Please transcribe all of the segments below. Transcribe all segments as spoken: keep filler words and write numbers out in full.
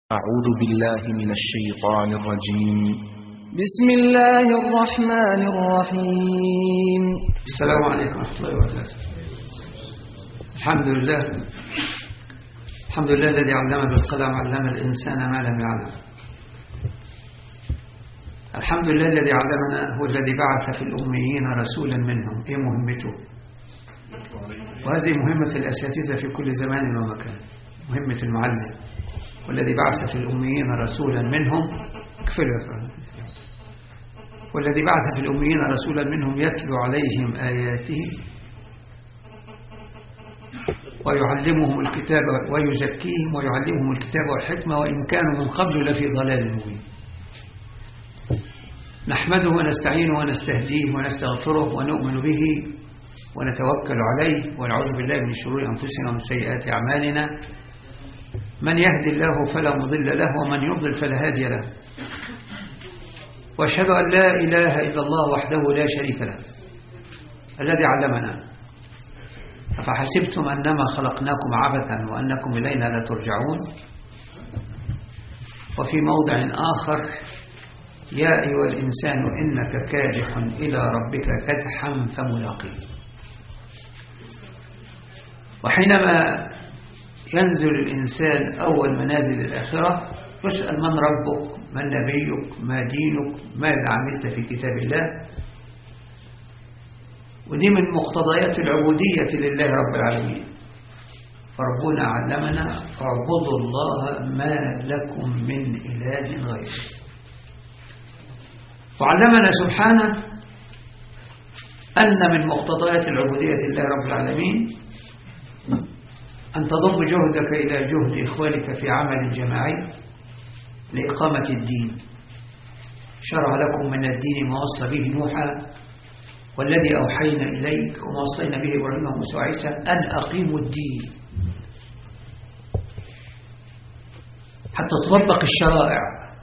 أعوذ بالله من الشيطان الرجيم. بسم الله الرحمن الرحيم. السلام عليكم ورحمة الله وبركاته. الحمد لله الحمد لله الذي علم بالقلم علم الإنسان ما لم يعلم. الحمد لله الذي علمنا، هو الذي بعث في الأميين رسولا منهم. إيه مهمته؟ وهذه مهمة الأساتذة في كل زمان ومكان، مهمة المعلم. والذي بعث في الأميين رسولا منهم كفر والذي بعث في الأميين رسولا منهم يتلو عليهم آياته ويعلمهم الكتاب ويزكيهم ويعلمهم الكتاب والحكمة وإن كانوا من قبل لفي ضلال مبين. نحمده ونستعينه ونستهديه ونستغفره ونؤمن به ونتوكل عليه ونعوذ بالله من شرور أنفسنا ومن سيئات أعمالنا. من يهدي الله فلا مضل له ومن يضلل فلا هادي له. وأشهد أن لا إله إلا الله وحده لا شريك له الذي علمنا. أفحسبتم أنما خلقناكم عبثا وأنكم إلينا لا ترجعون. وفي موضع آخر: يا أيها الإنسان إنك كادح إلى ربك كدحا فملاقيه. وحينما ينزل الإنسان أول منازل الآخرة يسأل: من ربك؟ من نبيك؟ ما دينك؟ ماذا عملت في كتاب الله؟ ودي من مقتضيات العبودية لله رب العالمين. فربنا علمنا: اعبدوا الله ما لكم من إله غيره. وعلمنا سبحانه أن من مقتضيات العبودية لله رب العالمين أن تضم جهدك إلى جهد إخوانك في عمل جماعي لإقامة الدين. شرع لكم من الدين ما وصى به نوحا والذي أوحينا إليك وما وصينا به إبراهيم وموسى وعيسى أن أقيموا الدين، حتى تطبق الشرائع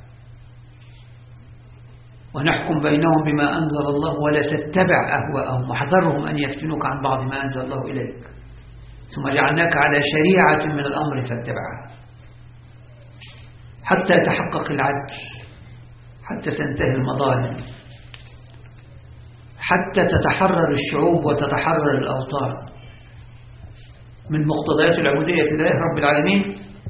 ونحكم بينهم بما أنزل الله ولا تتبع أهواءهم واحذرهم أن يفتنوك عن بعض ما أنزل الله إليك ثم جعلناك على شريعة من الأمر فاتبعها حتى يتحقق العدل، حتى تنتهي المظالم، حتى تتحرر الشعوب وتتحرر الأوطان. من مقتضيات العبودية لله رب العالمين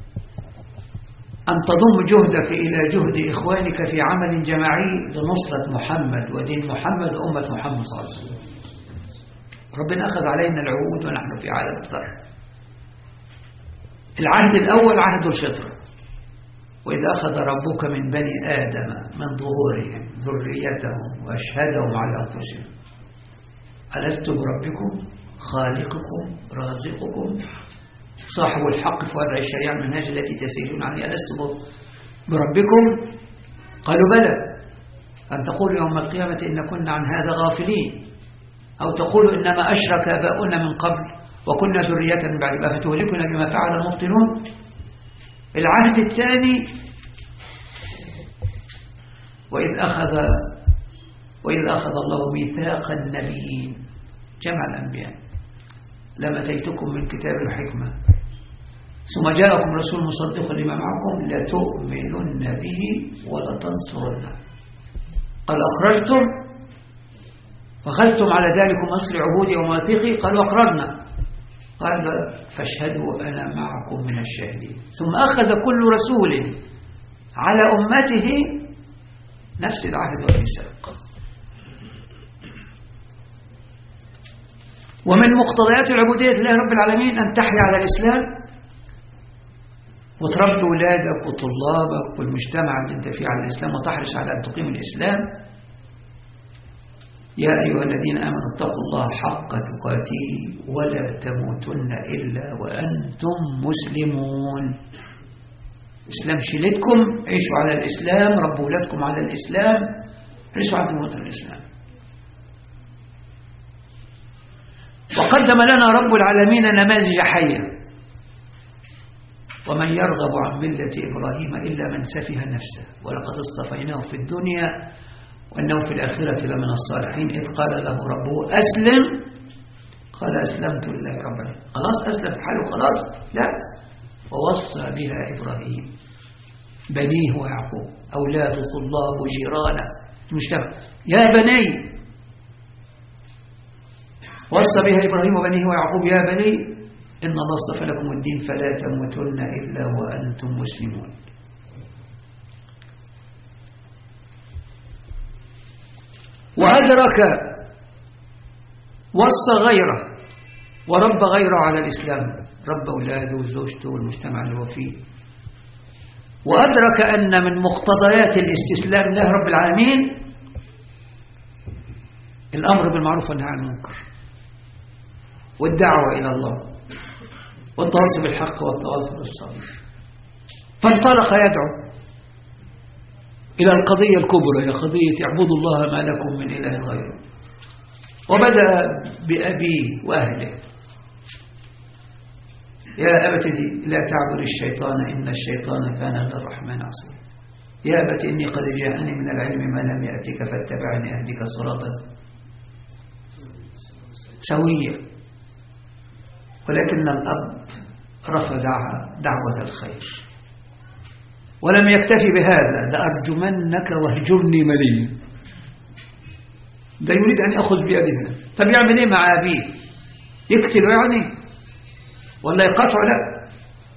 أن تضم جهدك إلى جهد إخوانك في عمل جماعي لنصرة محمد ودين محمد وأمة محمد صلى الله عليه وسلم. ربنا أخذ علينا العهود ونحن في عالم الذر. العهد الأول عهد الفطرة: وإذا أخذ ربك من بني آدم من ظهورهم ذريتهم وأشهدهم على أنفسهم ألست بربكم خالقكم رازقكم صاحب الحق في وضع الشريعة المنهج التي تسيرون عليه ألست بربكم؟ قالوا بلى. أن تقولوا يوم القيامة إن كنا عن هذا غافلين، أو تقولوا إنما أشرك آباؤنا من قبل وكنا ذرية من بعد أفتهلكنا بما فعل المبطلون. العهد الثاني: وإذ أخذ وإذ أخذ الله ميثاق النبيين جمع الأنبياء لما أتيتكم من كتاب الحكمة ثم جاءكم رسول مصدق لما معكم لتؤمنن به ولتنصرنه. قال أقررتم وأخذتم على ذلك أصل عهودي ومواثيقي؟ قالوا أقررنا. قال فاشهدوا أنا معكم من الشاهدين. ثم أخذ كل رسول على أمته نفس العهد والميثاق. ومن مقتضيات العبودية لله رب العالمين أن تحيا على الإسلام وتربي أولادك وطلابك والمجتمع اللي أنت فيه على الإسلام وتحرص على أن تقيم الإسلام. يا أيها الذين آمنوا اتقوا الله حق تقاته ولا تموتن إلا وأنتم مسلمون. إسلام شيلتكم، عيشوا على الإسلام، ربوا أولادكم على الإسلام، عيشوا على موت الإسلام. وقدم لنا رب العالمين نماذج حية: ومن يرغب عن ملة إبراهيم إلا من سفه نفسه ولقد اصطفيناه في الدنيا وأنه في الآخرة لمن الصالحين إذ قال له ربه أسلم قال أسلمت لله رب العالمين. خلاص أسلم في حاله خلاص؟ لا. ووصى بها إبراهيم بنيه ويعقوب، أولاده طلاب وجيرانه المجتمع. يا بني، وصى بها إبراهيم وبنيه ويعقوب يا بني إن الله اصطفى لكم الدين فلا تموتن إلا وأنتم مسلمون. وأدرك وصى غيره ورب غيره على الإسلام، رب أولاده وزوجته والمجتمع اللي هو فيه. وأدرك أن من مقتضيات الاستسلام له رب العالمين الأمر بالمعروف والنهي عن المنكر والدعوة إلى الله والتواصي بالحق والتواصي بالصبر. فانطلق يدعو إلى القضية الكبرى، هي قضية اعبدوا الله ما لكم من إله غيره. وبدأ بأبيه وأهله. يا أبت لا تعبد الشيطان إن الشيطان كان للرحمن عصيا. يا أبت إني قد جاءني من العلم ما لم يأتك فاتبعني أهدك صراطا سويا. ولكن الأب رفض دعوة الخير ولم يكتفي بهذا، لأرجمنك واهجرني مليا. ده يريد أن يأخذ بيده. طب يعمل إيه مع أبيه؟ يقتله يعني ولا يقطعه؟ لا.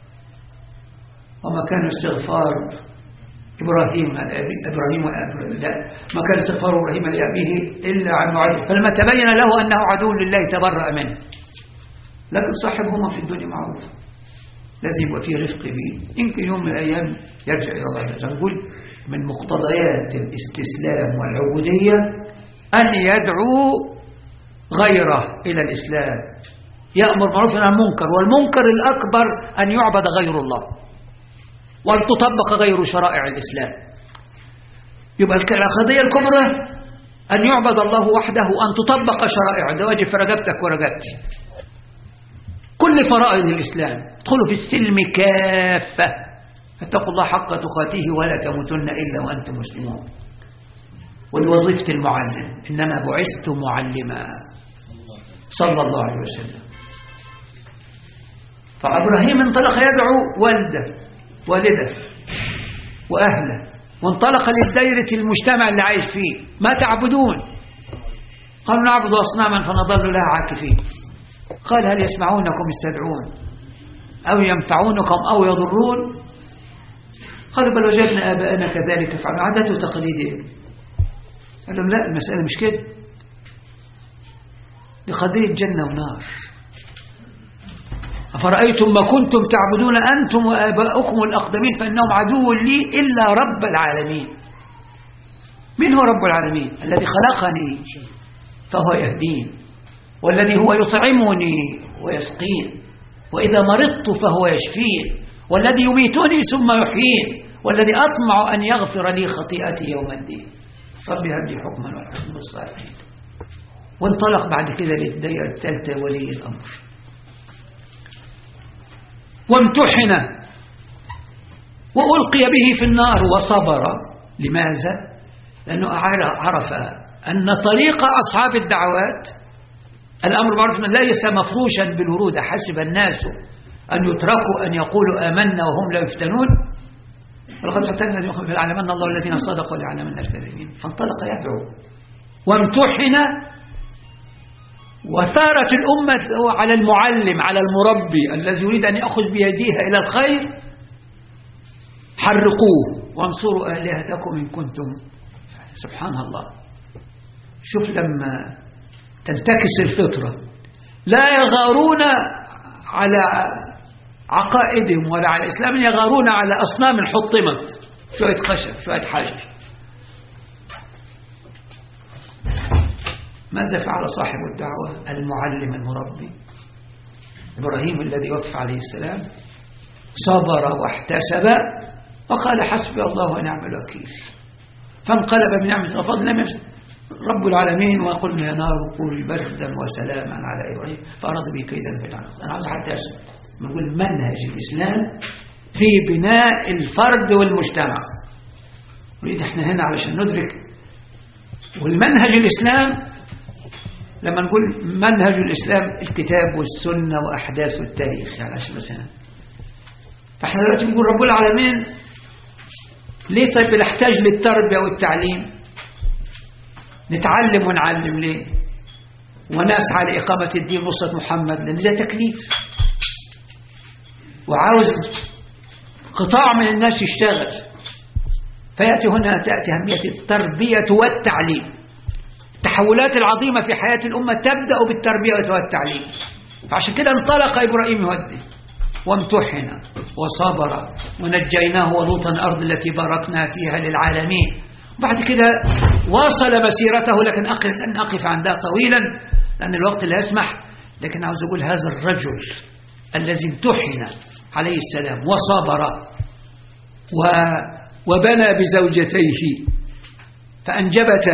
وما كان استغفار إبراهيم إبراهيم لا ما كان استغفار إبراهيم لأبيه إلا عن معروف، فلما تبين له أنه عدو لله تبرأ منه. لكن صاحبهما في الدنيا معروف، لازم يبقى فيه رفق به، يمكن يوم من الأيام يرجع إلى الله عز وجل. نقول من مقتضيات الاستسلام والعبودية أن يدعو غيره إلى الإسلام، يأمر بالمعروف وينهى عن المنكر، والمنكر الأكبر أن يعبد غير الله وأن تطبق غير شرائع الإسلام. يبقى القضية الكبرى أن يعبد الله وحده وأن تطبق شرائعه. ده واجب في رقبتك ورقبتي. كل فرائض الإسلام ادخلوا في السلم كافة، فاتقوا الله حق تقاته ولا تموتن إلا وأنتم مسلمون. ولوظيفة المعلم، إنما بعثت معلما صلى الله عليه وسلم. فإبراهيم انطلق يدعو والده والده وأهله، وانطلق للدائرة المجتمع اللي عايش فيه. ما تعبدون؟ قالوا نعبد أصناما فنظل لها عاكفين. قال هل يسمعونكم يستدعون أو ينفعونكم أو يضرون؟ قالوا بل وجدنا آباءنا كذلك يفعلون، عادته وتقاليدهم. قال لهم لا، المسألة مش كده، لقضية جنة ونار. أفرأيتم ما كنتم تعبدون أنتم وآباؤكم الأقدمين فإنهم عدو لي إلا رب العالمين. من هو رب العالمين؟ الذي خلقني فهو يهدين، والذي هو يطعمني ويسقين، وإذا مرضت فهو يشفين، والذي يميتني ثم يحيين، والذي أطمع أن يغفر لي خطيئتي يوم الدين. رب هب لي حكما والحكم بالصالحين. وانطلق بعد كده للدائرة الثالثة ولي الأمر، وامتحن وألقي به في النار وصبر. لماذا؟ لأنه عرف أن طريق أصحاب الدعوات الأمر معروف ليس مفروشا بالورود. حسب الناس أن يتركوا أن يقولوا آمنا وهم لا يفتنون، ولقد فتنا الذين فليعلمن الله الذين صدقوا وليعلمن الكاذبين. فانطلق يدعو وامتحن، وثارت الأمة على المعلم على المربي الذي يريد أن يأخذ بيديها إلى الخير. حرقوه وانصروا آلهتكم إن كنتم. سبحان الله، شوف لما تنتكس الفطرة لا يغارون على عقائدهم ولا على الإسلام، يغارون على أصنام حطمت، شوية خشب شوية حجر. ماذا فعل صاحب الدعوة المعلم المربي إبراهيم الذي وقف عليه السلام؟ صبر واحتسب وقال حسبي الله ونعم الوكيل. فانقلب بنعمة وفضل لم يمسك رب العالمين وقلنا يا نار كوني بردا وسلاما على إبراهيم فأراد به كيدا فجعله. أنا عاوز حتى نقول منهج الإسلام في بناء الفرد والمجتمع. نريد احنا هنا علشان ندرك. والمنهج الإسلام لما نقول منهج الإسلام الكتاب والسنة وأحداث التاريخ، يعني عشان بس هنا. فاحنا دلوقتي نقول رب العالمين ليه طيب بنحتاج للتربية والتعليم؟ نتعلم ونعلم ليه؟ ونسعى لإقامة الدين نصرة محمد، لأن ده تكليف، وعاوز قطاع من الناس يشتغل. فيأتي هنا تأتي أهمية التربية والتعليم. التحولات العظيمة في حياة الأمة تبدأ بالتربية والتعليم. فعشان كده انطلق إبراهيم يهدي وامتحن وصبر ونجيناه ولوطا الأرض التي باركنا فيها للعالمين. بعد كده واصل مسيرته، لكن أقف أن أقف عندها طويلا لأن الوقت لا يسمح. لكن عاوز أقول هذا الرجل الذي امتحن عليه السلام وصبر و وبنى بزوجتيه فأنجبتا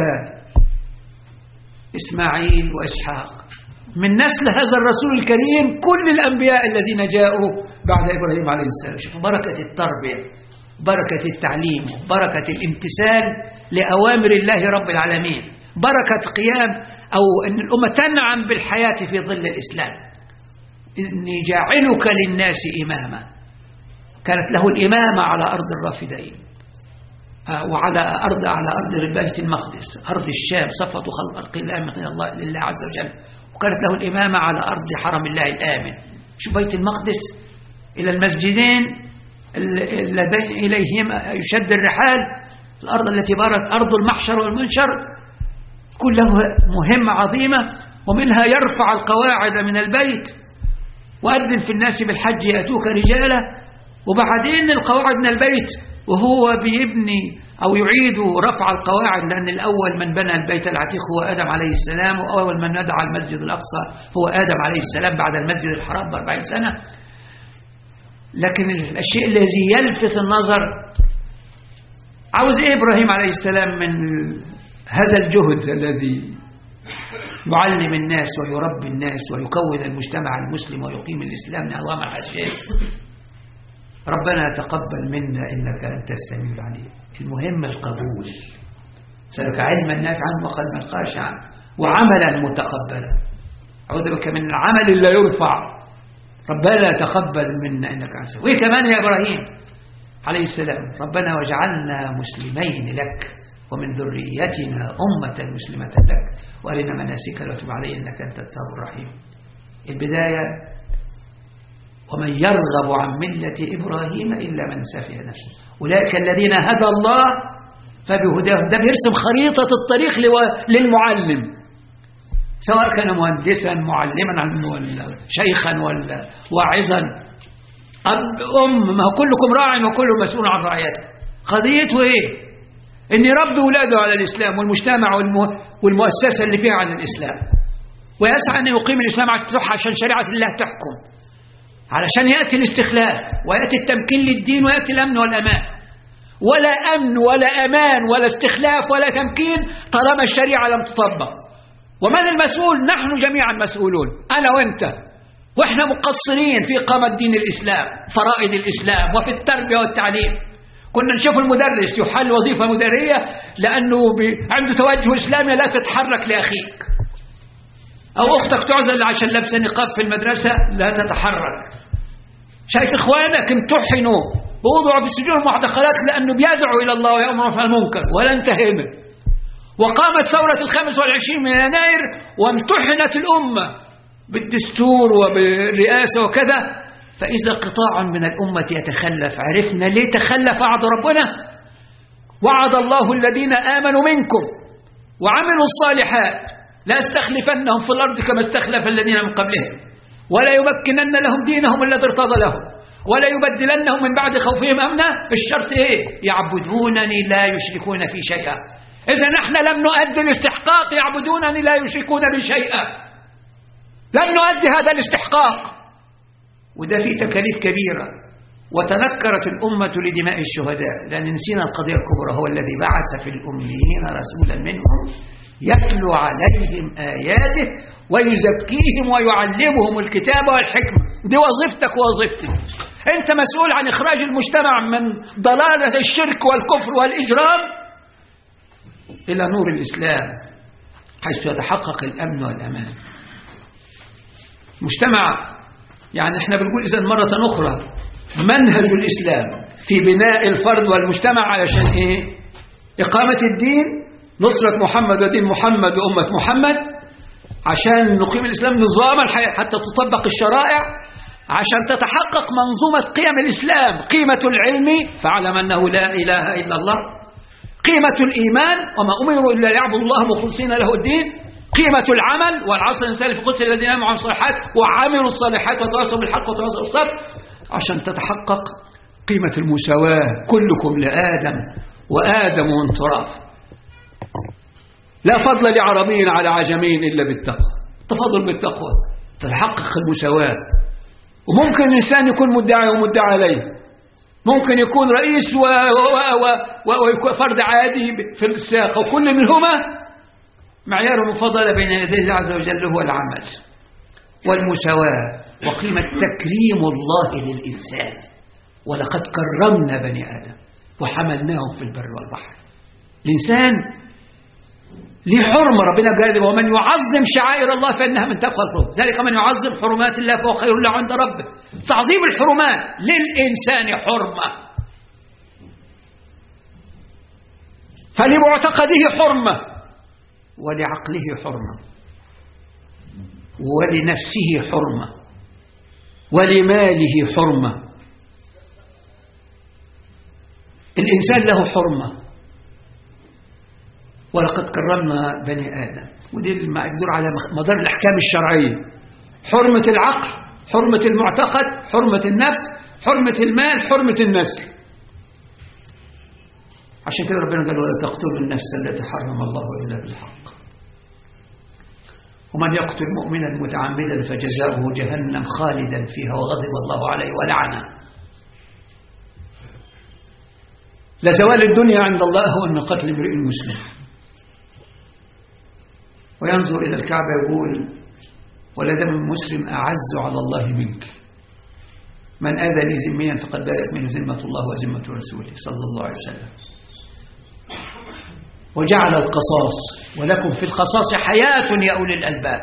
إسماعيل وإسحاق، من نسل هذا الرسول الكريم كل الأنبياء الذين جاءوا بعد إبراهيم عليه السلام. شوفوا بركة التربية، بركة التعليم، بركة الامتثال لأوامر الله رب العالمين، بركة قيام أو أن الأمة تنعم بالحياة في ظل الإسلام. إني جاعلك للناس إماما، كانت له الإمامة على أرض الرافدين وعلى أرض على أرض بيت المقدس، أرض الشام، صفوة خلق الله من الله لله عز وجل، وكانت له الإمامة على أرض حرم الله الآمن. شو بيت المقدس إلى المسجدين اللذين إليهما يشد الرحال، الأرض التي بارك أرض المحشر والمنشر، كلها مهمة عظيمة. ومنها يرفع القواعد من البيت وأذن في الناس بالحج يأتوك رجالا، وبعدين القواعد من البيت وهو بيبني أو يعيد رفع القواعد، لأن الأول من بنى البيت العتيق هو آدم عليه السلام، وأول من ندعى المسجد الأقصى هو آدم عليه السلام بعد المسجد الحرام بأربعين سنة. لكن الشيء الذي يلفت النظر، عاوز إيه إبراهيم عليه السلام من هذا الجهد الذي يعلم الناس ويربي الناس ويكون المجتمع المسلم ويقيم الإسلام نظام الحشية؟ ربنا تقبل منا إنك أنت السميع العليم. المهم القبول، سلك علم الناس عنه وقلبا خاشعا وعملا متقبلا. أعوذ بك من العمل اللي يرفع. ربنا تقبل منا إنك أنت. وإيه كمان يا إبراهيم عليه السلام؟ ربنا وجعلنا مسلمين لك ومن ذريتنا أمة مسلمة لك وأرنا مناسكنا وتب علينا إنك أنت التواب الرحيم. البداية: ومن يرغب عن ملة إبراهيم إلا من سفه نفسه أولئك الذين هدى الله فبهداه. ده بيرسم خريطة الطريق للمعلم، سواء كان مهندسا معلما ولا شيخا ولا واعظا أب أم، ما كلكم راع وكل مسؤول عن رعيته. قضيته إيه؟ إن يربي أولاده على الإسلام والمجتمع والمؤسسة اللي فيها على الإسلام، ويسعى أن يقيم الإسلام عشان شريعة الله تحكم، علشان يأتي الاستخلاف ويأتي التمكين للدين ويأتي الأمن والأمان. ولا أمن ولا أمان ولا استخلاف ولا تمكين طالما الشريعة لم تطبق. ومن المسؤول؟ نحن جميعا مسؤولون، أنا وأنت، وإحنا مقصرين في إقامة دين الإسلام، فرائض الإسلام، وفي التربية والتعليم. كنا نشوف المدرس يحل وظيفة مديرية لأنه عنده توجه إسلامي، لا تتحرك لأخيك، أو أختك تعزل عشان لابسة نقاب في المدرسة لا تتحرك. شايف إخوانك امتحنوا ووضعوا في السجون المعتقلات لأنه بيدعوا إلى الله ويأمروا بالمنكر ولا انتهينا. وقامت ثورة الخامس والعشرين من يناير وامتحنت الأمة بالدستور وبالرئاسة وكذا. فإذا قطاع من الأمة يتخلف، عرفنا ليه تخلف. وعد ربنا، وعد الله الذين آمنوا منكم وعملوا الصالحات لا استخلفنهم في الأرض كما استخلف الذين من قبلهم ولا يمكنن لهم دينهم الذي ارتضى لهم ولا يبدلنهم من بعد خوفهم أمنا. الشرط إيه؟ يعبدونني لا يشركون في شيئا. إذا نحن لم نؤدي الاستحقاق، يعبدونني لا يشركون بي شيئا، لم نؤدي هذا الاستحقاق، وده فيه تكاليف كبيرة. وتنكرت الأمة لدماء الشهداء، لأن نسينا القضية الكبرى. هو الذي بعث في الأميين رسولا منهم يتلو عليهم آياته ويزكيهم ويعلمهم الكتاب والحكمة. دي وظيفتك ووظيفتي. أنت مسؤول عن إخراج المجتمع من ضلالة الشرك والكفر والإجرام إلى نور الإسلام حيث يتحقق الأمن والأمان. مجتمع، يعني احنا بنقول إذن مرة أخرى منهج الإسلام في بناء الفرد والمجتمع علشان إيه؟ إقامة الدين، نصرة محمد ودين محمد وأمة محمد، عشان نقيم الإسلام نظام الحياة حتى تطبق الشرائع، عشان تتحقق منظومة قيم الإسلام، قيمة العلم فاعلم أنه لا إله إلا الله، قيمة الإيمان وما أمروا إلا ليعبدوا الله مخلصين له الدين، قيمة العمل والعصر الإنسان في قصة الذين آمنوا وعملوا الصالحات وعملوا الصالحات وتواصوا بالحق وتواصوا بالصبر، عشان تتحقق قيمة المساواة، كلكم لآدم وآدم من تراب، لا فضل لعربي على عجمي إلا بالتقوى، التفاضل بالتقوى تتحقق المساواة. وممكن الإنسان يكون مدعي ومدعى عليه، ممكن يكون رئيس وفرد عادي في الساق، وكل منهما معيار المفاضلة بين يدي الله عز وجل هو العمل والمساواة وقيمة تكريم الله للإنسان. ولقد كرمنا بني آدم وحملناهم في البر والبحر. الإنسان ليه حرمة، ربنا قال ومن يعظم شعائر الله فإنها من تقوى القلوب، ذلك من يعظم حرمات الله فهو خير له عند ربه. تعظيم الحرمات للإنسان حرمة، فلمعتقده حرمة ولعقله حرمة ولنفسه حرمة ولماله حرمة. الإنسان له حرمة. ولقد كرمنا بني آدم، ودي المقدور على مدار الأحكام الشرعية، حرمة العقل، حرمة المعتقد، حرمة النفس، حرمة المال، حرمة النسل. عشان كده ربنا قال ولا تقتلوا النفس التي حرم الله إلا بالحق ومن يقتل مؤمنا متعمدا فجزاؤه جهنم خالدا فيها وغضب الله عليه ولعنه. لزوال الدنيا عند الله هو أن قتل امرئ مسلم. وينظر إلى الكعبة يقول ولدم المسلم أعز على الله منك، من آذى لي ذميا فقد برئت منه ذمة الله وذمة رسوله صلى الله عليه وسلم. وجعل القصاص ولكم في القصاص حياة يا أولي الألباب.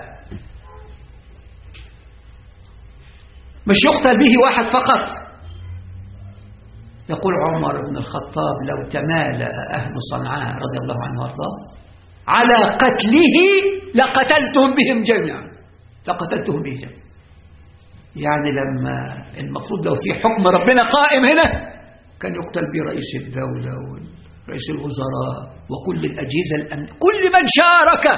مش يقتل به واحد فقط. يقول عمر بن الخطاب لو تمالأ أهل صنعاء رضي الله عنه وارضاه على قتله لقتلتهم بهم جميعا، لقتلتهم بهم جميعا. يعني لما المفروض لو في حكم ربنا قائم هنا كان يقتل به رئيس الدولة ورئيس الوزراء وكل الأجهزة الأمن، كل من شارك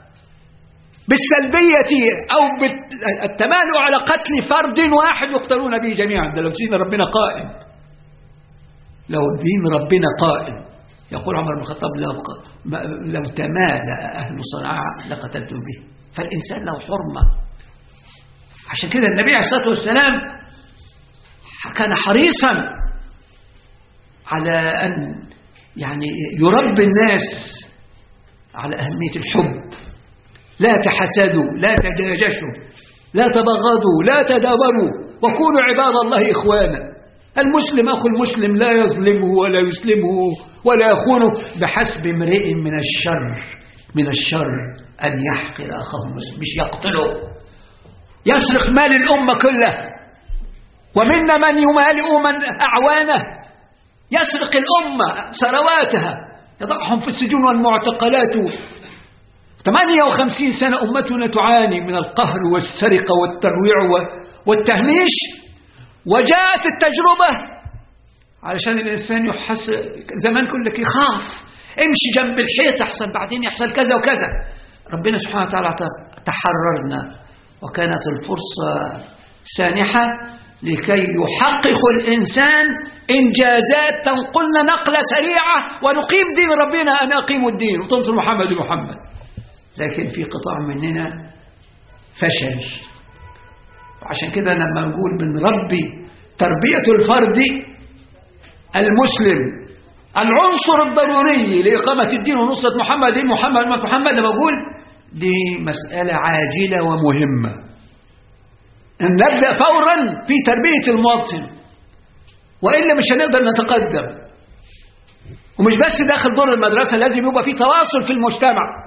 بالسلبية أو بالتمالؤ على قتل فرد واحد يقتلون به جميعا. ده لو دين ربنا قائم، لو دين ربنا قائم. يقول عمر بن الخطاب لو تمالأ أهل صنعاء لقتلتم به. فالإنسان له حرمة. عشان كده النبي عليه الصلاة والسلام كان حريصا على أن يعني يربي الناس على أهمية الحب. لا تحسدوا، لا تجاجشوا، لا تبغضوا، لا تدابروا، وكونوا عباد الله إخوانا. المسلم أخو المسلم لا يظلمه ولا يسلمه ولا يخونه. بحسب امرئ من الشر من الشر أن يحقر أخاه المسلم، مش يقتله، يسرق مال الأمة كلها. ومنا من يمالئ من أعوانه، يسرق الأمة ثرواتها، يضعهم في السجون والمعتقلات. ثمانية وخمسين سنة أمتنا تعاني من القهر والسرقة والترويع والتهميش، وجاءت التجربة علشان الإنسان يحس. زمان كلك يخاف، امشي جنب الحيط أحسن بعدين يحصل كذا وكذا. ربنا سبحانه وتعالى تحررنا وكانت الفرصة سانحة لكي يحقق الإنسان إنجازات تنقلنا نقلة سريعة ونقيم دين ربنا. أن أقيموا الدين وتنصر محمد محمد. لكن في قطاع مننا فشل. وعشان كده لما نقول بنربي تربية الفرد المسلم العنصر الضروري لإقامة الدين ونصرة محمد دين محمد محمد، لما بقول دي مسألة عاجلة ومهمة أن نبدأ فورا في تربية المواطن، وإلا مش هنقدر نتقدم. ومش بس داخل دور المدرسة، لازم يبقى في تواصل في المجتمع.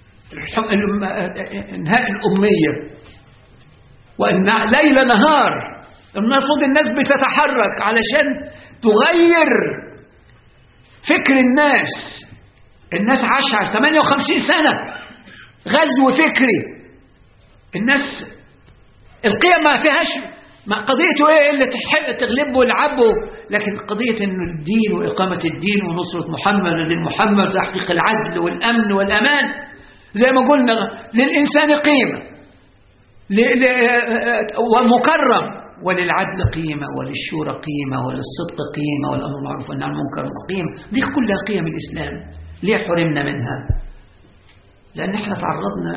انهاء الأمية وأن ليل نهار المفروض الناس بتتحرك علشان تغير فكر الناس. الناس عاشت ثمانية وخمسين سنة غزو فكري. الناس القيم ما فيهاش، ما قضيته ايه اللي تحب تغلبه ويلعبه، لكن قضية انه الدين وإقامة الدين ونصرة محمد ودين محمد وتحقيق العدل والأمن والأمان. زي ما قلنا للإنسان قيمة ومكرم، وللعدل قيمة، وللشورى قيمة، وللصدق قيمة، والأمر بالمعروف والنهي عن المنكر قيمة. دي كلها قيم الإسلام. ليه حرمنا منها؟ لأن احنا تعرضنا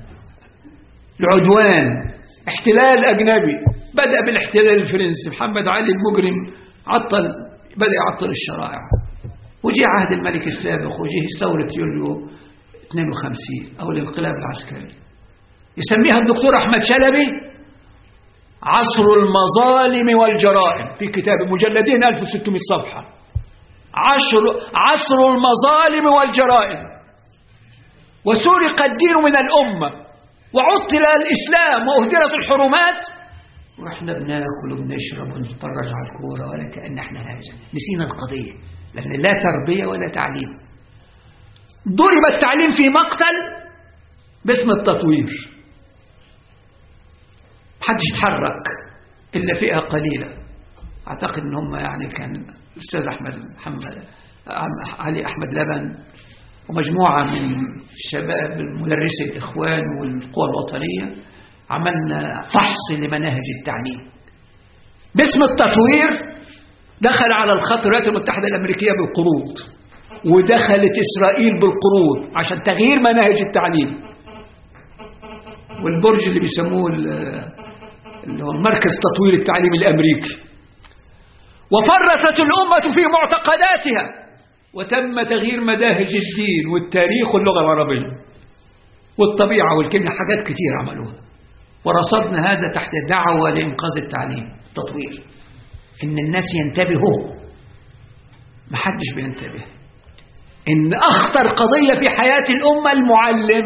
لعدوان، احتلال أجنبي. بدأ بالاحتلال الفرنسي، محمد علي المجرم عطل، بدأ يعطل الشرائع، وجي عهد الملك السابق، وجي ثورة يوليو اثنين وخمسين أو الانقلاب العسكري. يسميها الدكتور أحمد شلبي عصر المظالم والجرائم، في كتاب مجلدين ألف وستمائة صفحة. عصر, عصر المظالم والجرائم، وسرق الدين من الأمة، وعطل الإسلام، وأهدرت الحرمات، وإحنا بناكل وبنشرب ونتفرج على الكورة ولا كأن إحنا حاجة. نسينا القضية، لأن لا تربية ولا تعليم. ضرب التعليم في مقتل باسم التطوير. محدش يتحرك إلا فئة قليلة. أعتقد إن هم يعني كان الأستاذ أحمد محمد علي أحمد لبن ومجموعة من الشباب المدرسي الإخوان والقوى الوطنية، عملنا فحص لمناهج التعليم باسم التطوير. دخل على الخط الولايات المتحدة الأمريكية بالقروض، ودخلت إسرائيل بالقروض عشان تغيير مناهج التعليم. والبرج اللي بيسموه اللي هو مركز تطوير التعليم الأمريكي. وفرطت الأمة في معتقداتها، وتم تغيير مناهج الدين والتاريخ واللغة العربية والطبيعة والكيمياء، حاجات كتير عملوها. ورصدنا هذا تحت دعوة لإنقاذ التعليم التطوير، إن الناس ينتبهوا. محدش بينتبه إن أخطر قضية في حياة الأمة المعلم،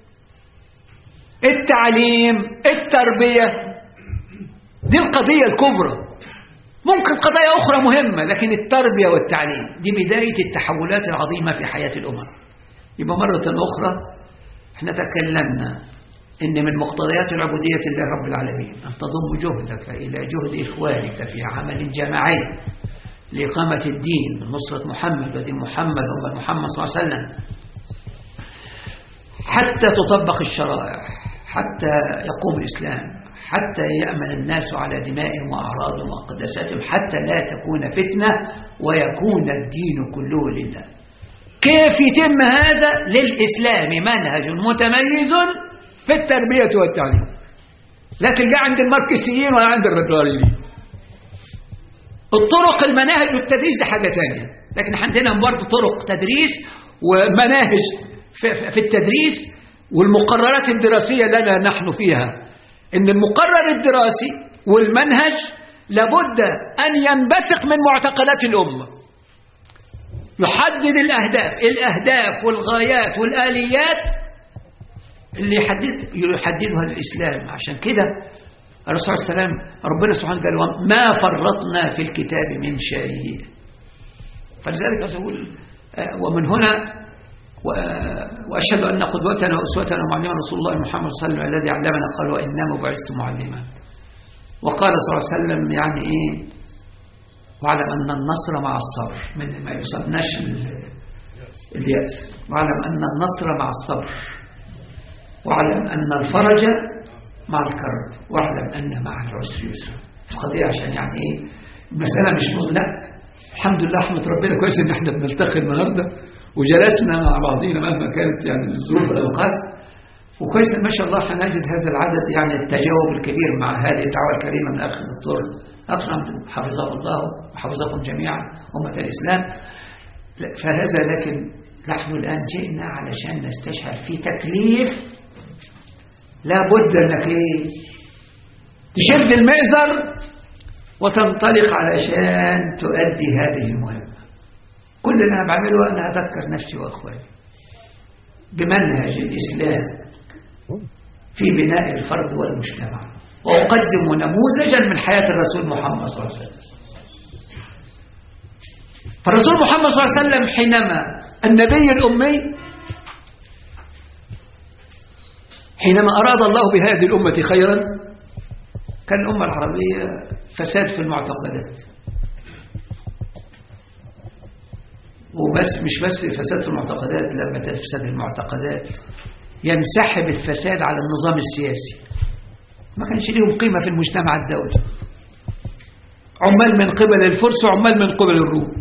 التعليم، التربية. دي القضية الكبرى. ممكن قضايا أخرى مهمة، لكن التربية والتعليم دي بداية التحولات العظيمة في حياة الأمم. يبقى مرة أخرى احنا تكلمنا إن من مقتضيات العبودية لله رب العالمين أن تضم جهدك إلى جهد إخوانك في عمل جماعي لإقامة الدين ونصرة محمد ودين محمد وأمة محمد صلى الله عليه وسلم، حتى تطبق الشرائع، حتى يقوم الإسلام، حتى يأمن الناس على دمائهم وأعراضهم ومقدساتهم، حتى لا تكون فتنة ويكون الدين كله لله. كيف يتم هذا؟ للإسلام منهج متميز في التربية والتعليم، لكن لا عند الماركسيين ولا عند الراديكاليين. الطرق المناهج والتدريس دي حاجة تانية، لكن عندنا برضه طرق تدريس ومناهج في التدريس. والمقررات الدراسية لنا نحن فيها إن المقرر الدراسي والمنهج لابد أن ينبثق من معتقدات الأمة، يحدد الأهداف الأهداف والغايات والآليات اللي يحدد يحددها الإسلام. عشان كده الرسول صلى الله عليه وسلم ربنا سبحانه قال ما فرطنا في الكتاب من شيء. فلذلك أقول ومن هنا وأشهد أن قدوتنا وأسوتنا ومعلمنا رسول الله محمد صلى الله عليه وسلم الذي علمنا قال وإنما بعثت معلما. وقال صلى الله عليه وسلم يعني إيه واعلم أن النصر مع الصبر، من ما يصابناش اليأس، واعلم أن النصر مع الصبر، واعلم أن الفرج مع الكرب، واعلم أن مع العسر يسرا. القضية عشان يعني إيه المسألة مش مغلق. الحمد لله احمد ربنا كويس إن احنا بنلتقي النهارده وجلسنا مع بعضينا مهما كانت يعني الظروف والأوقات، وكويس ما شاء الله هنجد هذا العدد يعني التجاوب الكبير مع هذه الدعوة الكريمة من أخ الدكتور أكرم حفظه الله وحفظكم جميعا أمة الإسلام. فهذا لكن نحن الآن جئنا علشان نستشعر في تكليف لابد أنك إيه تشد المئزر وتنطلق علشان تؤدي هذه المهمة. كل اللي أنا بعمله أنا أذكر نفسي وأخواني بمنهج الإسلام في بناء الفرد والمجتمع، وأقدم نموذجا من حياة الرسول محمد صلى الله عليه وسلم. فالرسول محمد صلى الله عليه وسلم حينما النبي الأمي حينما أراد الله بهذه الأمة خيرا، كان الأمة العربية فساد في المعتقدات، وبس مش بس فساد في المعتقدات، لما تفسد المعتقدات ينسحب الفساد على النظام السياسي. ما كانش ليهم قيمة في المجتمع الدولي، عمال من قبل الفرس وعمال من قبل الروم،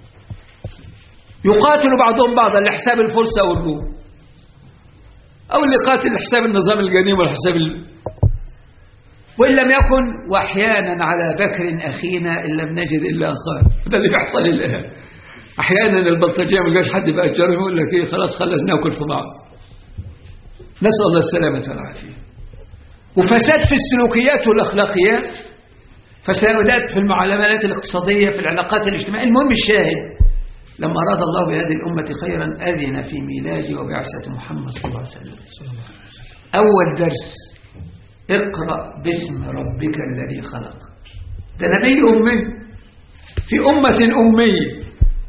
يقاتل بعضهم بعضا لحساب الفرس أو الروم، أو اللي قاتل لحساب النظام القديم والحساب ال... وإن لم يكن وأحيانا على بكر أخينا إن لم نجد إلا خير. ده اللي بيحصل الآن. أحيانا البلطجية ما لقاش حد بأجره يقول لك إيه خلاص خلص ناكل في بعض. نسأل الله السلامة والعافية. وفساد في السلوكيات والأخلاقيات، فسادات في المعاملات الاقتصادية، في العلاقات الاجتماعية. المهم الشاهد، لما أراد الله بهذه الأمة خيرا أذن في ميلاد وبعثة محمد صلى الله عليه وسلم. أول درس اقرأ باسم ربك الذي خلق. ده نبي أمي في أمة أمية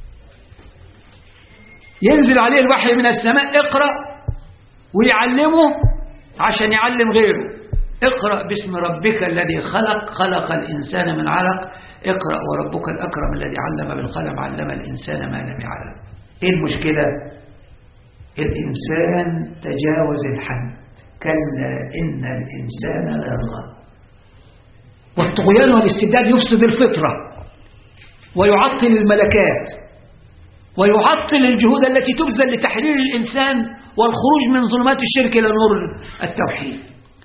ينزل عليه الوحي من السماء، اقرأ، ويعلمه عشان يعلم غيره. اقرأ باسم ربك الذي خلق، خلق الإنسان من علق، اقرأ وربك الأكرم الذي علم بالقلم، علم الإنسان ما لم يعلم. ايه المشكلة؟ الإنسان تجاوز الحد، كلا إن الإنسان لا يطغى. والطغيان والاستبداد يفسد الفطرة ويعطل الملكات ويعطل الجهود التي تبذل لتحرير الإنسان والخروج من ظلمات الشرك إلى نور التوحيد.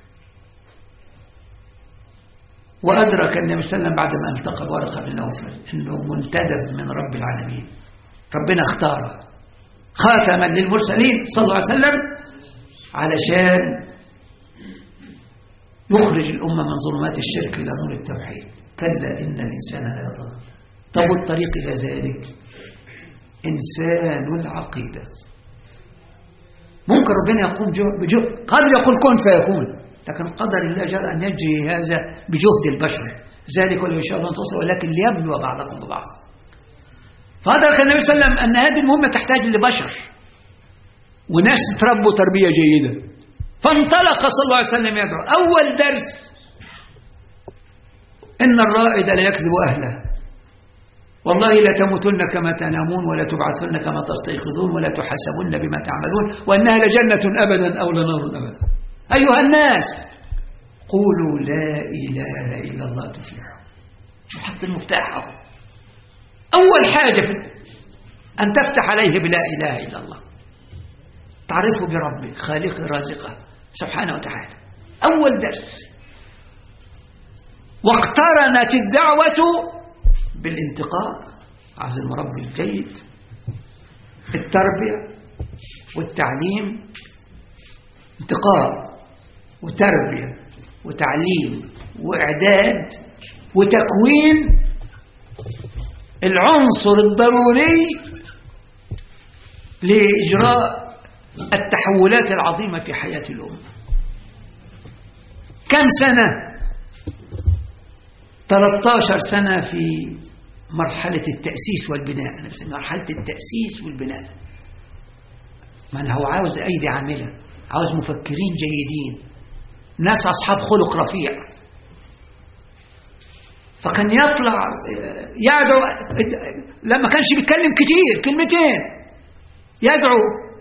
وأدرك النبي صلى الله عليه وسلم بعد ما التقى ورقة بن نوفل أنه منتدب من رب العالمين، ربنا اختاره خاتما للمرسلين صلى الله عليه وسلم علشان يخرج الأمة من ظلمات الشرك إلى نور التوحيد. كلا إن الإنسان لا يطغى. طب الطريق إلى ذلك إنسان العقيدة. ممكن ربنا يقوم بجهد، قد يقول كن فيكون، لكن قدر الله جل أن يجري هذا بجهد البشر، ذلك ولو يشاء الله انتصر، ولكن ليبلو بعضكم ببعض. فأدرك النبي صلى الله عليه وسلم أن هذه المهمة تحتاج لبشر وناس تربوا تربية جيدة. فانطلق صلى الله عليه وسلم يدعو. أول درس إن الرائد لا يكذب أهله، والله لا تموتن كما تنامون ولا تبعثن كما تستيقظون ولا تحاسبن بما تعملون وإنها لجنة أبدا أو لنار أبدا. أيها الناس قولوا لا إله إلا الله تفلحوا. شو حط المفتاح؟ أول حاجة أن تفتح عليه بلا إله إلا الله، تعرفه بربه خالقه رازقه سبحانه وتعالى. أول درس. واقترنت الدعوة بالانتقاء، عايز المربي الجيد، التربية والتعليم، انتقاء وتربية وتعليم وإعداد وتكوين العنصر الضروري لإجراء التحولات العظيمة في حياة الأمة. كم سنة؟ ثلاثة عشر سنة في مرحلة التأسيس والبناء. أنا بسمي مرحلة التأسيس والبناء. ما هو عاوز أيدي عاملة، عاوز مفكرين جيدين، ناس أصحاب خلق رفيع. فكان يطلع يدعو، لما كانش بيتكلم كتير، كلمتين يدعو،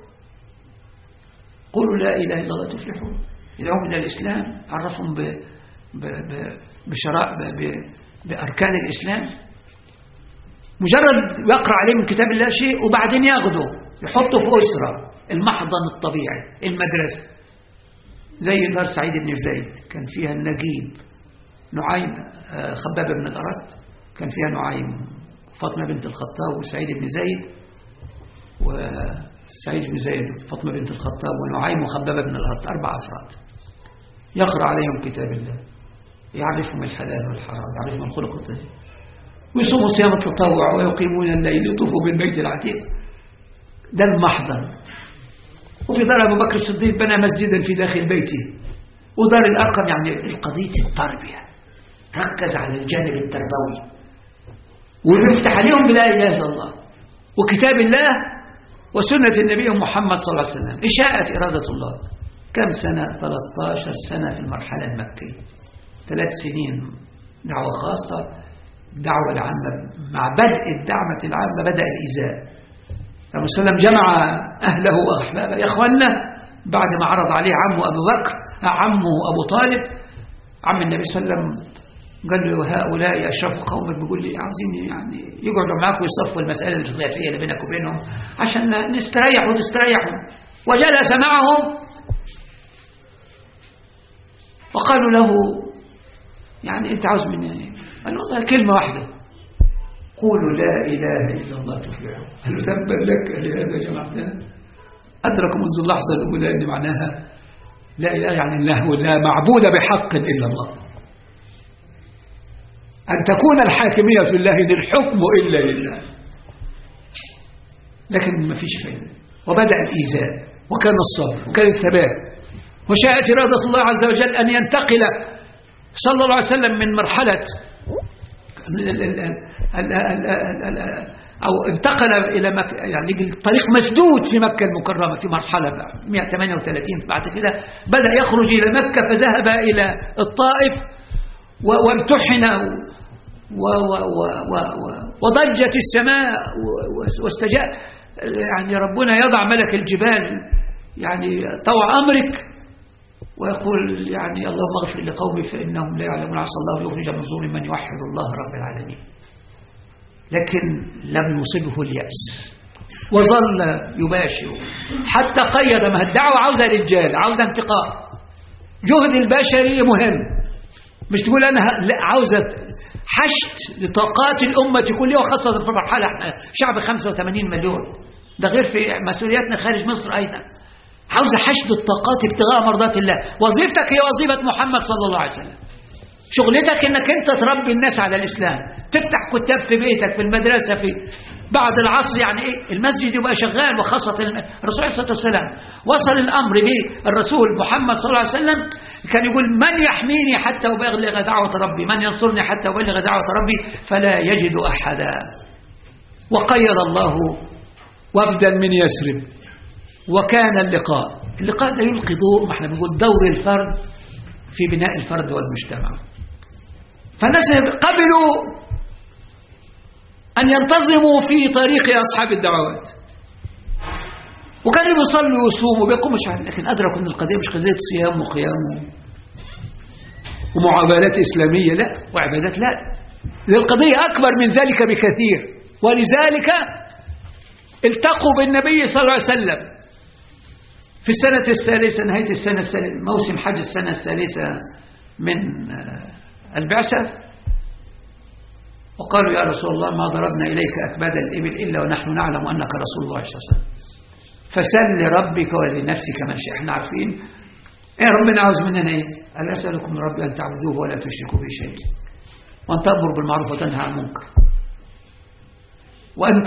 قولوا لا إله إلا الله تفلحون. يدعوهم إلى الإسلام، عرفهم ب ب ب بشراء ب بأركان الإسلام. مجرد يقرأ عليه من كتاب الله شيء وبعدين ياخده يحطه في أسرة، المحضن الطبيعي، المدرسة. زي دار سعيد بن زيد كان فيها النجيب نعيم خباب بن الأرت، كان فيها نعيم فاطمة بنت الخطاب وسعيد بن زيد، وسعيد بن زيد وفاطمة بنت الخطاب ونعيم وخباب بن الأرت، أربع أفراد. يقرأ عليهم كتاب الله، يعرفهم الحلال والحرام، يعرفهم الخلق الطيب، ويصوموا صيام التطوع ويقيمون الليل، يطوفوا بالبيت العتيق. ده المحضن. وفي دار أبو بكر الصديق بنى مسجدا في داخل بيته، ودار الأرقم. يعني القضية التربية، ركز على الجانب التربوي. ويفتح عليهم بلا إله إلا الله وكتاب الله وسنة النبي محمد صلى الله عليه وسلم. إشاءت إرادة الله. كم سنة؟ ثلاثة عشر سنة في المرحلة المكية، ثلاث سنين دعوة خاصة، دعوة العامة. مع بدء الدعوة العامة بدأ الإزاء. النبي صلى الله عليه وسلم جمع أهله وأحبابه. يا أخوانا، بعد ما عرض عليه عمه أبو بكر، عمه أبو طالب، عم النبي صلى الله عليه وسلم، قال له هؤلاء أشرف قومك، بيقول لي عايزين يعني يقعدوا معاك ويصفوا المسألة الخلافية اللي بينك وبينهم عشان نستريح وتستريحوا. وجلس معهم وقالوا له يعني أنت عاوز مني إيه؟ قال والله كلمة واحدة، قولوا لا إله إلا الله تفلحوا. قال له تبا لك لهذا جمعتنا. أدركوا منذ اللحظة الأولى أن معناها لا إله يعني الله لا معبود بحق إلا الله، أن تكون الحاكمية لله، الحكم إلا لله. لكن ما فيش فايدة. وبدأ الإيذاء وكان الصبر وكان الثبات. وشاءت إرادة الله عز وجل أن ينتقل صلى الله عليه وسلم من مرحلة أو انتقل إلى مكة، يعني الطريق مسدود في مكة المكرمة في مرحلة مئة وثمانية وثلاثين. بعد كده بدأ يخرج إلى مكة فذهب إلى الطائف وامتحن وضجت السماء واستجاء، يعني ربنا يضع ملك الجبال يعني طوع أمرك ويقول يعني اللهم اغفر لقومي فإنهم لا يعلمون، عسى الله يخرج من ظلم من يوحد الله رب العالمين. لكن لم يصبه اليأس وظل يباشر حتى قيد. ما الدعوة عاوزة رجال، عاوزة انتقاء. جهد البشري مهم، مش تقول أنا عاوزة حشد لطاقات الأمة كلها، وخاصة في المرحلة شعب خمسة وثمانين مليون، ده غير في مسؤولياتنا خارج مصر أيضا. عاوزة حشد الطاقات ابتغاء مرضات الله. وظيفتك هي وظيفة محمد صلى الله عليه وسلم. شغلتك انك انت تربي الناس على الإسلام، تفتح كتاب في بيتك، في المدرسة، في بعد العصر يعني ايه المسجد يبقى شغال. وخاصة الرسول عليه الصلاة والسلام وصل الأمر بالرسول محمد صلى الله عليه وسلم، كان يقول من يحميني حتى أبلغ دعوة ربي، من ينصرني حتى أبلغ دعوة ربي، فلا يجد أحدا. وقيد الله وفدا من يثرب، وكان اللقاء اللقاء ده يلقي ضوء، ما احنا بنقول دور الفرد في بناء الفرد والمجتمع. فالناس قبلوا أن ينتظموا في طريق أصحاب الدعوات، وكانوا بيصلوا ويصوموا وبيقوموا شعب، لكن أدركوا أن القضية مش قضية صيام وقيام ومعاملات إسلامية، لا، وعبادات، لا، القضية أكبر من ذلك بكثير. ولذلك التقوا بالنبي صلى الله عليه وسلم في السنة الثالثة، نهاية السنة الثالثة، موسم حج السنة الثالثة من البعثة، وقالوا يا رسول الله ما ضربنا إليك أكباد الإبل إلا ونحن نعلم أنك رسول الله صلى الله عليه وسلم، فسل لربك ولنفسك ما شاء. احنا عارفين ايه ربنا عاوز مننا ايه؟ قال أسألكم ربي أن تعبدوه ولا تشركوا به شيء، وأن تأمر بالمعروف وتنهى عن المنكر، وأنت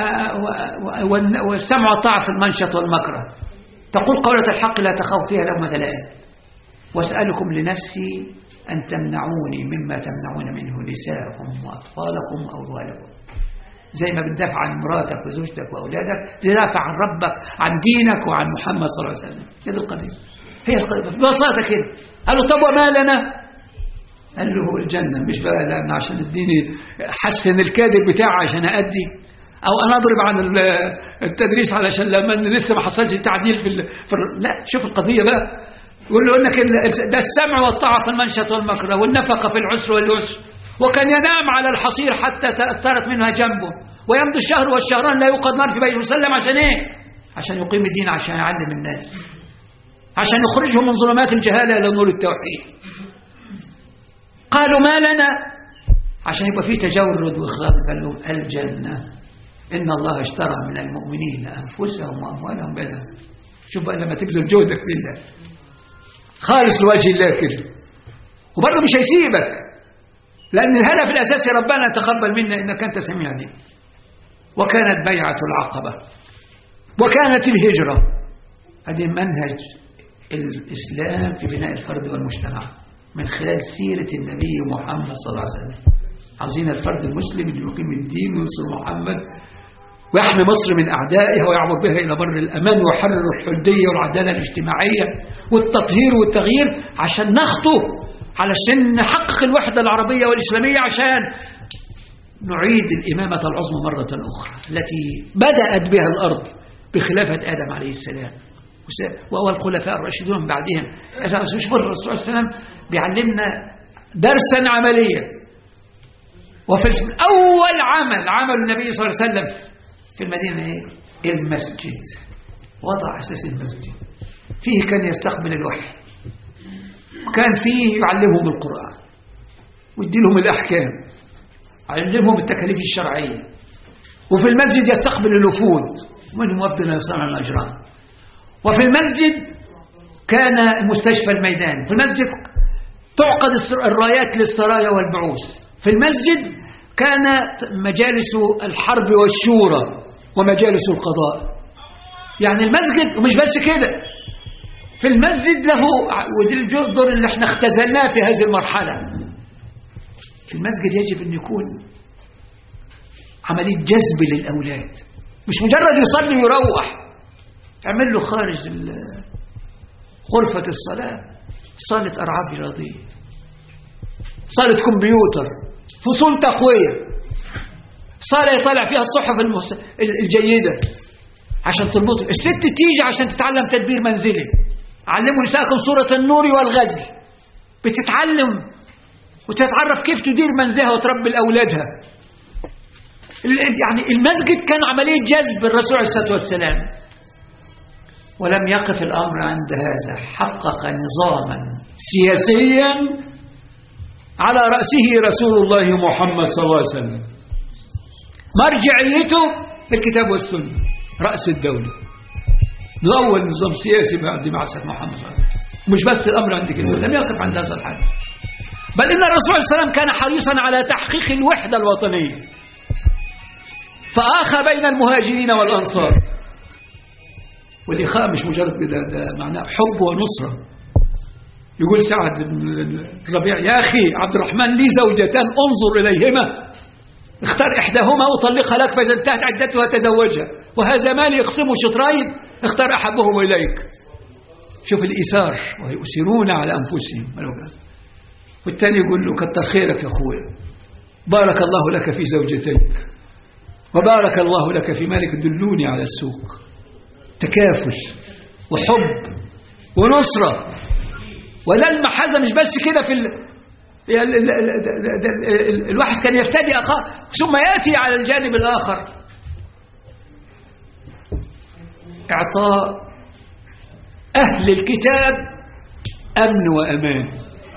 والسمع والطاعة في المنشط والمكره، تقول قولة الحق لا تخاف فيها لومة لائم، واسألكم لنفسي أن تمنعوني مما تمنعون منه نساءكم وأطفالكم وأولادكم. زي ما بتدافع عن مراتك وزوجتك وأولادك، تدافع عن ربك، عن دينك وعن محمد صلى الله عليه وسلم. هذه القضية، هي القضية ببساطة كده. قالوا طب وما لنا؟ قال له الجنة. مش بقى لأن عشان الدين حسن الكاذب بتاعه عشان أدي، أو أنا أضرب عن التدريس علشان لما لسه ما حصلش تعديل في, ال... في ال... لا، شوف القضية بقى. يقول له إنك ده السمع والطاعة في المنشط والمكره، والنفقة في العسر واليسر، وكان ينام على الحصير حتى تأثرت منها جنبه، ويمضي الشهر والشهران لا يوقد نار في بيته. وسلم عشان إيه؟ عشان يقيم الدين، عشان يعلم الناس، عشان يخرجهم من ظلمات الجهالة إلى نور التوحيد. قالوا ما لنا؟ عشان يبقى فيه تجرد وإخلاص. قال لهم الجنة، إن الله اشترى من المؤمنين أنفسهم وأموالهم بذل. شوف بقى لما تبذل جهدك لله خالص لوجه الله كده، وبرضه مش هيسيبك، لأن الهدف الأساسي ربنا تقبل منا إنك أنت سميع عليم. وكانت بيعة العقبة، وكانت الهجرة. هذه منهج الإسلام في بناء الفرد والمجتمع من خلال سيرة النبي محمد صلى الله عليه وسلم. عاوزين الفرد المسلم اللي يقيم الدين وينصر محمد ويحمي مصر من أعدائها ويعبر بها إلى بر الأمان ويحرر الحدية والعدالة الاجتماعية والتطهير والتغيير عشان نخطو علشان نحقق الوحدة العربية والإسلامية عشان نعيد الإمامة العظمى مرة أخرى التي بدأت بها الأرض بخلافة آدم عليه السلام والخلفاء الراشدون من بعدهم. شوف الرسول صلى الله عليه وسلم بيعلمنا درسا عمليا. وفي أول عمل عمل النبي صلى الله عليه وسلم في المدينة إيه؟ المسجد. وضع أساس المسجد. فيه كان يستقبل الوحي وكان فيه يعلمهم القرآن ويدي لهم الأحكام علمهم التكاليف الشرعية. وفي المسجد يستقبل الوفود ومنهم وفدنا يصنع الأجرام. وفي المسجد كان مستشفى الميدان. في المسجد تعقد الرايات للسرايا والبعوث. في المسجد كان مجالس الحرب والشورى ومجالس القضاء. يعني المسجد ومش بس كده، في المسجد له ودي الجدر اللي احنا اختزلناه في هذه المرحلة. في المسجد يجب أن يكون عملية جذب للأولاد، مش مجرد يصلي ويروح. اعمل له خارج غرفة الصلاة صالة ألعاب رياضية، صالة كمبيوتر، فصول تقوية، صالة يطلع فيها الصحف المس... الجيدة عشان تربطه. الست تيجي عشان تتعلم تدبير منزلي. علموا نساءكم سورة النور والغزل، بتتعلم وتتعرف كيف تدير منزلها وتربي لأولادها. يعني المسجد كان عملية جذب الرسول عليه الصلاة والسلام. ولم يقف الأمر عند هذا، حقق نظاما سياسيا على رأسه رسول الله محمد صلى الله عليه وسلم، مرجعيته في الكتاب والسنة، رأس الدولة. ده أول نظام سياسي بعد بعثة محمد صلى الله عليه وسلم. مش بس الأمر عند كده، لم يقف عند هذا الحد، بل إن الرسول صلى الله عليه وسلم كان حريصا على تحقيق الوحدة الوطنية، فآخى بين المهاجرين والأنصار. والإخاء مش مجرد ده, ده معناه حب ونصرة. يقول سعد بن الربيع: يا أخي عبد الرحمن لي زوجتان انظر إليهما، اختار إحداهما أطلقها لك فإذا انتهت عدتها تزوجها، وهذا مالي اقسمه شطرين اختار أحبهم إليك. شوف الإيثار، ويؤثرون على أنفسهم. والثاني يقول له: كتر خيرك يا أخويا، بارك الله لك في زوجتيك وبارك الله لك في مالك، دلوني على السوق. تكافل وحب ونصرة. ولا المحازة مش بس كده في ال... ال... ال... ال... الواحد كان يفتدي أخاه ثم يأتي على الجانب الآخر إعطاء أهل الكتاب أمن وأمان.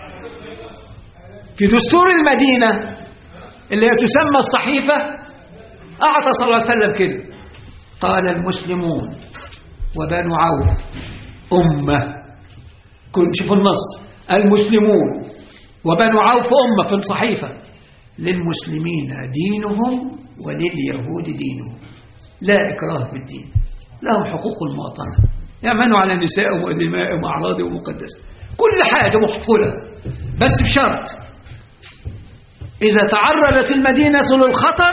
في دستور المدينة اللي تسمى الصحيفة أعطى صلى الله عليه وسلم كده: قال المسلمون وبنو عوف أمة. كنت شوفوا النص: المسلمون وبنو عوف أمة في الصحيفة، للمسلمين دينهم ولليهود دينهم، لا إكراه في الدين، لهم حقوق المواطنة، يأمنوا على نسائهم ودمائهم وأعراضهم ومقدسة، كل حاجة محفولة، بس بشرط: إذا تعرضت المدينة للخطر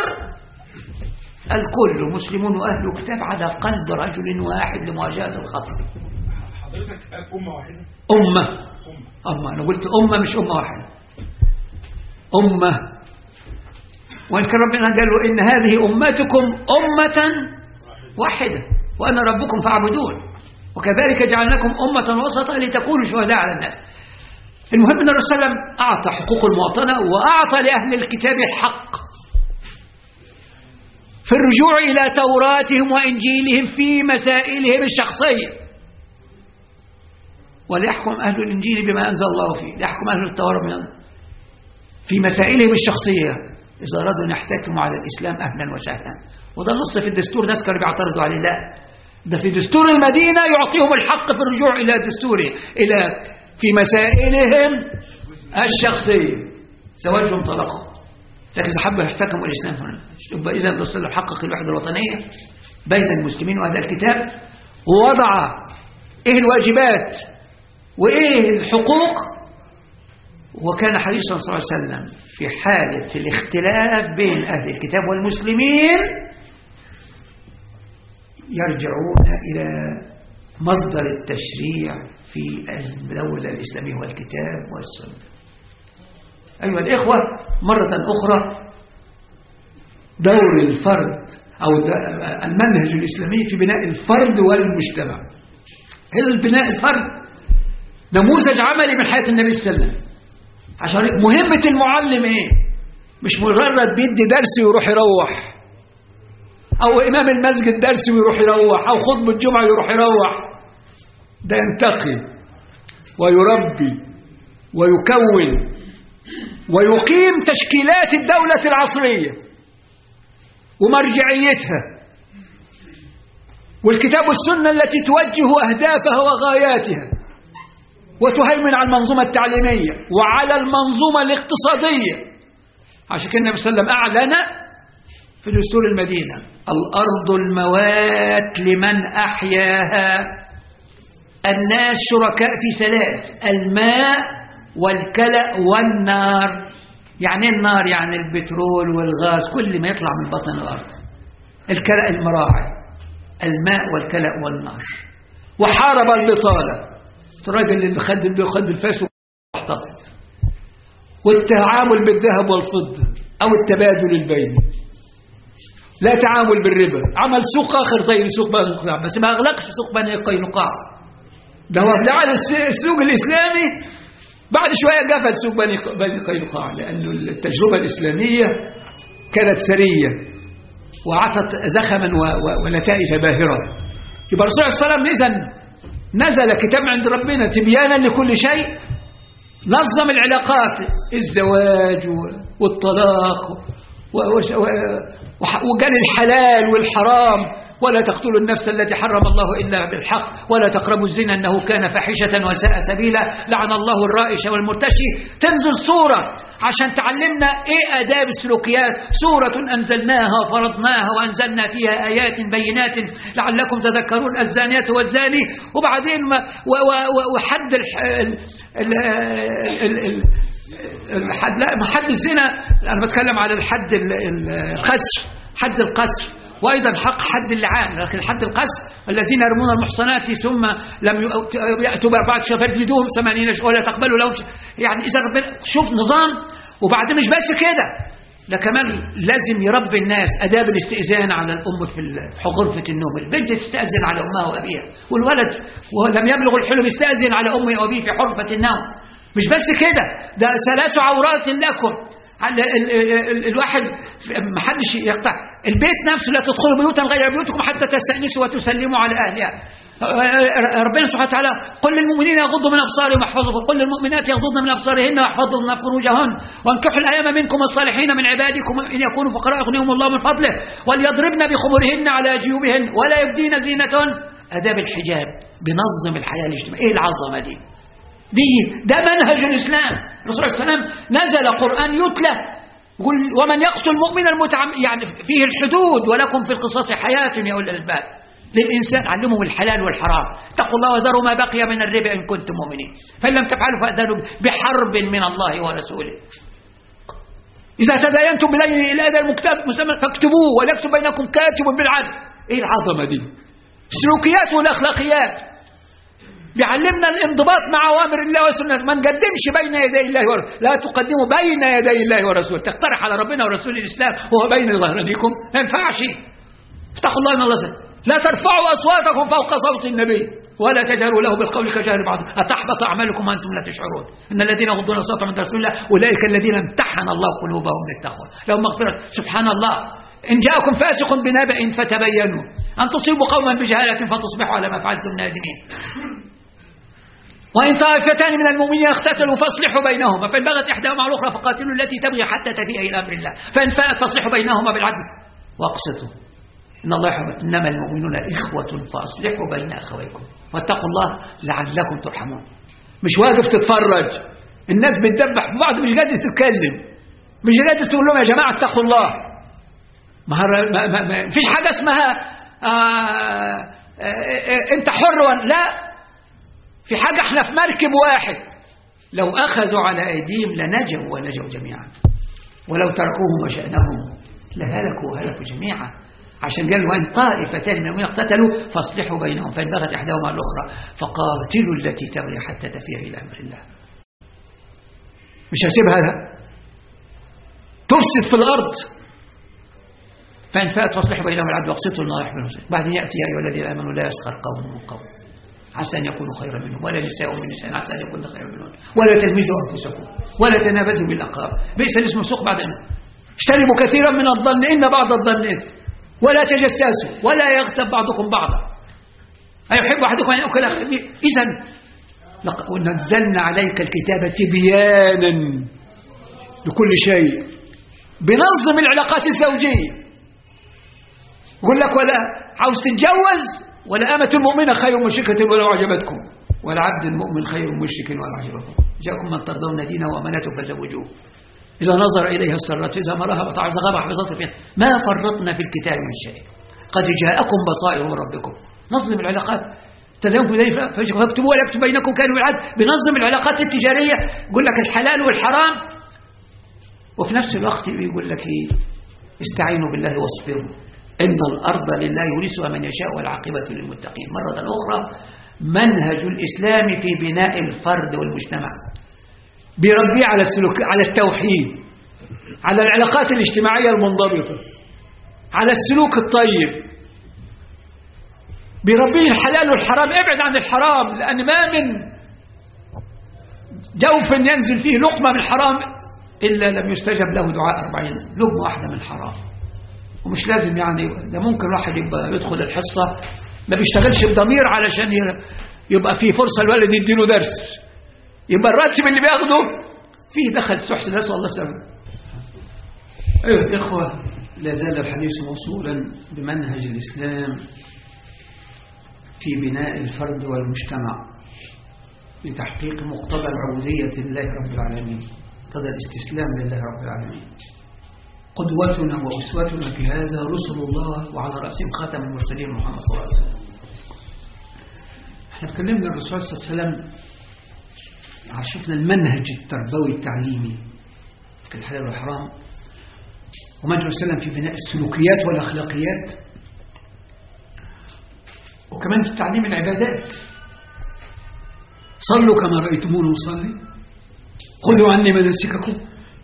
الكل مسلمون وأهل كتاب على قلب رجل واحد لمواجهة الخطر. حضرتك أمة واحدة؟ أمة أمة أنا قلت أمة مش أمة واحدة، أمة. وإن كان ربنا قال له: إن هذه أمتكم أمة واحدة وأنا ربكم فاعبدون وكذلك جعلناكم أمة وسطا لتكونوا شهداء على الناس. المهم أن الرسول صلى الله عليه وسلم أعطى حقوق المواطنة وأعطى لأهل الكتاب الحق في الرجوع إلى توراتهم وإنجيلهم في مسائلهم الشخصية. وليحكم أهل الإنجيل بما أنزل الله فيه، ليحكم أهل التوراة في مسائلهم الشخصية إذا أرادوا أن يحتكموا على الإسلام أهلا وسهلا. وده النص في الدستور، ناس كانوا بيعترضوا عليه. لا، ده في دستور المدينة يعطيهم الحق في الرجوع إلى دستوره، إلى في مسائلهم الشخصية، زواجهم طلاقهم. لكن إذا حبوا يحتكموا الإسلام يبقى إذا الرسول حقق الوحدة الوطنية بين المسلمين وأهل الكتاب، ووضع إيه الواجبات وإيه الحقوق وكان حريصا صلى الله عليه وسلم في حالة الاختلاف بين أهل الكتاب والمسلمين يرجعون إلى مصدر التشريع في الدولة الإسلامية والكتاب والسنة. أيها الإخوة، مرة أخرى دور الفرد أو المنهج الإسلامي في بناء الفرد والمجتمع. هذا البناء الفرد نموذج عملي من حياة النبي صلى الله عليه وسلم. عشان مهمة المعلم إيه؟ مش مجرد بيدي درس ويروح يروح، أو إمام المسجد درس ويروح يروح، أو خطبة الجمعة ويروح يروح. ده ينتقي ويربي ويكون ويقيم تشكيلات الدولة العصرية ومرجعيتها والكتاب والسنة التي توجه أهدافها وغاياتها وتهيمن على المنظومة التعليمية وعلى المنظومة الاقتصادية. عشان كده النبي صلى الله عليه وسلم أعلن في دستور المدينة: الأرض الموات لمن أحياها. الناس شركاء في ثلاث: الماء والكلأ والنار. يعني النار يعني البترول والغاز، كل ما يطلع من بطن الأرض. الكلأ المراعي، الماء والكلأ والنار. وحارب البطالة، الراجل اللي خد اللي خد الفاس واحتضر. والتعامل بالذهب والفضة أو التبادل البيني، لا تعامل بالربا. عمل سوق آخر زي سوق بني قينقاع، بس ما أغلقش سوق بني قينقاع. ده هو ابتعد السوق الإسلامي، بعد شوية قفل سوق بني قينقاع، لأن التجربة الإسلامية كانت سرية وعطت زخما ونتائج باهرة. يبقى الرسول صلى الله عليه وسلم إذن نزل كتاب عند ربنا تبيانا لكل شيء، نظم العلاقات، الزواج والطلاق وقال الحلال والحرام: ولا تقتلوا النفس التي حرم الله إلا بالحق، ولا تقربوا الزنا إنه كان فاحشة وساء سبيلا، لعن الله الرائش والمرتشي. تنزل سورة عشان تعلمنا إيه آداب السلوكيات، سورة أنزلناها وفرضناها وأنزلنا فيها آيات بينات لعلكم تذكرون، الزانية والزاني. وبعدين وحد الحد لا حد الزنا، أنا بتكلم على الحد القذف، حد القذف، وأيضا حق حد اللعان. لكن حد القذف: الذين يرمون المحصنات ثم لم يأتوا بأربعة شهور فاجلدوهم ثمانين ولا تقبلوا لهم. يعني إذا ربنا شوف نظام. وبعدين مش بس كده، ده كمان لازم يربي الناس آداب الاستئذان على الأم في غرفة النوم. البنت تستأذن على أمها وأبيها، والولد ولم يبلغ الحلم يستأذن على أمه وأبيه في غرفة النوم. مش بس كده، ده ثلاث عورات لكم. الواحد ما حدش يقطع البيت نفسه، لا تدخلوا بيوتا غير بيوتكم حتى تستأنسوا وتسلموا على أهلها. ربنا سبحانه وتعالى: قل للمؤمنين يغضوا من أبصارهم ويحفظوا، قل للمؤمنات يغضضن من أبصارهن ويحفظن فروجهن، وانكحوا الأيام منكم الصالحين من عبادكم إن يكونوا فقراء يغنيهم الله من فضله، وليضربن بخمرهن على جيوبهن ولا يبدين زينتهن. آداب الحجاب بنظم الحياة الاجتماعية. إيه العظمة دي؟ دي ده منهج الإسلام. الرسول صلى الله عليه وسلم نزل قرآن يتلى، يقول: ومن يقتل مؤمنا المتعمد، يعني فيه الحدود، ولكم في القصاص حياة يا أولي الألباب. للإنسان علمهم الحلال والحرام، اتقوا الله وذروا ما بقي من الربا إن كنتم مؤمنين، فإن لم تفعلوا فأذنوا بحرب من الله ورسوله. إذا تداينتم بدين إلى أجل مسمى فاكتبوه وليكتب بينكم كاتب بالعدل. إيه العظمة دي؟ السلوكيات والأخلاقيات. بيعلمنا الانضباط مع أوامر الله وسنته، ما نقدمش بين يدي الله ورسوله. لا تقدموا بين يدي الله ورسوله، تقترح على ربنا ورسول الإسلام وهو بين ظهرانيكم، ما ينفعش. اتقوا الله إن الله سنة. لا ترفعوا أصواتكم فوق صوت النبي ولا تجهروا له بالقول كجهر بعضكم أتحبط أعمالكم وأنتم لا تشعرون. إن الذين يغضون أصواتهم عند رسول الله أولئك الذين امتحن الله قلوبهم للتقوى لهم مغفرة. سبحان الله. إن جاءكم فاسق بنبأ فتبينوا أن تصيبوا قوما بجهالة فتصبحوا على ما فعلتم نادمين. وإن طائفتان من المؤمنين اقتتلوا فاصلحوا بينهما، فإن بغت إحداهما على الأخرى فقاتلوا التي تبغي حتى تفيء إلى أمر الله، فإن فاءت فاصلحوا بينهما بالعدل واقسطوا إن الله يحب إنما المؤمنون إخوة فأصلحوا بين أخويكم واتقوا الله لعلكم ترحمون. مش واقف تتفرج، الناس بتدبح في بعض، مش قادر تتكلم، مش قادر تقول لهم يا جماعة اتقوا الله. ما, ما, ما, ما فيش حاجة اسمها آآ آآ أنت حر ولا لا. في حاجة احنا في مركب واحد، لو أخذوا على أيديهم لنجوا ونجوا جميعا، ولو تركوهم وشأنهم لهلكوا وهلكوا جميعا. عشان قال وإن طائفتان من المؤمنين اقتتلوا فاصلحوا بينهم فإن بغت إحداهما على الأخرى فقاتلوا التي تبغي حتى تفيء إلى أمر الله. مش هسيبها تفسد في الأرض. فإن فات فاصلحوا بينهم العدل واقسطوا الله يحب المحسنين. بعدين يأتي يا أيها الذين آمنوا لا يسخر قوم من قوم عسى أن يكونوا خيرا منهم ولا نساء من نساء عسى أن يكونوا خيرا منهم ولا تلمزوا أنفسكم ولا تنابزوا بالألقاب بئس الاسم الفسوق بعد أن اجتنبوا كثيرا من الظن إن بعض الظن إثم ولا تجسسوا ولا يغتب بعضكم بعضا أيحب أحدكم أن يأكل أخيه. إذن ونزلنا عليك الكتاب تبيانا لكل شيء بنظم العلاقات الزوجية. يقول لك ولا عاوز تتجوز ولا أمة المؤمنة خير مشركة ولو أعجبتكم ولا عبد المؤمن خير مشرك ولو أعجبكم جاءكم من ترضون دينه وأمانته فزوجوه إذا نظر إليها السرات إذا مراها بطاعة غرح بساط فيها ما فرطنا في الكتاب من شيء قد جاءكم بصائر من ربكم. نظم العلاقات تزوجوا ذلك فاكتبوا ولا يكتب بينكم كانوا بالعدل. بنظم العلاقات التجارية يقول لك الحلال والحرام وفي نفس الوقت بيقول لك إيه استعينوا بالله واصبروا إن الأرض لله يورثها من يشاء والعاقبة للمتقين. مرة أخرى منهج الإسلام في بناء الفرد والمجتمع بيربيه على السلوك على التوحيد على العلاقات الاجتماعية المنضبطة على السلوك الطيب بيربيه الحلال والحرام. ابعد عن الحرام لأن ما من جوف ينزل فيه لقمة من حرام إلا لم يستجب له دعاء أربعين لقمة واحدة من حرام. ومش لازم يعني ده ممكن واحد يبقى يدخل الحصة ما بيشتغلش بضمير علشان يبقى فيه فرصة الولد يديله درس يبقى الراتب اللي بياخده فيه دخل سحت. نسأل الله السلامة. أيها الإخوة لا زال الحديث موصولا بمنهج الإسلام في بناء الفرد والمجتمع لتحقيق مقتضى العبودية لله رب العالمين مقتضى الاستسلام لله رب العالمين. قدوتنا وأسوتنا في هذا رسل الله وعلى رأسهم خاتم المرسلين محمد صلى الله عليه وسلم. احنا تكلمنا الرسول صلى الله عليه وسلم شفنا المنهج التربوي التعليمي في الحلال والحرام ومنهج السلام في بناء السلوكيات والأخلاقيات وكمان في تعليم العبادات. صلوا كما رأيتموني أصلي خذوا عني مناسككم.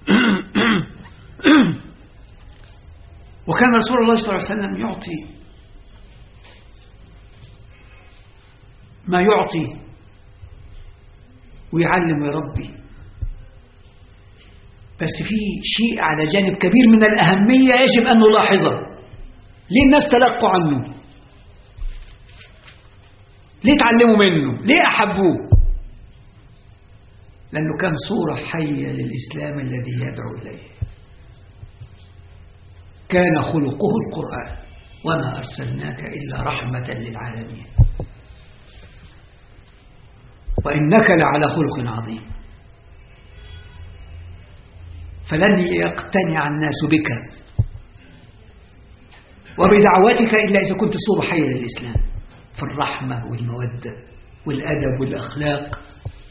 وكان رسول الله صلى الله عليه وسلم يعطي ما يعطي ويعلم ويربي. بس في شيء على جانب كبير من الأهمية يجب أن نلاحظه. ليه الناس تلقوا عنه؟ ليه تعلموا منه؟ ليه أحبوه؟ لأنه كان صورة حية للإسلام الذي يدعو إليه. كان خلقه القرآن وما أرسلناك إلا رحمة للعالمين وإنك لعلى خلق عظيم. فلن يقتنع الناس بك وبدعوتك إلا إذا كنت صورة حية للإسلام في الرحمة والمودة والأدب والأخلاق.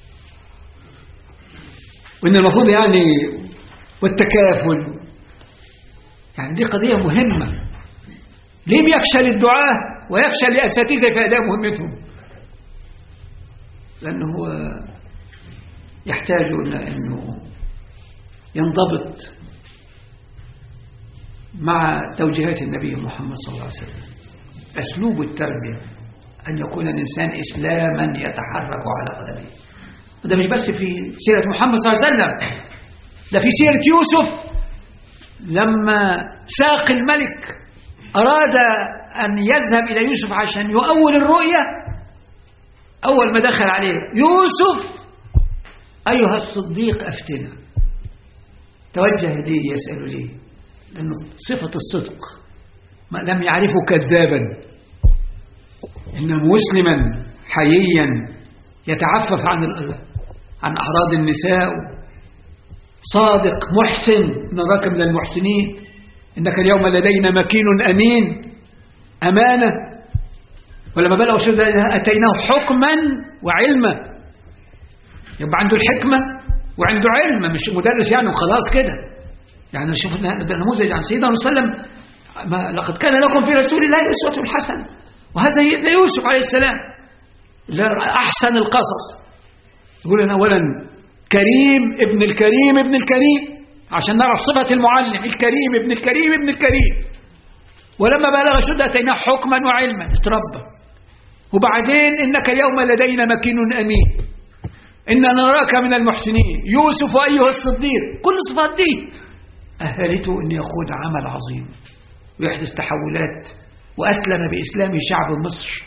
وإن المفروض يعني والتكافل يعني دي قضية مهمة. ليه بيفشل الدعاة ويفشل الأساتذة في أداء مهمتهم؟ لأنه هو يحتاج إلى أنه ينضبط مع توجيهات النبي محمد صلى الله عليه وسلم. أسلوب التربية أن يكون الإنسان إسلاما يتحرك على قدمه. وده مش بس في سيرة محمد صلى الله عليه وسلم ده في سيرة يوسف لما ساق الملك أراد أن يذهب إلى يوسف عشان يؤول الرؤية. أول ما دخل عليه يوسف أيها الصديق أفتنا توجه ليه يسأل ليه لأنه صفة الصدق ما لم يعرفه كذابا إنه مسلما حييا يتعفف عن عن أعراض النساء صادق محسن نراك من المحسنين إنك اليوم لدينا مكين أمين أمانة. ولما بلغوا شهد أتيناه حكما وعلما يبقى عنده الحكمة وعنده علم، مش مدرس يعني وخلاص كده. يعني شوف نموذج عن سيدنا صلى الله عليه وسلم، لقد كان لكم في رسول الله أسوة حسنة. وهذا يوسف عليه السلام أحسن القصص. يقول لنا أولا كريم ابن الكريم ابن الكريم، عشان نعرف صفة المعلم، الكريم ابن الكريم ابن الكريم. ولما بلغ شد أتيناه حكما وعلما، اتربى. وبعدين إنك اليوم لدينا مكين أمين، إننا نراك من المحسنين، يوسف أيها الصديق. كل الصفات دي أهلته أن يقود عمل عظيم ويحدث تحولات. وأسلم بإسلام شعب مصر،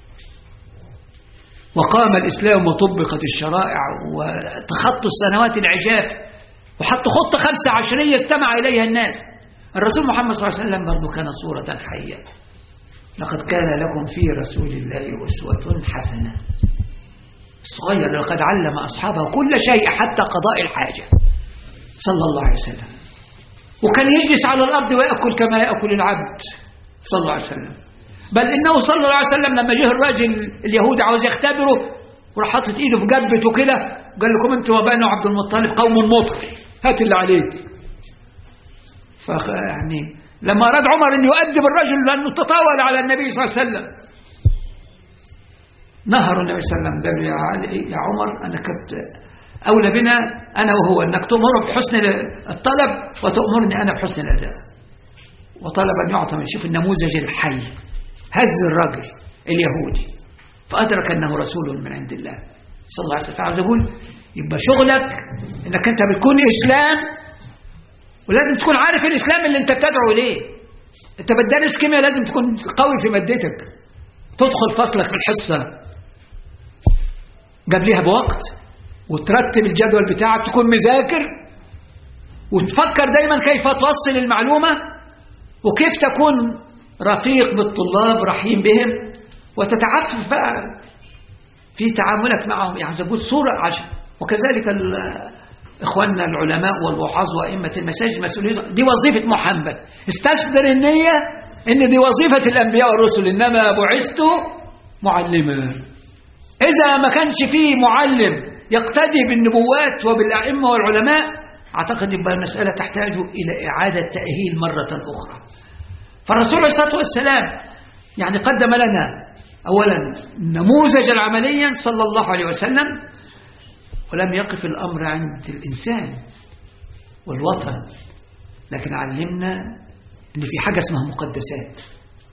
وقام الإسلام وطبقت الشرائع وتخطوا السنوات العجاف، وحط خطة خمسة عشرية استمع إليها الناس. الرسول محمد صلى الله عليه وسلم برضو كان صورة حية. لقد كان لكم في رسول الله أسوة حسنة. الصغير لقد علم أصحابه كل شيء حتى قضاء الحاجة صلى الله عليه وسلم. وكان يجلس على الأرض ويأكل كما يأكل العبد صلى الله عليه وسلم. بل إنه صلى الله عليه وسلم لما جه الراجل اليهودي عاوز يختبره وراح حاطط إيده في جبته كده، قال لكم أنتوا وبنو عبد المطلب قوم مطل، هات اللي عليك. فيعني لما أراد عمر أن يؤدب الرجل لأنه تطاول على النبي صلى الله عليه وسلم، نهر النبي صلى الله عليه وسلم قال يا علي يا عمر أنا كنت أولى بنا أنا وهو أنك تأمره بحسن الطلب وتأمرني أنا بحسن الأداء. وطلب أن يعطى من شوف النموذج الحي، هز الرجل اليهودي فأدرك أنه رسول من عند الله صلى الله عليه وسلم. فعاوز أقول يبقى شغلك أنك أنت بتكون إسلام، ولازم تكون عارف الإسلام اللي أنت بتدعو إليه. أنت بتدرس كيمياء لازم تكون قوي في مادتك، تدخل فصلك في الحصة قبلها بوقت وترتب الجدول بتاعك، تكون مذاكر وتفكر دايما كيف توصل المعلومة وكيف تكون رفيق بالطلاب رحيم بهم، وتتعفف بقى في تعاملك معهم. يعني زي صورة عشان. وكذلك إخواننا العلماء والوعاظ وأئمة المساجد مسؤولية، دي وظيفة محمد. استشدر النية إن دي وظيفة الأنبياء والرسل، إنما بعثت معلما. إذا ما كانش فيه معلم يقتدي بالنبوات وبالأئمة والعلماء، أعتقد يبقى المسألة تحتاج إلى إعادة تأهيل مرة أخرى. فالرسول عليه الصلاة والسلام يعني قدم لنا أولا نموذجا عمليا صلى الله عليه وسلم، ولم يقف الأمر عند الإنسان والوطن، لكن علمنا أن في حاجة اسمها مقدسات.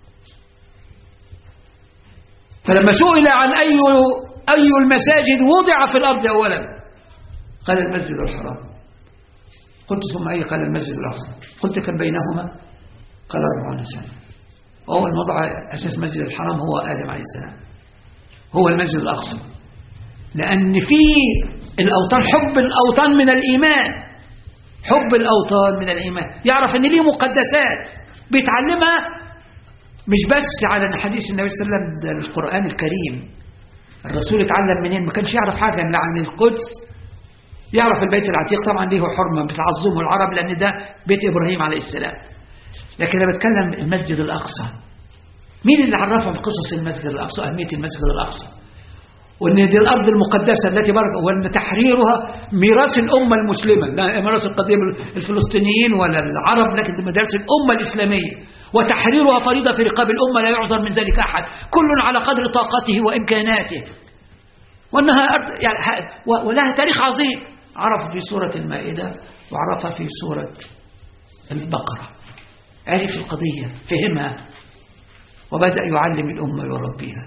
فلما سئل عن أي أي المساجد وضع في الأرض أولا قال المسجد الحرام. قلت ثم أي؟ قال المسجد الأقصى. قلت كم بينهما؟ قال أربعون سنة. أول موضع أساس مسجد الحرام هو آدم عليه السلام، هو المسجد الأقصى. لأن في الأوطان، حب الأوطان من الإيمان، حب الأوطان من الإيمان. يعرف أن ليه مقدسات بيتعلمها، مش بس على حديث النبي صلى الله عليه وسلم، القرآن الكريم. الرسول اتعلم منين؟ ما كانش يعرف حاجة لا عن القدس. يعرف البيت العتيق طبعا ليه حرمة بتعظمه العرب لأن ده بيت إبراهيم عليه السلام. لكن لما بتكلم المسجد الأقصى، مين اللي عرفهم قصص المسجد الأقصى، أهمية المسجد الأقصى، وأن دي الأرض المقدسة التي بارك، وأن تحريرها ميراث الأمة المسلمة، لا ميراث القديم الفلسطينيين ولا العرب، لكن مدارس الأمة الإسلامية، وتحريرها فريضة في رقاب الأمة لا يعذر من ذلك أحد، كل على قدر طاقته وإمكاناته. وأنها أرض يعني ولها تاريخ عظيم، عرف في سورة المائدة وعرفها في سورة البقرة. عرف القضية، فهمها، وبدأ يعلم الأمة ويربيها.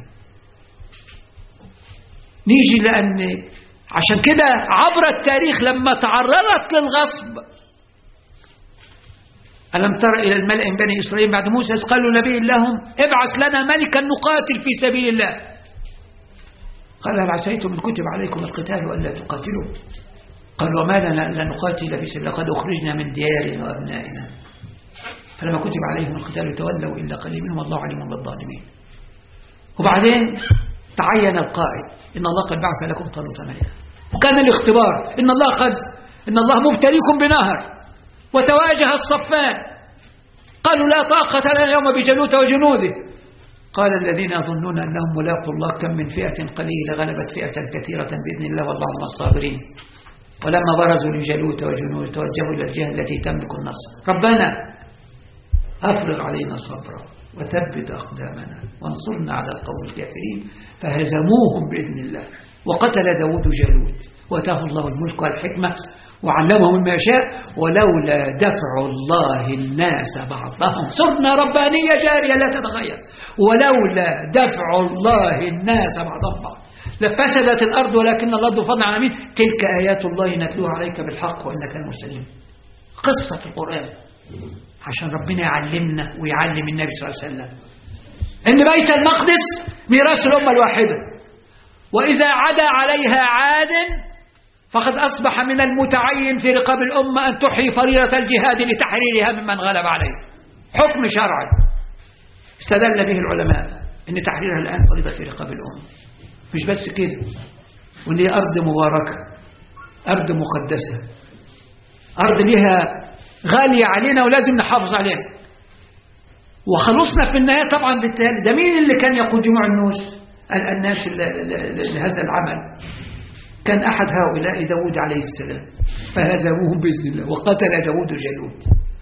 نيجي لأن عشان كده عبر التاريخ لما تعرضت للغصب، ألم تر إلى الملأ من بني إسرائيل بعد موسى إذ قالوا نبي لهم ابعث لنا ملكا نقاتل في سبيل الله، قال هل عسيتم إن كتب عليكم القتال وألا تقاتلوا؟ قالوا وما لنا لا نقاتل في سبيل الله قد أخرجنا من ديارنا وأبنائنا، فلما كتب عليهم القتال تولوا إلا قليل منهم والله عليم بالظالمين. وبعدين تعين القائد إن الله قد بعث لكم طالوت ملكا، وكان الاختبار إن الله قد إن الله مبتليكم بنهر وتواجه الصفان، قالوا لا طاقة لنا اليوم بجالوت وجنوده، قال الذين يظنون أنهم ملاقوا الله كم من فئة قليلة غلبت فئة كثيرة بإذن الله والله مع الصابرين. ولما برزوا لجالوت وجنود توجهوا إلى الجهة التي تملك النصر. ربنا أفرغ علينا صبرا وثبت أقدامنا وانصرنا على القوم الكافرين فهزموهم بإذن الله. وقتل داود جالوت واتاه الله الملك والحكمة وعلمه مما يشاء ولولا دفع الله الناس بعضهم صرنا ربانية جارية لا تتغير ولولا دفع الله الناس بعضهم بعض لفسدت الأرض ولكن الله ذو فضل على مين. تلك آيات الله نتلوها عليك بالحق وإنك المرسلين. قصة في القرآن عشان ربنا يعلمنا ويعلم النبي صلى الله عليه وسلم إن بيت المقدس ميراث الأمة الواحدة وإذا عدا عليها عاد فقد أصبح من المتعين في رقاب الأمة أن تحيي فريضة الجهاد لتحريرها ممن غلب عليه. حكم شرعي استدل به العلماء أن تحريرها الآن فريضة في رقاب الأمة. مش بس كده وأن هي أرض مباركة أرض مقدسة أرض لها غالية علينا ولازم نحافظ عليها. وخلصنا في النهاية طبعا بالتالي. ده مين اللي كان يقود جموع الناس الناس لهذا العمل؟ كان أحد هؤلاء داود عليه السلام فهزموهم بإذن الله وقتل داود جالوت.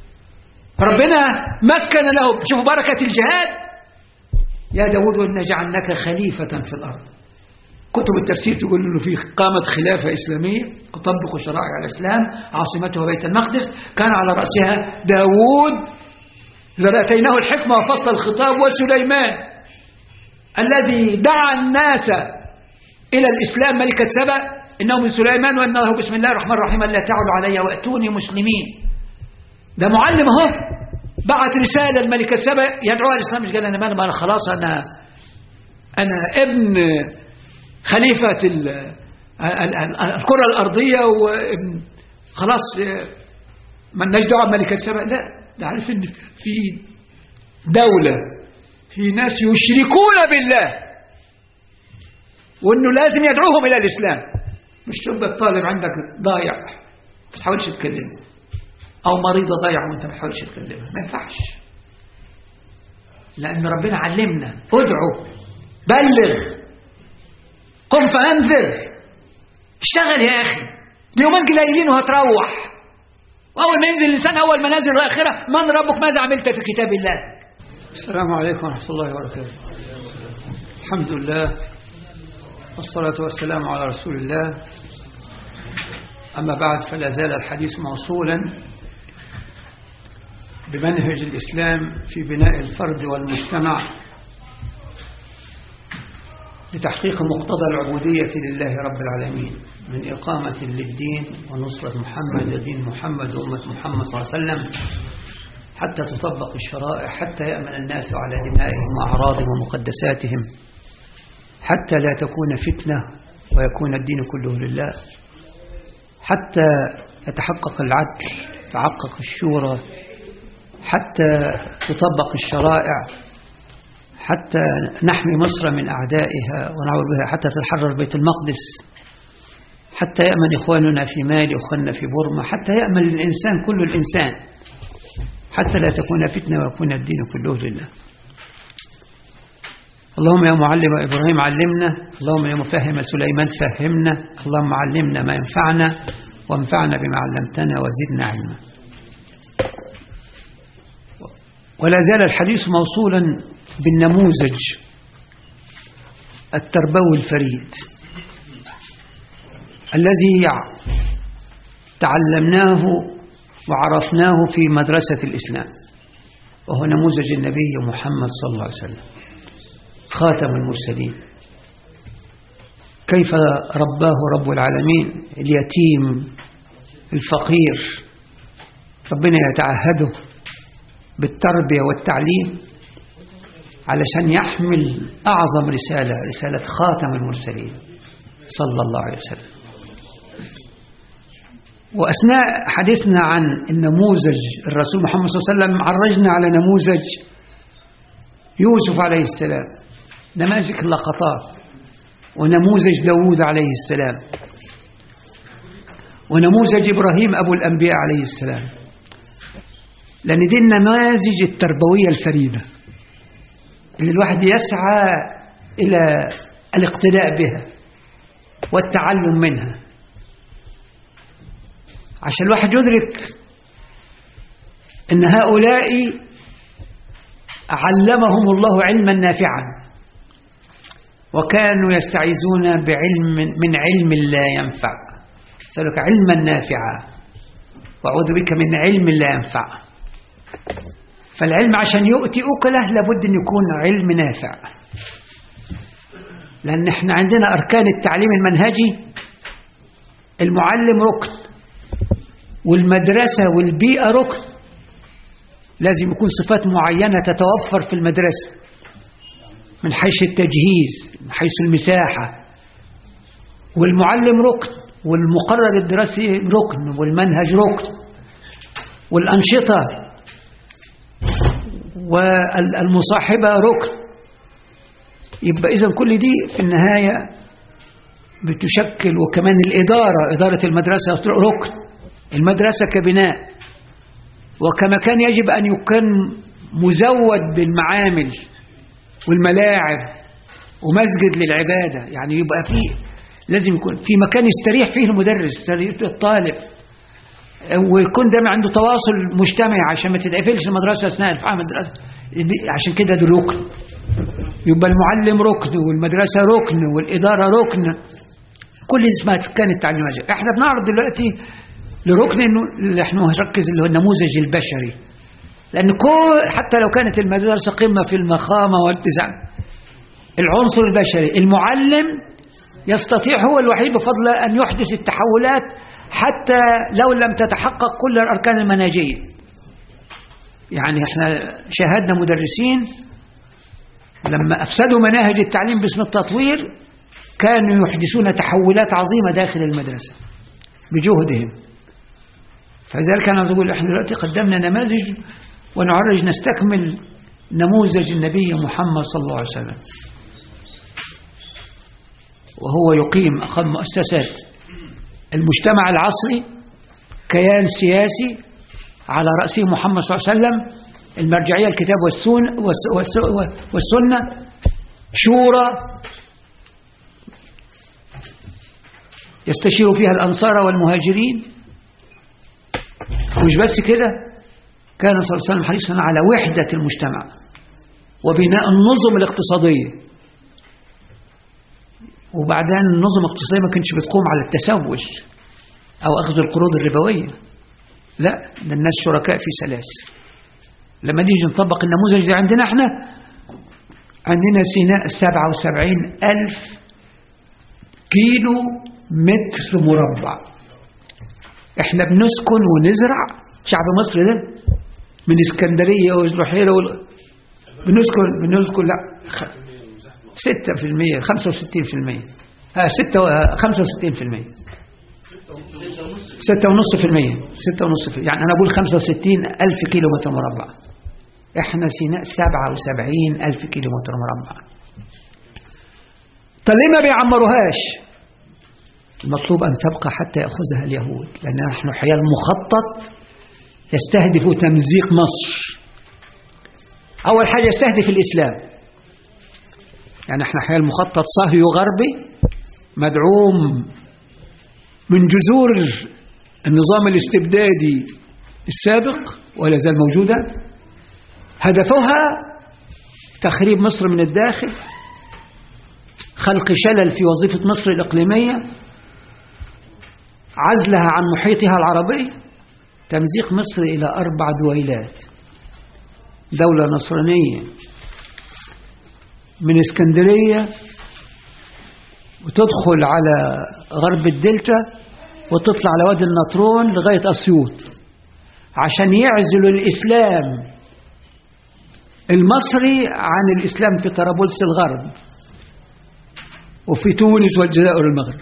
ربنا مكن له. شوفوا بركة الجهاد. يا داود إنا جعلناك خليفة في الأرض. كتب التفسير تقول له فيه قامت خلافة إسلامية تطبق شرائع الإسلام عاصمته بيت المقدس كان على رأسها داود لأتيناه الحكمة وفصل الخطاب وسليمان الذي دعا الناس إلى الإسلام ملكة سبأ إنه من سليمان وإنه بسم الله الرحمن الرحيم ألا تعلوا علي وأتوني مسلمين. ده معلم اهو بعت رسالة الملكة سبأ يدعوها الإسلام. مش قال أنا مال ما أنا خلاص أنا أنا ابن خليفة الكرة الأرضية وابن خلاص ما لناش دعوة بملكة سبأ. لا ده عارف إن في دولة في ناس يشركون بالله وإنه لازم يدعوهم إلى الإسلام. مش تبقى الطالب عندك ضايع ما تحاولش تكلمه أو مريضة ضايع وأنت ما تحاولش تكلمها. ما ينفعش لأن ربنا علمنا ادعو بلغ قم فأنذر. اشتغل يا أخي دي يومين قليلين وهتروح. وأول ما ينزل الإنسان أول منازل الآخرة من ربك ماذا عملت في كتاب الله. السلام عليكم ورحمة الله وبركاته. الحمد لله والصلاة والسلام على رسول الله. أما بعد فلا زال الحديث موصولا بمنهج الإسلام في بناء الفرد والمجتمع لتحقيق مقتضى العبودية لله رب العالمين من إقامة للدين ونصرة محمد ودين محمد وأمة محمد صلى الله عليه وسلم حتى تطبق الشرائع حتى يأمن الناس على دمائهم وأعراضهم ومقدساتهم حتى لا تكون فتنة ويكون الدين كله لله حتى يتحقق العدل تحقق الشورى حتى تطبق الشرائع حتى نحمي مصر من أعدائها ونعود بها حتى تتحرر بيت المقدس حتى يأمن إخواننا في مالي وإخواننا في بورما حتى يأمن الإنسان كل الإنسان حتى لا تكون فتنة ويكون الدين كله لله. اللهم يا معلم إبراهيم علمنا. اللهم يا مفهم سليمان فهمنا. اللهم علمنا ما ينفعنا وانفعنا بما علمتنا وزدنا علما. ولا زال الحديث موصولا بالنموذج التربوي الفريد الذي تعلمناه وعرفناه في مدرسة الإسلام وهو نموذج النبي محمد صلى الله عليه وسلم خاتم المرسلين. كيف رباه رب العالمين اليتيم الفقير ربنا يتعهده بالتربية والتعليم علشان يحمل أعظم رسالة رسالة خاتم المرسلين صلى الله عليه وسلم. وأثناء حديثنا عن النموذج الرسول محمد صلى الله عليه وسلم عرجنا على نموذج يوسف عليه السلام نماذج لقطات ونموذج داود عليه السلام ونموذج إبراهيم أبو الأنبياء عليه السلام لأن دي النماذج التربوية الفريدة اللي الواحد يسعى إلى الاقتداء بها والتعلم منها، عشان الواحد يدرك أن هؤلاء علمهم الله علما نافعا، وكانوا يستعيذون بعلم من علم لا ينفع. سألك علما نافعا وأعوذ بك من علم لا ينفع. فالعلم عشان يؤتي أكله لابد أن يكون علم نافع، لأن احنا عندنا أركان التعليم المنهجي. المعلم ركن، والمدرسة والبيئة ركن، لازم يكون صفات معينة تتوفر في المدرسة من حيث التجهيز، من حيث المساحة. والمعلم ركن، والمقرر الدراسي ركن، والمنهج ركن، والأنشطة والمصاحبة ركن. يبقى إذن كل دي في النهاية بتشكل. وكمان الإدارة، إدارة المدرسة ركن. المدرسة كبناء وكمكان يجب أن يكون مزود بالمعامل والملاعب ومسجد للعبادة. يعني يبقى فيه، لازم يكون في مكان يستريح فيه المدرس، يستريح الطالب، ويكون دايما عنده تواصل مجتمعي عشان ما تتقفلش المدرسة أثناء الفعل المدرسة. عشان كده ده ركن. يبقى المعلم ركن، والمدرسة ركن، والإدارة ركن. كل اسمها كانت التعليم. احنا بنعرض دلوقتي لركن انه احنا هنركز اللي هو النموذج البشري، لأن كل حتى لو كانت المدرسة قمة في المخامة والاتزان، العنصر البشري المعلم يستطيع هو الوحيد بفضل أن يحدث التحولات حتى لو لم تتحقق كل الأركان المنهجية. يعني احنا شاهدنا مدرسين لما أفسدوا مناهج التعليم باسم التطوير كانوا يحدثون تحولات عظيمة داخل المدرسة بجهدهم. فلذلك أنا أقول إحنا دلوقتي قدمنا نماذج ونعرج نستكمل نموذج النبي محمد صلى الله عليه وسلم، وهو يقيم أقام مؤسسات المجتمع العصري، كيان سياسي على رأسه محمد صلى الله عليه وسلم، المرجعية الكتاب والسنة، شورى يستشير فيها الأنصار والمهاجرين. مش بس كده، كان صلى الله عليه وسلم حريصا على وحدة المجتمع وبناء النظم الاقتصادية. وبعدين النظم الاقتصادية ما كانش بتقوم على التسول أو أخذ القروض الربوية، لا، ده الناس شركاء في سلاسل. لما نيجي نطبق النموذج ده عندنا احنا، عندنا سيناء سبعة وسبعين ألف كيلو متر مربع. احنا بنسكن ونزرع، شعب مصر ده من اسكندرية والبحيرة وال... بنسكن بنسكن لا ستة في المية خمسة وستين في المية ها ستة خمسة وستين في المية ستة ونص في المية ستة ونص في يعني أنا أقول خمسة وستين ألف كيلو متر مربع. إحنا سيناء سبعة وسبعين ألف كيلو متر مربع. طيب ليه ما بيعمروهاش؟ المطلوب أن تبقى حتى يأخذها اليهود، لأن نحن حيال مخطط يستهدف تمزيق مصر. أول حاجة يستهدف الإسلام، يعني احنا حيال مخطط صهيوني غربي مدعوم من جذور النظام الاستبدادي السابق ولا زال موجودة. هدفها تخريب مصر من الداخل، خلق شلل في وظيفة مصر الإقليمية، عزلها عن محيطها العربي، تمزيق مصر إلى أربع دويلات: دولة نصرانية من اسكندرية وتدخل على غرب الدلتا وتطلع على وادي النطرون لغاية أسيوط، عشان يعزلوا الإسلام المصري عن الإسلام في طرابلس الغرب وفي تونس والجزائر والمغرب.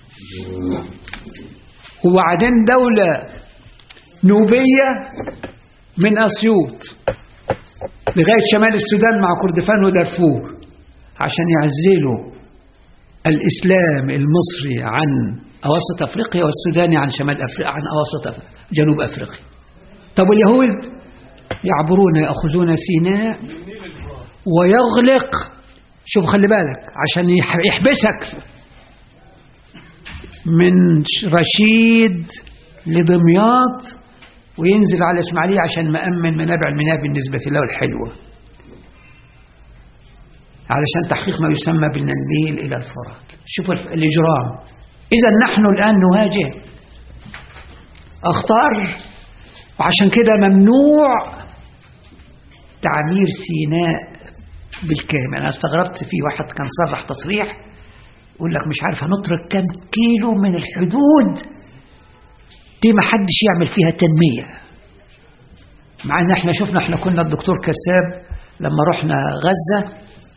وبعدين دولة نوبية من أسيوط لغاية شمال السودان مع كردفان ودارفور، عشان يعزلوا الإسلام المصري عن أواسط أفريقيا والسوداني عن شمال أفريقيا عن أواسط أفريقيا جنوب أفريقيا. طب اليهود يعبرون يأخذون سيناء ويغلق. شوف خلي بالك عشان يحبسك من رشيد لدمياط وينزل على إسماعيلية عشان مأمن منابع الميناء بالنسبة له الحلوة، علشان تحقيق ما يسمى بالنيل إلى الفرات. شوف الإجرام. إذا نحن الآن نواجه أخطار، وعشان كده ممنوع تعمير سيناء بالكامل. أنا استغربت في واحد كان صرح تصريح يقول لك مش عارف هنترك كم كيلو من الحدود دي ما حدش يعمل فيها تنمية، مع ان احنا شفنا، احنا كنا الدكتور كساب لما رحنا غزة،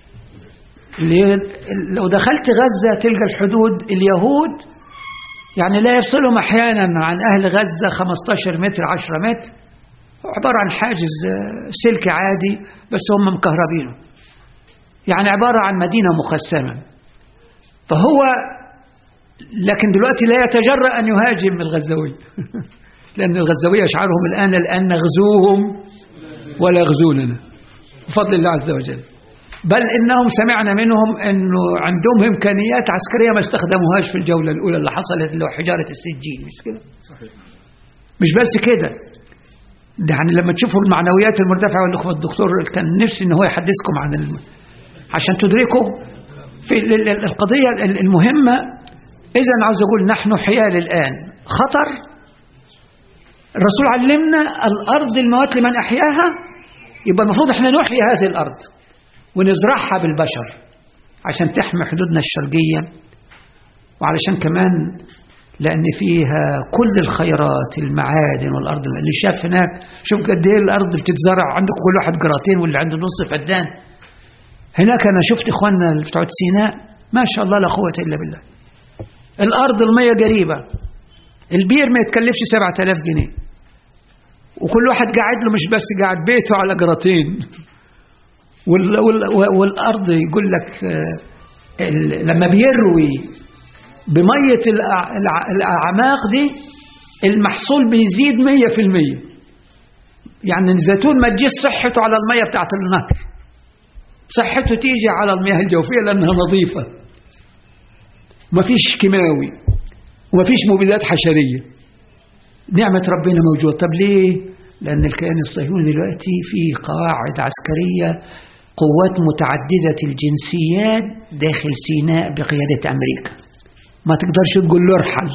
لو دخلت غزة تلقى الحدود اليهود يعني لا يفصلهم احيانا عن اهل غزة خمستاشر متر عشرة متر، عبارة عن حاجز سلك عادي بس هم مكهربينه، يعني عبارة عن مدينة مقسمة. فهو لكن دلوقتي لا يتجرأ أن يهاجم الغزاوية لأن الغزاوية أشعارهم الآن الآن نغزوهم ولا يغزوننا بفضل الله عز وجل، بل إنهم سمعنا منهم أنه عندهم إمكانيات عسكرية ما استخدموهاش في الجولة الأولى اللي حصلت اللي هو حجارة السجين، مش كده؟ صحيح. مش بس كده، يعني لما تشوفوا المعنويات المرتفعة والأخوة الدكتور كان نفسي أنه هو يحدثكم عن الم... عشان تدركوا في القضية المهمة. إذن عاوز أقول نحن حيال الآن خطر. الرسول علمنا الأرض الموات لمن أحياها، يبقى المفروض إحنا نحيي هذه الأرض ونزرعها بالبشر عشان تحمي حدودنا الشرقية، وعلشان كمان لأن فيها كل الخيرات المعادن والأرض اللي شاف هناك. شوف قد إيه الأرض بتتزرع، عندك كل واحد جراتين واللي عنده نص فدان. هناك أنا شفت إخواننا اللي بتوع سيناء ما شاء الله لا قوة إلا بالله، الأرض المية قريبة، البير ما يتكلفش سبعة آلاف جنيه، وكل واحد قاعد له مش بس قاعد بيته على جراتين. وال وال والأرض يقول لك لما بيروي بمية الأعماق دي المحصول بيزيد مية في المية. يعني الزيتون ما تجيش صحته على المية بتاعت النهر، صحته تيجي على المياه الجوفية لأنها نظيفة، ما فيش كيماوي وما فيش مبيدات حشرية. نعمة ربنا موجودة. طب ليه؟ لأن الكيان الصهيوني دلوقتي فيه قواعد عسكرية، قوات متعددة الجنسيات داخل سيناء بقيادة أمريكا. ما تقدرش تقول له ارحل،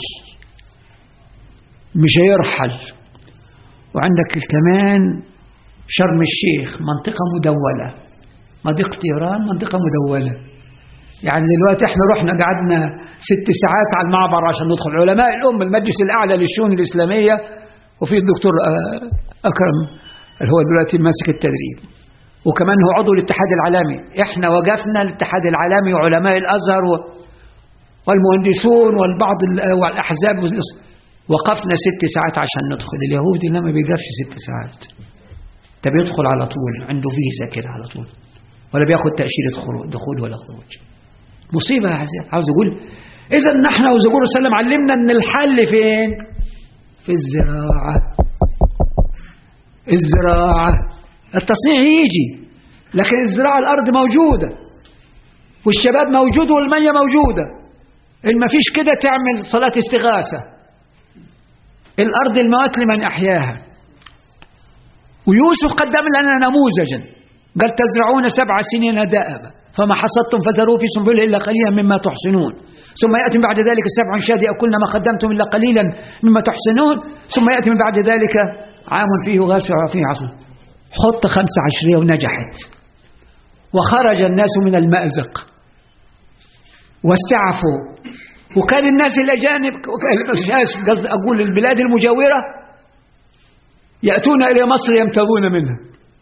مش هيرحل. وعندك كمان شرم الشيخ منطقة مدولة، منطقة إيران منطقة مدولة. يعني دلوقتي احنا رحنا قعدنا ست ساعات على المعبر عشان ندخل. علماء الأم المجلس الأعلى للشؤون الإسلامية وفي الدكتور أكرم اللي هو دلوقتي ماسك التدريب، وكمان هو عضو الاتحاد العالمي. احنا وقفنا الاتحاد العالمي وعلماء الأزهر والمهندسون والبعض والأحزاب وقفنا ست ساعات عشان ندخل. اليهودي لما بيقفش ست ساعات، ده بيدخل على طول، عنده فيزا كده على طول، ولا بياخد تأشيرة دخول ولا خروج. مصيبة يا عزيز. عاوز أقول إذا نحن عاوز أقول وسلم علمنا أن الحل فين؟ في الزراعة. الزراعة التصنيع يجي، لكن الزراعة الأرض موجودة والشباب موجود والمية موجودة. إن ما فيش كده تعمل صلاة استغاثة. الأرض الموات لمن أحياها. ويوسف قدم لنا نموذجا، قال تزرعون سبع سنين دائما فما حصدتم فذروه في سنبله إلا قليلا مما تحصنون، ثم يأتي بعد ذلك سبع شاد يأكلن ما قدمتم إلا قليلا مما تحصنون، ثم يأتي من بعد ذلك عام فيه غاث وفيه عصر. حط خمسة عشرية ونجحت، وخرج الناس من المأزق واستعفوا. وكان الناس الأجانب أقول البلاد المجاورة يأتون إلى مصر يمتغون منها،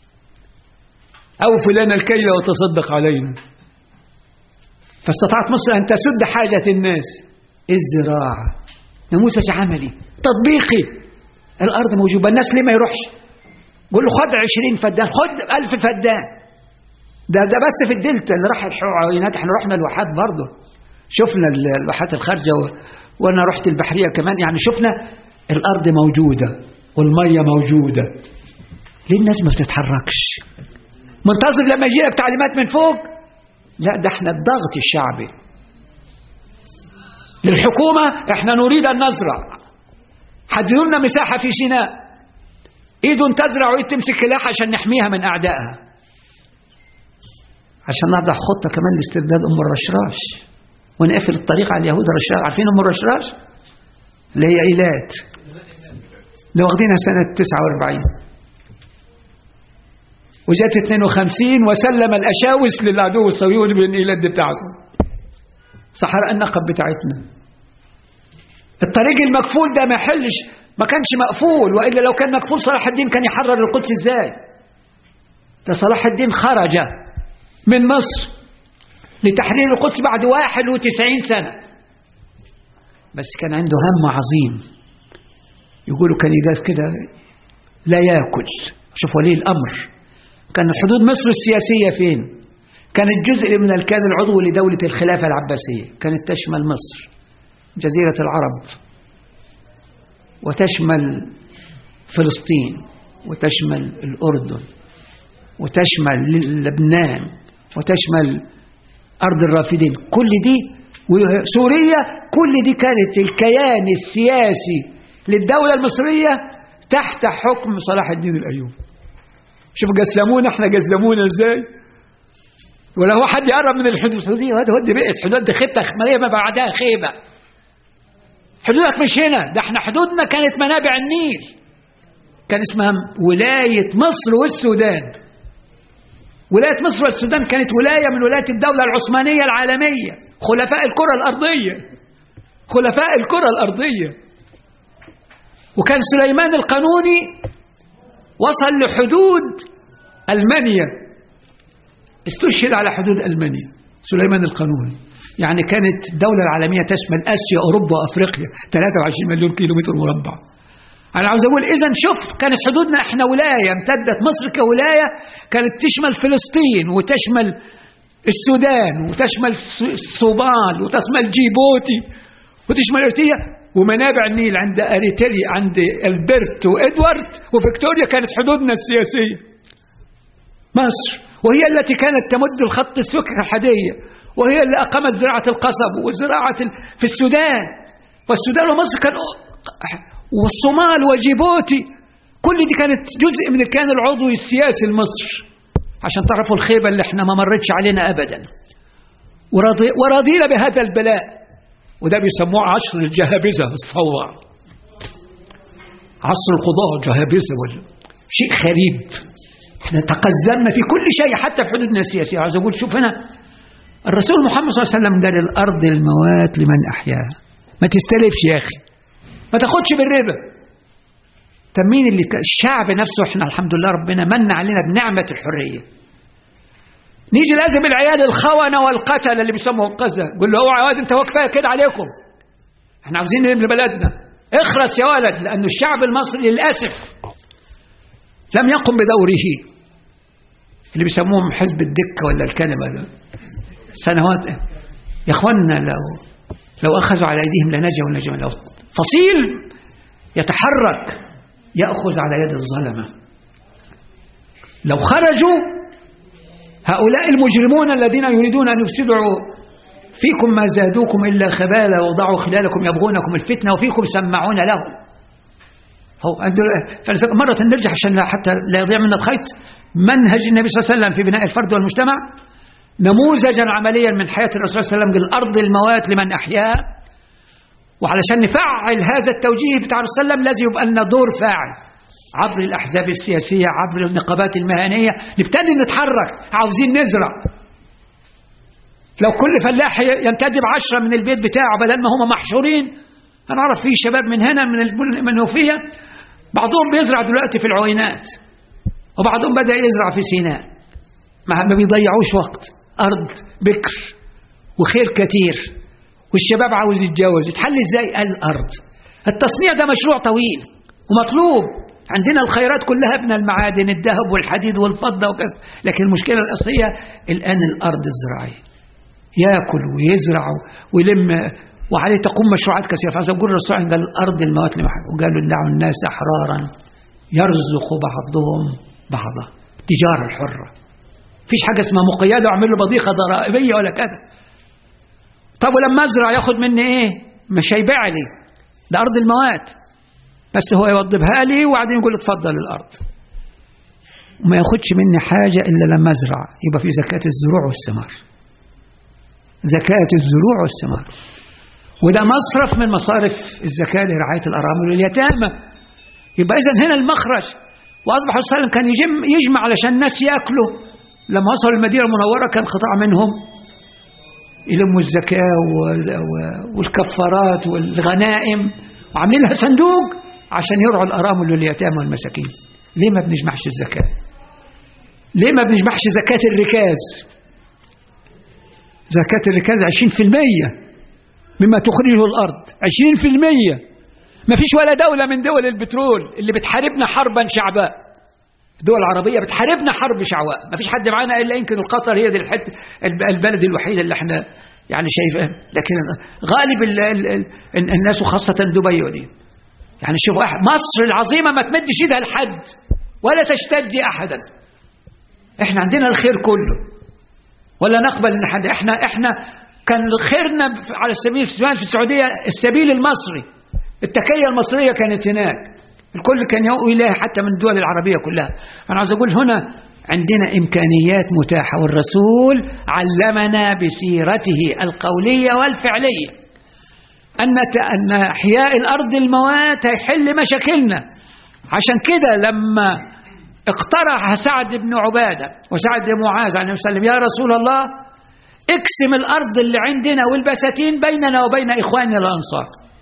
أوف لنا الكيل وتصدق علينا. فاستطاعت مصر أن تسد حاجة الناس. الزراعة نموذج عملي تطبيقي. الأرض موجودة، الناس ليه ما يروحش؟ قول له خد عشرين فدان، خد ألف فدان. ده ده بس في الدلتا اللي راح الحوعينات. احنا رحنا الواحات برضه، شفنا الواحات الخارجة و... وأنا رحت البحرية كمان. يعني شفنا الأرض موجودة والمية موجودة. ليه الناس ما بتتحركش؟ منتظر لما يجي لك تعليمات من فوق؟ لا، ده احنا الضغط الشعبي للحكومة. احنا نريد أن نزرع، حددوا لنا مساحة في سيناء، ايد تزرع وايد تمسك سلاح عشان نحميها من أعدائها، عشان نضع خطة كمان لاسترداد أم الرشراش ونقفل الطريق على اليهود الرشراش. عارفين أم الرشراش اللي هي إيلات اللي واخدينها سنة تسعة وأربعين، وجات اثنين وخمسين وسلم الأشاوس للعدو الصهيوني بين إيلات دي بتاعته، صحراء النقب بتاعتنا. الطريق المقفول ده ما يحلش، ما كانش مقفول، وإلا لو كان مقفول صلاح الدين كان يحرر القدس ازاي؟ ده صلاح الدين خرج من مصر لتحرير القدس بعد واحد وتسعين سنة، بس كان عنده هم عظيم. يقولوا كان يقف كده لا يأكل. شوف ولي الأمر، كان حدود مصر السياسية فين؟ كانت جزء من الكيان العضوي لدولة الخلافة العباسية، كانت تشمل مصر، جزيرة العرب، وتشمل فلسطين، وتشمل الأردن، وتشمل لبنان، وتشمل أرض الرافدين، كل دي، وسوريا، كل دي كانت الكيان السياسي للدولة المصرية تحت حكم صلاح الدين الأيوبي. شوف قسمونا، احنا قسمونا ازاي؟ ولا هو حد يقرب من الحدود دي؟ هذا هدي بقت حدود دي خيبة خمالية ما بعدها خيبة. حدودك مش هنا، ده احنا حدودنا كانت منابع النيل، كان اسمها ولاية مصر والسودان. ولاية مصر والسودان كانت ولاية من ولايات الدولة العثمانية العالمية، خلفاء الكرة الأرضية، خلفاء الكرة الأرضية. وكان سليمان القانوني وصل لحدود ألمانيا، استشهد على حدود ألمانيا سليمان القانوني. يعني كانت الدولة العالمية تشمل آسيا، أوروبا، وأفريقيا، ثلاثة وعشرين مليون كيلومتر مربع. أنا عاوز أقول إذن شوف، كانت حدودنا إحنا ولاية، امتدت مصر كولاية، كانت تشمل فلسطين وتشمل السودان وتشمل الصومال وتشمل جيبوتي وتشمل إريتريا، ومنابع النيل عند أريتريا، عند البرت وإدوارد وفيكتوريا كانت حدودنا السياسية مصر. وهي التي كانت تمد الخط السكك الحدية، وهي اللي أقامت زراعة القصب وزراعة في السودان. والسودان ومصر كان، والصومال وجيبوتي، كل دي كانت جزء من الكيان العضوي السياسي لمصر. عشان تعرفوا الخيبة اللي احنا ما مرتش علينا أبدا، ورضي ورضينا بهذا البلاء. وده بيسموه عصر الجهابزة الثورة، عصر القضاء الجهابزة، شيء غريب. احنا تقزمنا في كل شيء حتى في حدودنا السياسية. عايز اقول شوف هنا الرسول محمد صلى الله عليه وسلم قال الأرض الموات لمن أحياها. ما تستلفش يا أخي، ما تاخدش بالربا. طب مين اللي ك... الشعب نفسه. احنا الحمد لله ربنا من علينا بنعمة الحرية. نيجي لازم العيال الخونة والقتل اللي بيسموه القزة، قول له اوعى يا واد انت هو كفايه كده عليكم، احنا عاوزين نبني بلدنا، اخرس يا ولد. لأن الشعب المصري للأسف لم يقم بدوره، اللي بيسموهم حزب الدكة ولا الكنبة ده سنوات. يا اخوانا لو لو أخذوا على أيديهم لنجوا ونجوا. لو فصيل يتحرك يأخذ على يد الظلمة. لو خرجوا هؤلاء المجرمون الذين يريدون أن يفسدوا فيكم ما زادوكم إلا خبالا وضعوا خلالكم يبغونكم الفتنة وفيكم سمعون لهم. هو مرة نرجع عشان حتى لا يضيع من الخيط. منهج النبي صلى الله عليه وسلم في بناء الفرد والمجتمع نموذجا عمليا من حياة الرسول صلى الله عليه وسلم. قال الأرض الموات لمن أحياها. وعلشان نفعل هذا التوجيه بتاع الرسول صلى الله عليه وسلم لازم يبقى لنا دور فاعل عبر الأحزاب السياسية، عبر النقابات المهنية. نبتدي نتحرك، عاوزين نزرع. لو كل فلاح ينتدب عشرة من البيت بتاعه بدل ما هم محشورين. أنا أعرف فيه شباب من هنا من المنوفية، بعضهم بيزرع دلوقتي في العوينات، وبعضهم بدأ يزرع في سيناء. ما بيضيعوش وقت، أرض بكر وخير كتير، والشباب عاوز يتجوز. يتحل ازاي؟ الأرض. التصنيع ده مشروع طويل ومطلوب. عندنا الخيرات كلها من المعادن، الذهب والحديد والفضة وكذا، لكن المشكلة الأصلية الآن الأرض الزراعية. يأكل ويزرع ويلم، وعليه تقوم مشروعات كثيرة. فعايز أقول الرسول قال الأرض الموات لمحل، وقالوا دعوا الناس أحرارا يرزق بعضهم بعضا. التجارة الحرة فيش حاجة اسمها مقيدة وأعمل له بضيخة ضرائبية ولا كذا. طب ولما أزرع ياخد مني إيه؟ مش هيبيع لي، ده أرض الموات، بس هو يوضبها لي وبعدين يقول اتفضل الأرض، وما ياخدش مني حاجة إلا لما أزرع. يبقى في زكاة الزروع والثمار، زكاة الزروع والثمار، وده مصرف من مصارف الزكاة لرعاية الأرامل واليتامى. يبقى إذن هنا المخرج. وأصبح صلى الله عليه وسلم كان يجمع علشان الناس يأكلوا. لما وصلوا المدينة المنورة كان قطاع منهم يلموا الزكاة والكفارات والغنائم وعاملين لها صندوق عشان يرعوا الأرامل واليتامى والمساكين. ليه ما بنجمعش الزكاة؟ ليه ما بنجمعش زكاة الركاز؟ زكاة الركاز عشرين في المية مما تخرجه الأرض، عشرين في المية. ما فيش ولا دولة من دول البترول اللي بتحاربنا حربا شعباء، الدول العربية بتحاربنا حرب شعواء، ما فيش حد معانا إلا يمكن القطر، هي دي الحتة البلد الوحيدة اللي احنا يعني شايفها. لكن غالب ال ال ال الناس وخاصة دبي ودي يعني شوفوا واحد مصر العظيمة ما تمدش ايدها لحد ولا تشتدي أحدا. احنا عندنا الخير كله ولا نقبل ان حد. احنا احنا كان خيرنا على السبيل في السعودية السبيل المصري، التكية المصرية كانت هناك، الكل كان يؤوي إليها حتى من الدول العربية كلها. أنا عايز أقول هنا عندنا إمكانيات متاحة، والرسول علمنا بسيرته القولية والفعلية أن أن إحياء الأرض الموات هيحل مشاكلنا. عشان كده لما اقترح سعد بن عبادة وسعد بن معاذ عليه السلام يا رسول الله اقسم الأرض اللي عندنا والبساتين بيننا وبين إخواننا الأنصار،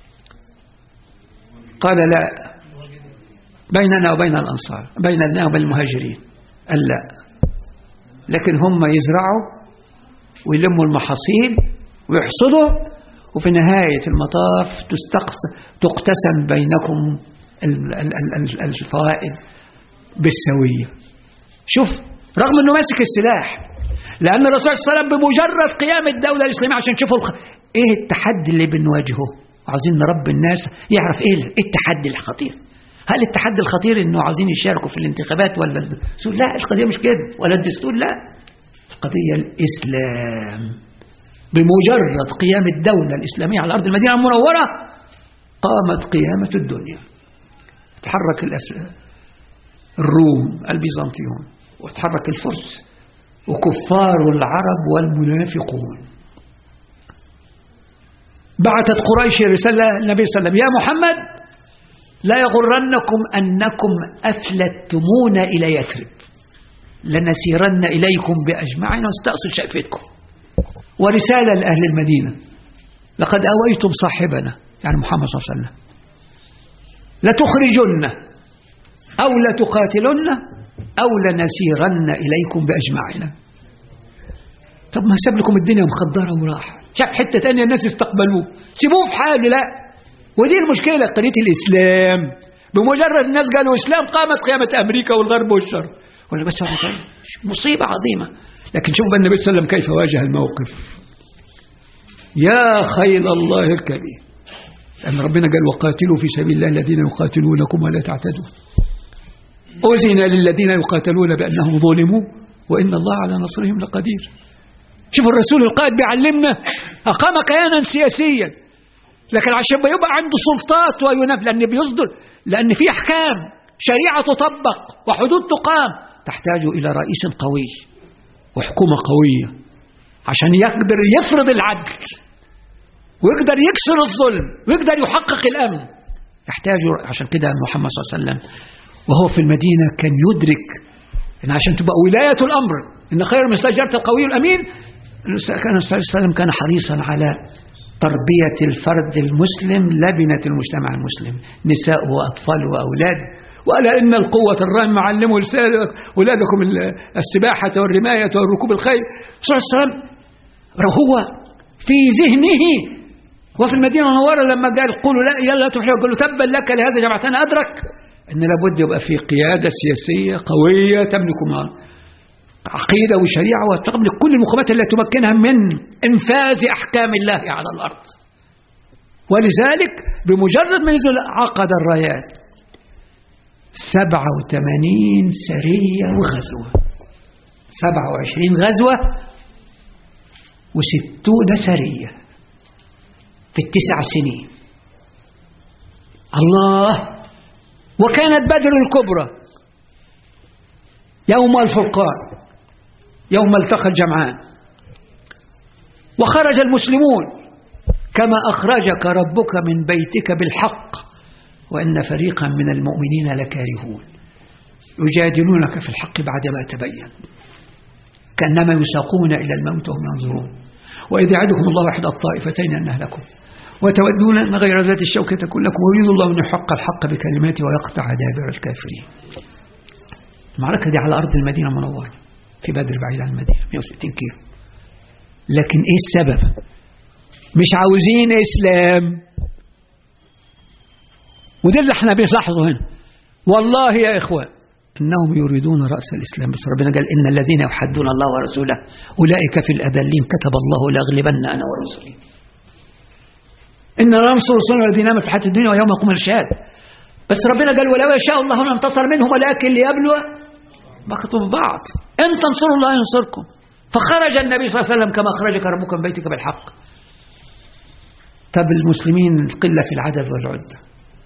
قال لا، بيننا وبين الأنصار، بيننا وبين المهاجرين. قال لا، لكن هم يزرعوا ويلموا المحاصيل ويحصدوا، وفي نهاية المطاف تقتسم بينكم الفوائد بالسوية. شوف، رغم أنه ماسك السلاح، لأن الرسول صلى الله عليه وسلم بمجرد قيام الدولة الإسلامية عشان تشوفوا الخ... إيه التحدي اللي بنواجهه، عايزين نربي الناس يعرف إيه التحدي الخطير. هل التحدي الخطير إنه عايزين يشاركوا في الانتخابات ولا الدستور؟ لا، القضية مش كده، ولا الدستور، لا، القضية الإسلام. بمجرد قيام الدولة الإسلامية على أرض المدينة المنورة قامت قيامة الدنيا. تحرك الروم البيزنطيون وتحرك الفرس وكفار العرب والمنافقون. بعثت قريش رسالة النبي صلى الله عليه وسلم يا محمد لا يغرنكم أنكم أفلتمونا إلى يثرب، لنسيرن إليكم بأجمعنا واستأصل شأفتكم. ورسالة لأهل المدينة لقد أويتم صاحبنا يعني محمد صلى الله عليه وسلم، لتخرجن أو لتقاتلن أو لنسيرن إليكم بأجمعنا. طب ما ساب لكم الدنيا مخدرة وراح شاف حتة تانية الناس استقبلوه، سيبوه في حاله. لا، ودي المشكلة، قضية الإسلام. بمجرد الناس قالوا إسلام قامت قيامة أمريكا والغرب والشرق، ولا بس مصيبة عظيمة. لكن شوف النبي صلى الله عليه وسلم كيف واجه الموقف. يا خيل الله اركبي، لأن ربنا قال وقاتلوا في سبيل الله الذين يقاتلونكم ولا تعتدوا، أذن للذين يقاتلون بأنهم ظلموا وإن الله على نصرهم لقدير. شوف الرسول القائد بيعلمنا، أقام كيانا سياسيا، لكن عشان يبقى عنده سلطات وينفذ، لأن بيصدر، لأن في أحكام شريعة تطبق وحدود تقام، تحتاج إلى رئيس قوي وحكومة قوية عشان يقدر يفرض العدل ويقدر يكسر الظلم ويقدر يحقق الأمن. يحتاج، عشان كده محمد صلى الله عليه وسلم وهو في المدينة كان يدرك إن عشان تبقى ولاية الأمر إن خير من استأجرت القوي الأمين. كان صلى الله عليه وسلم كان حريصا على تربية الفرد المسلم لبنة المجتمع المسلم، نساء وأطفال وأولاد. وقال إن القوة الرامة علموا أولادكم السباحة والرماية والركوب الخيل. صلى الله عليه وسلم هو في ذهنه وفي المدينة المنورة لما قال قولوا لا يلا تفلحوا، قالوا تبا لك لهذا جمعتنا، أدرك أن لابد يبقى في قيادة سياسية قوية تملك عقيدة وشريعة وتملك كل المقومات التي تمكنها من إنفاذ أحكام الله على الأرض. ولذلك بمجرد ما نزل عقد الرايات سبعة وثمانين سرية وغزوة سبعة وعشرين غزوة وستون سرية في التسع سنين. الله. وكانت بدر الكبرى يوم الفرقان، يوم التقى الجمعان، وخرج المسلمون كما أخرجك ربك من بيتك بالحق وإن فريقا من المؤمنين لكارهون يجادلونك في الحق بعدما تبين كأنما يساقون إلى الموت وهم ينظرون وإذ يعدكم الله إحدى الطائفتين أنها لكم وتودون أن غير ذات الشوكة تكون لكم ويريد الله أن يحق الحق بكلماته ويقطع دابر الكافرين. المعركة دي على أرض المدينة المنورة في بدر بعيد عن المدينة مئة وستين كيلو. لكن إيه السبب؟ مش عاوزين إسلام، وده اللي احنا بنلاحظه هنا. والله يا إخوان إنهم يريدون رأس الإسلام، بس ربنا قال إن الذين يحدون الله ورسوله أولئك في الأذلين كتب الله لأغلبن أنا ورسلي إن ننصر رسولنا الذين آمنوا في الحياة الدنيا ويوم يقوم الأشهاد. بس ربنا قال ولو يشاء الله أن انتصر منهم ولكن ليبلو بعضكم بعض، إن تنصروا الله ينصركم. فخرج النبي صلى الله عليه وسلم كما خرجك ربك من بيتك بالحق. طب المسلمين القلة في العدد والعدة.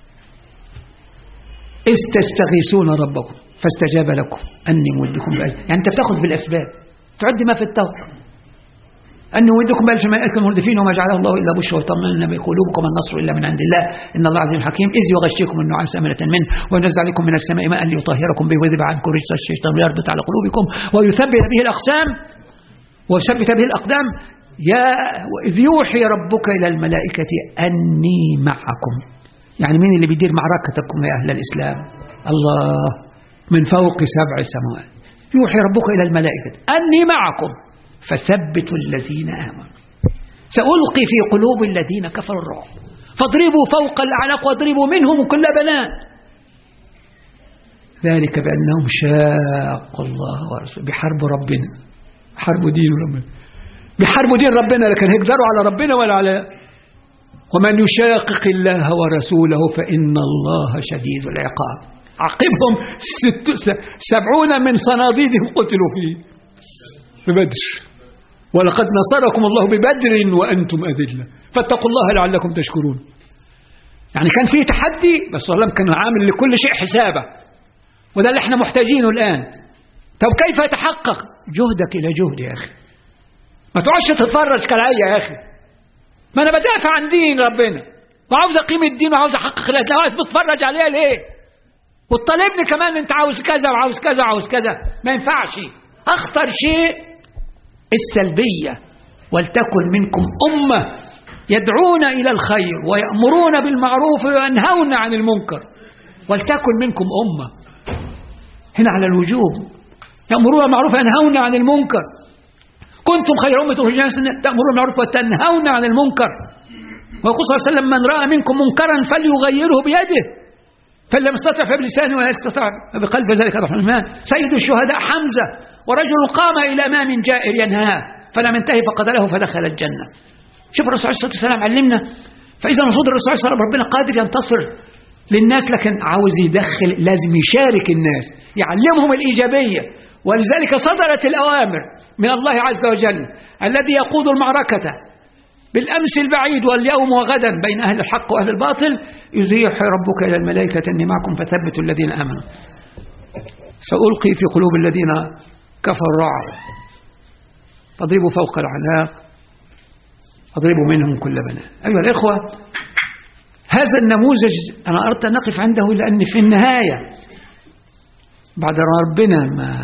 إذ تستغيثون ربكم فاستجاب لكم أني مودكم بألف، يعني أنت بتأخذ بالأسباب تعد ما في التوراة. أني مودكم بألف ملائكة مردفين وما جعله الله إلا بشرى وطمأنن بقلوبكم النصر إلا من عند الله إن الله عزيز حكيم. إذ يغشيكم النعاس أمنة منه وينزل عليكم من السماء ماء ليطهركم به ويذهب عنكم رجس الشيطان ويربط على قلوبكم ويثبت به الأقسام ويثبت به الأقدام. يا إذ يوحي ربك إلى الملائكة أني معكم، يعني مين اللي بيدير معركتكم يا أهل الإسلام؟ الله من فوق سبع سماوات. يوحي ربك إلى الملائكة أني معكم فثبتوا الذين آمنوا سألقي في قلوب الذين كفروا الرعب فاضربوا فوق الأعناق واضربوا منهم كل بنان ذلك بأنهم شاقوا الله ورسوله. بحرب ربنا، حرب دين ربنا، بحرب دين ربنا، لكن هيقدروا على ربنا ولا على. ومن يشاقق الله ورسوله فإن الله شديد العقاب. عقبهم سبعون من صناديدهم قتلوا فيه في بدر ولقد نصركم الله ببدر وأنتم أذلة فاتقوا الله لعلكم تشكرون. يعني كان فيه تحدي بس الله كان عامل لكل شيء حسابه، وده اللي احنا محتاجينه الآن. طب كيف يتحقق؟ جهدك إلى جهد يا أخي، ما تقعدش تتفرج كالعية يا أخي. ما أنا بدافع عن دين ربنا وعاوز أقيم الدين وعاوز أحقق الأهداف، عاوز تتفرج عليها ليه؟ وتطالبني كمان أنت عاوز كذا وعاوز كذا وعاوز كذا، ما ينفعش. أخطر شيء السلبية. ولتكن منكم أمة يدعون إلى الخير ويأمرون بالمعروف وينهون عن المنكر. ولتكن منكم أمة هنا على الوجوب، يأمرون بالمعروف وينهون عن المنكر. كنتم خير أمة أخرجت تأمرون بالمعروف وتنهون عن المنكر. ويقول صلى الله عليه وسلم من رأى منكم منكرا فليغيره بيده فإن لم يستطع فبلسانه ولا يستطع فبقلبه ذلك أضعف الإيمان. سيد الشهداء حمزة ورجل قام إلى إمام جائر ينهاه فلم ينتهي فقتله فدخل الجنة. شوف الرسول عليه الصلاة والسلام علمنا. فإذا المفروض الرسول عليه الصلاة والسلام ربنا قادر ينتصر للناس، لكن عاوز يدخل، لازم يشارك الناس، يعلمهم الإيجابية. ولذلك صدرت الأوامر من الله عز وجل الذي يقود المعركة بالأمس البعيد واليوم وغدا بين أهل الحق وأهل الباطل. يزيح ربك إلى الملائكة أني معكم فثبتوا الذين آمنوا سألقي في قلوب الذين كفروا الرعب فاضربوا فوق الأعناق فاضربوا منهم كل بنان. أيها الإخوة، هذا النموذج أنا أردت أن نقف عنده لأن في النهاية بعد ربنا ما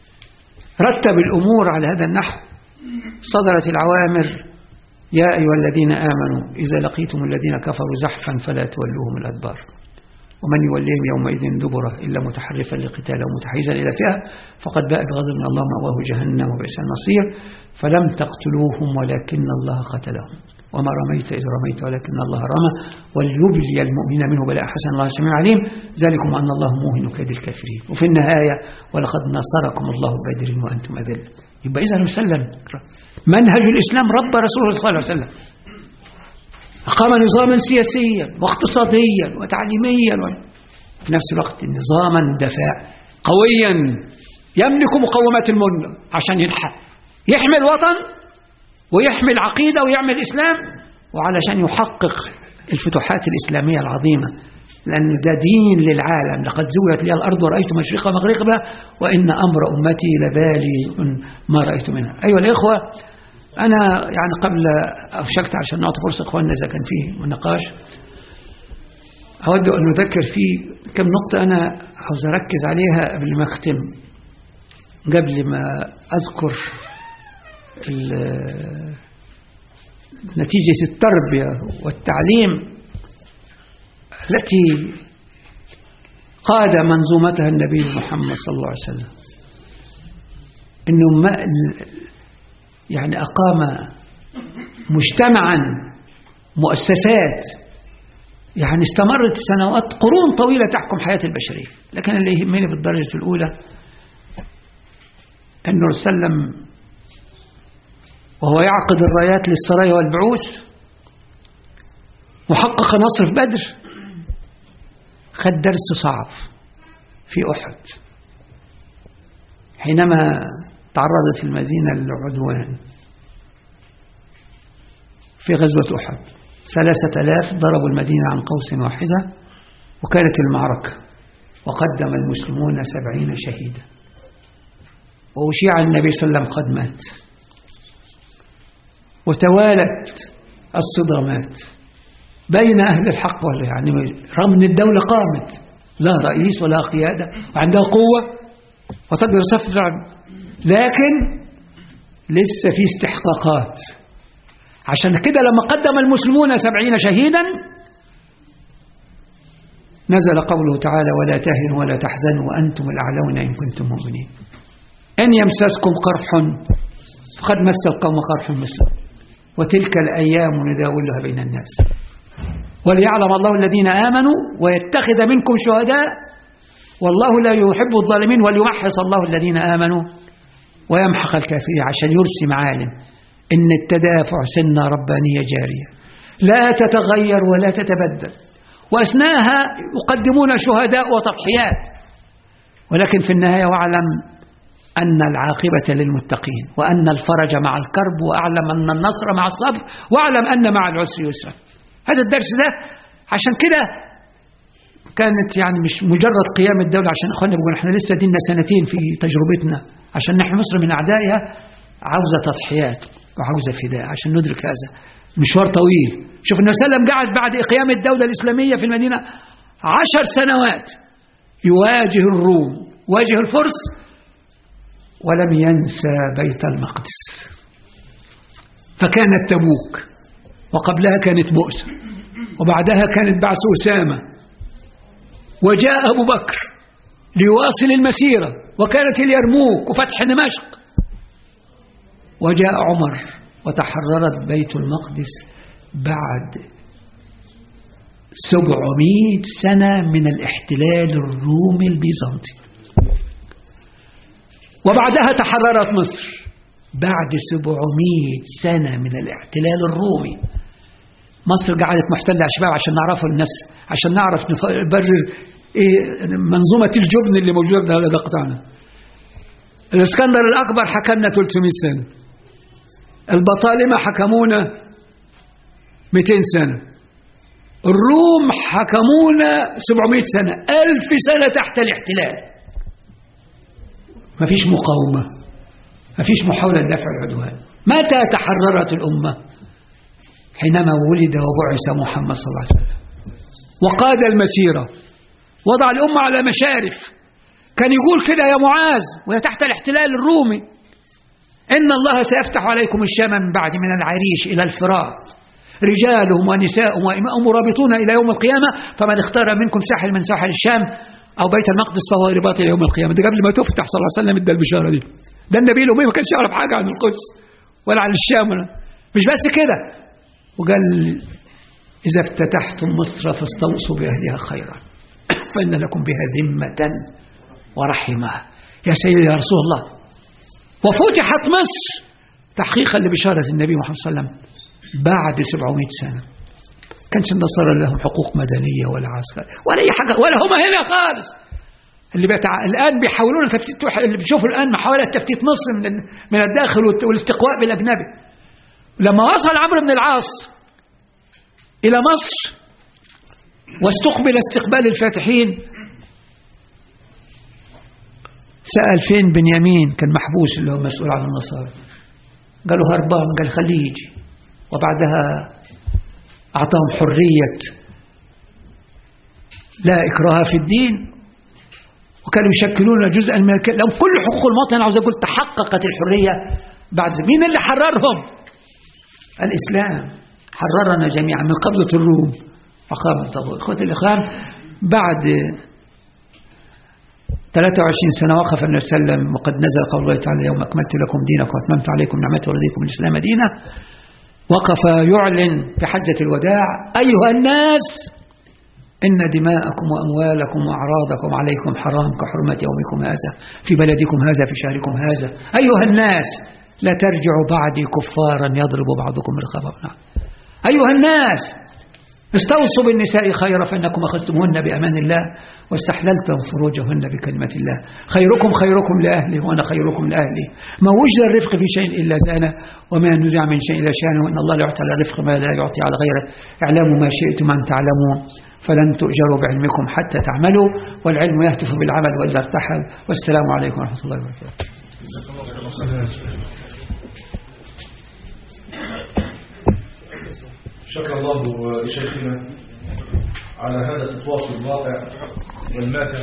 رتب الأمور على هذا النحو صدرت العوامر يا أيها الذين آمنوا إذا لقيتم الذين كفروا زحفا فلا تولوهم الأدبار ومن يوليهم يومئذ دبره إلا متحرفا لقتال أو متحيزا إلى فئة فقد باء بغضب من الله مأواه جهنم وبئس المصير. فلم تقتلوهم ولكن الله قتلهم وما رميت إذ رميت ولكن الله رمى وليبلي المؤمن منه بلاء حسن الله سميع عليم ذلكم أن الله موهن كيد الكافرين. وفي النهاية ولقد نصركم الله ببدر وأنتم أذل. يبقى إذا مسلم منهج الإسلام رب رسول الله صلى الله عليه وسلم أقام نظاما سياسيا واقتصاديا وتعليميا وفي نفس الوقت نظاما دفاع قويا يملك مقومات الملك عشان يلحق يحمي الوطن ويحمي العقيدة ويعمل الإسلام، وعلشان يحقق الفتوحات الإسلامية العظيمة، لأن ده دين للعالم. لقد زويت لي الأرض ورأيت مشرقها مغربها وإن أمر أمتي لبالي ما رأيت منها. أيها الإخوة، أنا يعني قبل أفشكت عشان نعطي فرصة إخواننا إذا كان فيه نقاش، أود أن نذكر فيه كم نقطة أنا عاوز أركز عليها قبل ما أختم، قبل ما أذكر نتيجة التربية والتعليم التي قاد منظومتها النبي محمد صلى الله عليه وسلم. إنه ما يعني أقام مجتمعا مؤسسات يعني استمرت سنوات قرون طويلة تحكم حياة البشرية. لكن اللي يهمني بالدرجة الأولى أنه وسلم وهو يعقد الرايات للسرايا والبعوث محقق نصر في بدر خد درس صعب في أحد حينما تعرضت المدينة للعدوان في غزوة أحد. ثلاثة آلاف ضربوا المدينة عن قوس واحدة، وكانت المعركة وقدم المسلمون سبعين شهيدا، وأشيع النبي صلى الله عليه وسلم قد مات، وتوالت الصدامات بين أهل الحق ولا يعني رغم أن الدولة قامت لا رئيس ولا قيادة وعندها قوة وتقدر تفرع، لكن لسه في استحقاقات. عشان كده لما قدم المسلمون سبعين شهيدا نزل قوله تعالى ولا تهنوا ولا تحزنوا وأنتم الأعلون إن كنتم مؤمنين. إن يمسسكم قرح فقد مس القوم قرح مثله وتلك الأيام نداولها بين الناس وليعلم الله الذين آمنوا ويتخذ منكم شهداء والله لا يحب الظالمين وليمحص الله الذين آمنوا ويمحق الكافرين، عشان يرسي معالم إن التدافع سنة ربانية جارية لا تتغير ولا تتبدل، وأثناءها يقدمون شهداء وتضحيات، ولكن في النهاية واعلم أن العاقبة للمتقين وأن الفرج مع الكرب، وأعلم أن النصر مع الصبر، وأعلم أن مع العسر يسرا. هذا الدرس ده عشان كده كانت يعني مش مجرد قيام الدولة، عشان أخوانا بيقول احنا لسه دينا سنتين في تجربتنا عشان نحمي مصر من أعدائها، عاوزة تضحيات وعاوزة فداء عشان ندرك هذا مشوار طويل. شوف النبي صلى الله عليه وسلم قعد بعد إقيام الدولة الإسلامية في المدينة عشر سنوات يواجه الروم واجه الفرس ولم ينسى بيت المقدس. فكانت تبوك، وقبلها كانت مؤسة، وبعدها كانت بعث أسامة، وجاء أبو بكر ليواصل المسيرة، وكانت اليرموك وفتح دمشق، وجاء عمر وتحررت بيت المقدس بعد سبعمائة سنة من الاحتلال الرومي البيزنطي، وبعدها تحررت مصر بعد سبعمائة سنة من الاحتلال الرومي. مصر قعدت محتلة يا شباب عشان نعرفوا الناس، عشان نعرف نبرر إيه منظومة الجبن اللي موجودة على ده قطعنا. الاسكندر الأكبر حكمنا ثلاثمائة سنة، البطالمة حكمونا مئتين سنة، الروم حكمونا سبعمائة سنة، ألف سنة تحت الاحتلال. ما فيش مقاومة، ما فيش محاولة لدفع العدوان. متى تحررت الأمة؟ حينما ولد وبعث محمد صلى الله عليه وسلم وقاد المسيرة، وضع الأمة على مشارف. كان يقول كده يا معاذ وهي تحت الاحتلال الرومي إن الله سيفتح عليكم الشام من بعد من العريش إلى الفرات رجالهم ونساءهم وإماءهم مرابطون إلى يوم القيامة، فمن اختار منكم ساحل من ساحل الشام أو بيت المقدس فهو رباط إلى يوم القيامة. ده قبل ما تفتح صلى الله عليه وسلم ادى البشارة دي. ده النبي الأمي ما كانش يعرف حاجة عن القدس ولا عن الشام ولا. مش بس كده، وقال إذا افتتحتم مصر فاستوصوا بأهلها خيرا فإن لكم بها ذمة ورحمة. يا سيدي يا رسول الله. وفتحت مصر تحقيقا لبشارة النبي محمد صلى الله عليه وسلم بعد سبعمائة سنة. كانش النصارى لهم حقوق مدنية ولا عسكرية ولا أي حاجة، ولا هم هنا خالص. اللي بيتع... الآن بيحاولون تفتيت، اللي بتشوفوا الآن محاولة تفتيت مصر من من الداخل والاستقواء بالأجنبي. لما وصل عمرو بن العاص إلى مصر واستقبل استقبال الفاتحين، سأل فين بنيامين، كان محبوس اللي هو مسؤول عن النصارى، قالوا هربان، قال خليه يجي. وبعدها أعطاهم حرية لا إكراه في الدين، وكانوا يشكلون جزءا من الك... لو كل حقوق المواطن، أنا عاوز أقول تحققت الحرية بعد. مين اللي حررهم؟ الإسلام حررنا جميعا من قبضة الروم وقام الطاغوت. إخوتي الإخوان، بعد ثلاثة وعشرين سنة وقف النبي صلى الله عليه وسلم وقد نزل قول الله تعالى اليوم أكملت لكم دينكم وأتممت عليكم نعمتي ورضيتكم الإسلام دينا. وقف يعلن في حجة الوداع: أيها الناس، إن دماءكم وأموالكم وأعراضكم عليكم حرام كحرمة يومكم هذا في بلدكم هذا في شهركم هذا. أيها الناس، لا ترجعوا بعدي كفارا يضرب بعضكم رقاب بعض. أيها الناس، استوصوا بالنساء خيرا فإنكم أخذتموهن بأمان الله واستحللتم فروجهن بكلمة الله. خيركم خيركم لأهله وأنا خيركم لأهلي. ما وجد الرفق في شيء إلا زانه وما نزع من شيء إلا شانه، وإن الله لا يعطي على الرفق ما لا يعطي على غيره. اعلموا ما شئتم أن تعلمون فلن تؤجروا بعلمكم حتى تعملوا، والعلم يهتف بالعمل وإلا ارتحل. والسلام عليكم ورحمة الله وبركاته. شكر الله لشيخنا على هذا التواصل الواقع والماتع.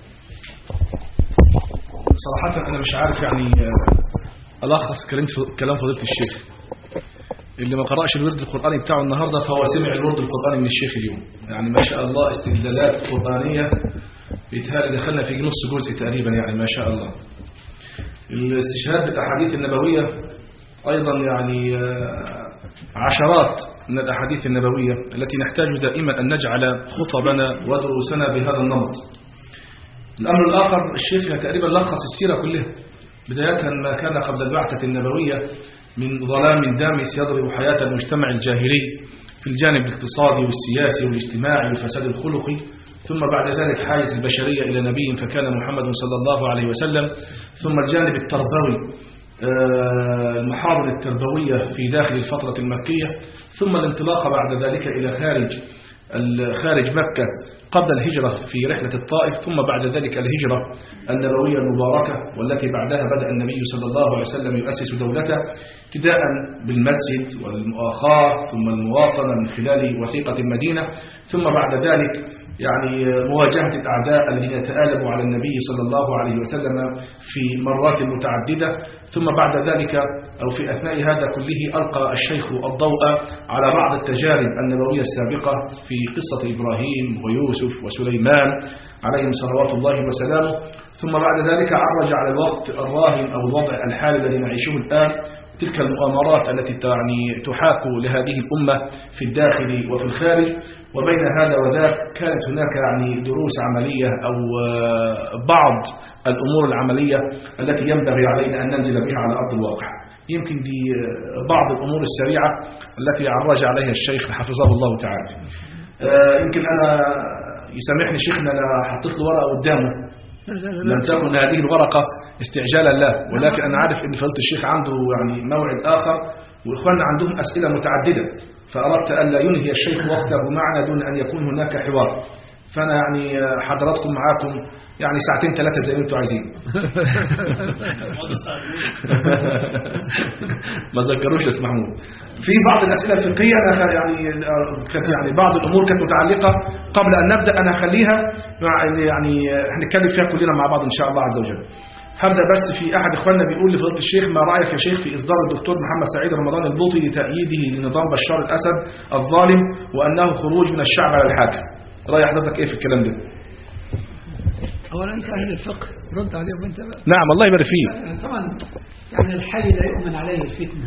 صراحة أنا مش عارف يعني ألخص كلام فضيلة الشيخ. اللي ما قرأش الورد القرآني بتاعه النهاردة فهو سمع الورد القرآني من الشيخ اليوم. يعني ما شاء الله استدلالات قرآنية بيتهيألي دخلنا في نص جزء تقريبا، يعني ما شاء الله. الاستشهاد بالأحاديث النبوية أيضا يعني عشرات من الأحاديث النبوية التي نحتاج دائما أن نجعل خطبنا ودروسنا بهذا النمط. الأمر الآخر، الشيخ تقريبا لخص السيرة كلها بداية ما كان قبل البعثة النبوية من ظلام دامس يضرب حياة المجتمع الجاهلي في الجانب الاقتصادي والسياسي والاجتماعي والفساد الخلقي، ثم بعد ذلك حاجة البشرية إلى نبي فكان محمد صلى الله عليه وسلم، ثم الجانب التربوي، المحاضر التربوية في داخل الفترة المكية، ثم الانطلاق بعد ذلك إلى خارج خارج مكة قبل الهجرة في رحلة الطائف، ثم بعد ذلك الهجرة النبوية المباركة والتي بعدها بدأ النبي صلى الله عليه وسلم يؤسس دولته ابتداء بالمسجد والمؤاخاة ثم المواطنة من خلال وثيقة المدينة، ثم بعد ذلك يعني مواجهة الأعداء الذين يتآلبوا على النبي صلى الله عليه وسلم في مرات متعددة، ثم بعد ذلك أو في أثناء هذا كله ألقى الشيخ الضوء على بعض التجارب النبوية السابقة في قصة إبراهيم ويوسف وسليمان عليهم صلوات الله وسلامه، ثم بعد ذلك عرج على الوقت الراهن أو الوضع الحالي الذي نعيشه الآن، تلك المؤامرات التي يعني تحاك لهذه الأمة في الداخل وفي الخارج، وبين هذا وذاك كانت هناك يعني دروس عملية أو بعض الأمور العملية التي ينبغي علينا أن ننزل بها على أرض الواقع. يمكن دي بعض الأمور السريعة التي عرج عليها الشيخ حفظه الله تعالى. يمكن أنا يسامحني شيخنا أنا حطيت له ورقة قدامه، لم تكن هذه الورقة استعجالا له، ولكن أنا عارف أن فضيلة الشيخ عنده يعني موعد آخر وإخواننا عندهم أسئلة متعددة، فأردت أن لا ينهي الشيخ وقته معنا دون أن يكون هناك حوار. فأنا يعني حضراتكم معاكم يعني ساعتين ثلاثة زي ما انتم عايزين. ما ذكروش اسم محمود. في بعض الأسئلة الفقهية أنا يعني يعني بعض الأمور كانت متعلقة قبل أن نبدأ أنا أخليها يعني هنتكلم فيها كلنا مع بعض إن شاء الله عز وجل. هبدأ بس في أحد إخواننا بيقول لفضيلة الشيخ: ما رأيك يا شيخ في إصدار الدكتور محمد سعيد رمضان البوطي لتأييده لنظام بشار الأسد الظالم وأنه خروج من الشعب على الحاكم؟ رأي حضرتك إيه في الكلام ده؟ أولا أنت أهل الفقه رد عليهم أنت بقى. نعم الله يبارك فيك. طبعا يعني الحي لا يؤمن عليه الفتنة،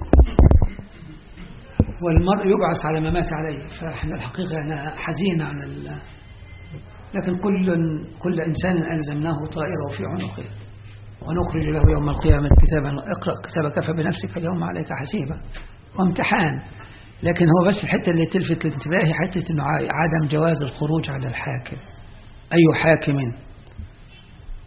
والمرء يبعث على ما مات عليه، فإحنا الحقيقة أنا حزين على ال... لكن كل كل إنسان ألزمناه طائره في عنقه ونخرج له يوم القيامة كتابا اقرأ كتابك كفى بنفسك اليوم عليك حسيبا، وامتحان. لكن هو بس الحتة اللي تلفت لانتباهي حتة إنه عدم جواز الخروج على الحاكم. أي حاكم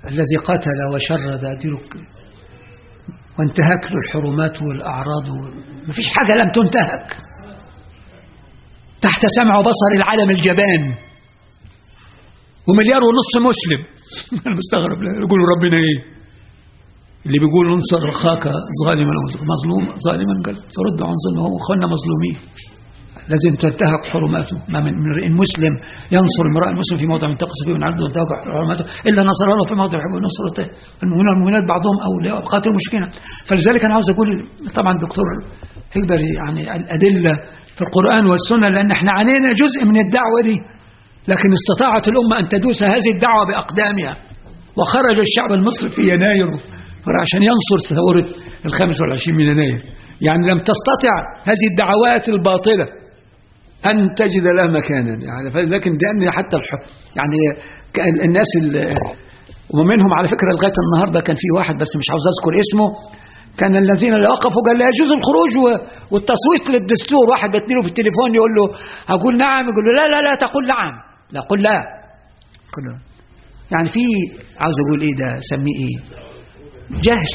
الذي قتل وشرد أدلك وانتهك له الحرمات والأعراض، ما فيش حاجة لم تنتهك تحت سمع وبصر العالم الجبان، ومليار ونص مسلم. أنا مستغرب يقولوا ربنا إيه اللي بيقول انصر أخاك ظالما مظلوم ظالما، قال ترد عن ظلمه وأخوانا مظلومين، لازم تنتهك حرماته. ما من امرئ مسلم ينصر امرأ المسلم في موضع ينتقص فيه من عرضه وانتهك حرماته إلا نصر الله في موضع يحب نصرته. المؤمنون والمؤمنات بعضهم أولياء وقاتل المشركين. فلذلك أنا عاوز أقول طبعا الدكتور يقدر يعني الأدلة في القرآن والسنة، لأن احنا عانينا جزء من الدعوة دي، لكن استطاعت الأمة أن تدوس هذه الدعوة بأقدامها، وخرج الشعب المصري في يناير عشان ينصر ثورة الخامس والعشرين من يناير. يعني لم تستطع هذه الدعوات الباطلة أن تجد لها مكانا. يعني لكن لأن حتى الح... يعني الناس ال... ومنهم على فكرة لغاية النهاردة كان في واحد بس مش عاوز أذكر اسمه، كان الذين اللي وقفوا قال لا يجوز الخروج والتصويت للدستور. واحد بتديله في التليفون يقول له أقول نعم، يقول له لا لا لا تقول نعم، لا قل لا كله. يعني في عاوز أقول إيه ده سميه إيه جهل،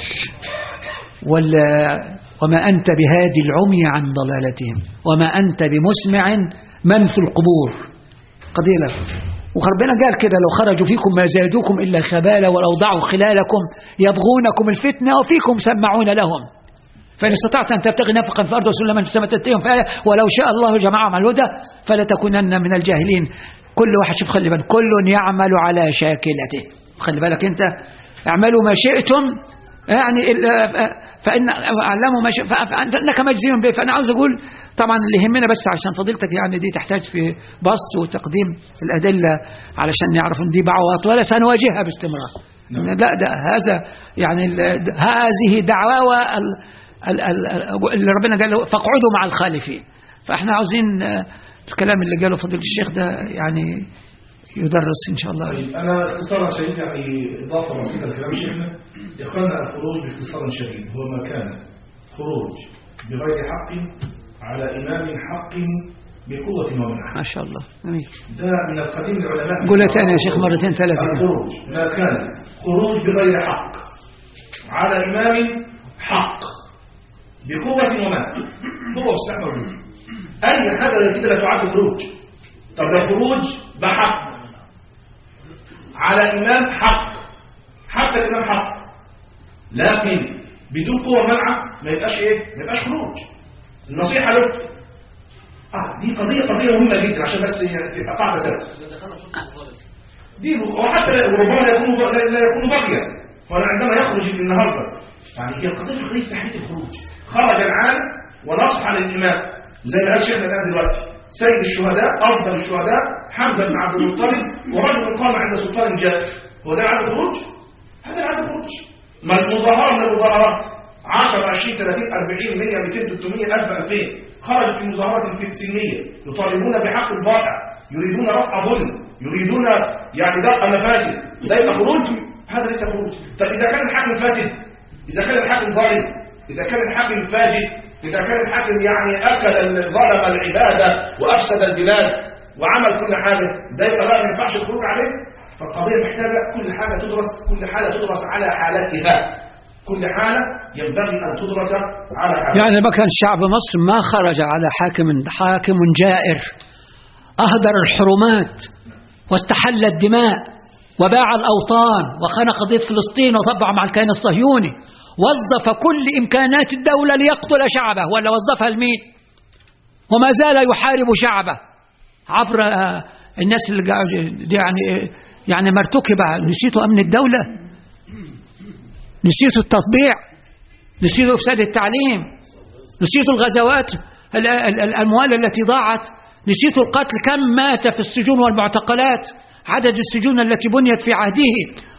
ولا وما أنت بهادي العمي عن ضلالتهم وما أنت بمسمع من في القبور قضيلة. وربنا قال كده لو خرجوا فيكم ما زادوكم إلا خبالا ولو ضعوا خلالكم يبغونكم الفتنة وفيكم سمعون لهم فإن استطعت أن تبتغي نفقا في الأرض وسلما في السماء تأتيهم فآية ولو شاء الله جمعهم على الهدى فلا تكونن من الجاهلين. كل واحد شوف خلي بالك كل يعمل على شاكلته، خلي بالك أنت اعملوا ما شئتم يعني فإن أعلموا ما شئتم فأنك مجزي به. فأنا عاوز أقول طبعا اللي يهمنا بس عشان فضيلتك يعني دي تحتاج في بسط وتقديم الأدلة علشان نعرف ان دي دعوات ولا سنواجهها باستمرار. لا ده هذا يعني هذه دعوة اللي ربنا قال له فاقعدوا مع الخالفين. فاحنا عاوزين الكلام اللي قاله فضيلة الشيخ ده يعني يدرس إن شاء الله. طيب أنا اختصارا شديد يعني إضافة بسيطة لكلام شيخنا يا إخواننا، الخروج باختصار شديد هو ما كان خروج بغير حق على إمام حق بقوة ومنع. ما شاء الله جميل. ده من القديم العلماء. قولها ثاني يا شيخ مرتين ثلاثة. الخروج ما كان خروج بغير حق على إمام حق بقوة ومنع قوة وسلاح موجود. أي حاجة كده لا تعد خروج. طب ده خروج بحق على إمام حق، حتى الإمام حق لكن بدون قوة منعة ما يبقاش إيه؟ ما يبقاش خروج. النصيحة له آه دي قضية قضية مهمة جدا عشان بس تبقى قاعدة ثابتة. دي وحتى ربما لا يكون لا يكون باقيا، فأنا عندما يخرج النهارده يعني هي قضية قضية تحديد الخروج. خرج العالم ونصح للإمام زي ما قال شيخنا الآن دلوقتي سيد الشهداء أفضل الشهداء حمزة بن عبد المطلب ورجل قام عند سلطان جائر. هو ده عدد خروج؟ هذا عدد خروج. ما المظاهرة من المظاهرات عشرة عشرين ثلاثين أربعين مئة مئتين ثلاثمئة ألف ألفين خرجت في مظاهرات سلمية يطالبون بحق الواقع، يريدون رفع ظلم، يريدون يعني درء مفاسد. ده يبقى خروج؟ هذا ليس خروج. طب إذا كان الحاكم فاسد، إذا كان الحاكم ظالم، إذا كان الحاكم فاجر، إذا كان الحاكم يعني أكل ظلم العبادة وأفسد البلاد وعمل كل حاجة، ده يبقى لا ما ينفعش الخروج عليه. فالقضية محتاجة كل حاجة تدرس، كل حالة تدرس على حالتها، كل حالة ينبغي أن تدرس على حالتها. يعني ما كان شعب مصر ما خرج على حاكم حاكم جائر أهدر الحرمات واستحل الدماء وباع الأوطان وخان قضية فلسطين وطبع مع الكيان الصهيوني، وظف كل إمكانات الدولة ليقتل شعبه، ولا وظفها لمين؟ وما زال يحارب شعبه عبر الناس اللي يعني يعني ما ارتكب. نسيتوا أمن الدولة، نسيتوا التطبيع، نسيتوا إفساد التعليم، نسيتوا الغزوات الأموال التي ضاعت، نسيتوا القتل كم مات في السجون والمعتقلات، عدد السجون التي بنيت في عهده.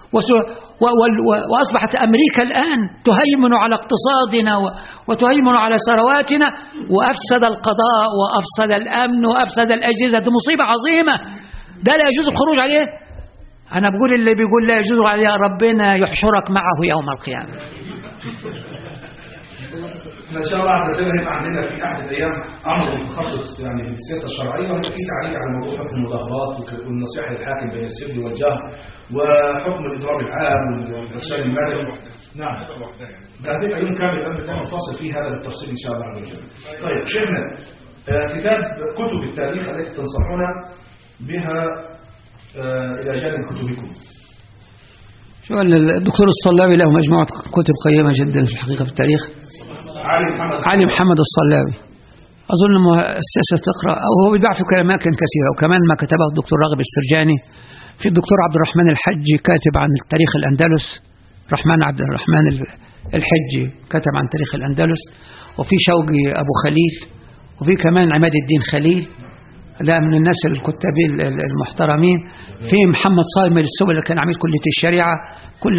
وأصبحت أمريكا الآن تهيمن على اقتصادنا وتهيمن على ثرواتنا، وأفسد القضاء وأفسد الأمن وأفسد الأجهزة. دي مصيبة عظيمة، ده لا يجوز الخروج عليه. أنا بقول اللي بيقول لا يجوز عليه ربنا يحشرك معه يوم القيامة. ان شاء الله عز وجل هيبقى عندنا في احد الايام امر متخصص يعني في السياسه الشرعيه، وهيبقى في تعليق على موضوع حكم المظاهرات والنصيحه للحاكم بين السر والجهر وحكم الاضراب العام والارشاد المدني. نعم ده هيبقى يوم كامل الان بتاعنا نفصل فيه هذا بالتفصيل ان شاء الله عز وجل. طيب شيخنا، كتاب كتب التاريخ التي تنصحون بها الى جانب كتبكم. شو الدكتور الصلابي له مجموعة كتب قيمة جدا في الحقيقة في التاريخ. علي محمد علي محمد الصلابي أظن مؤسسة تقرأ أو هو بيباع في أماكن كثيرة، وكمان ما كتبه الدكتور راغب السرجاني. في الدكتور عبد الرحمن الحجي كاتب عن تاريخ الأندلس، الرحمن عبد الرحمن الحجي كتب عن تاريخ الأندلس، وفي شوقي أبو خليل، وفي كمان عماد الدين خليل، لا من الناس الكتاب المحترمين. في محمد صالح السبل اللي كان عميد كلية الشريعة كل،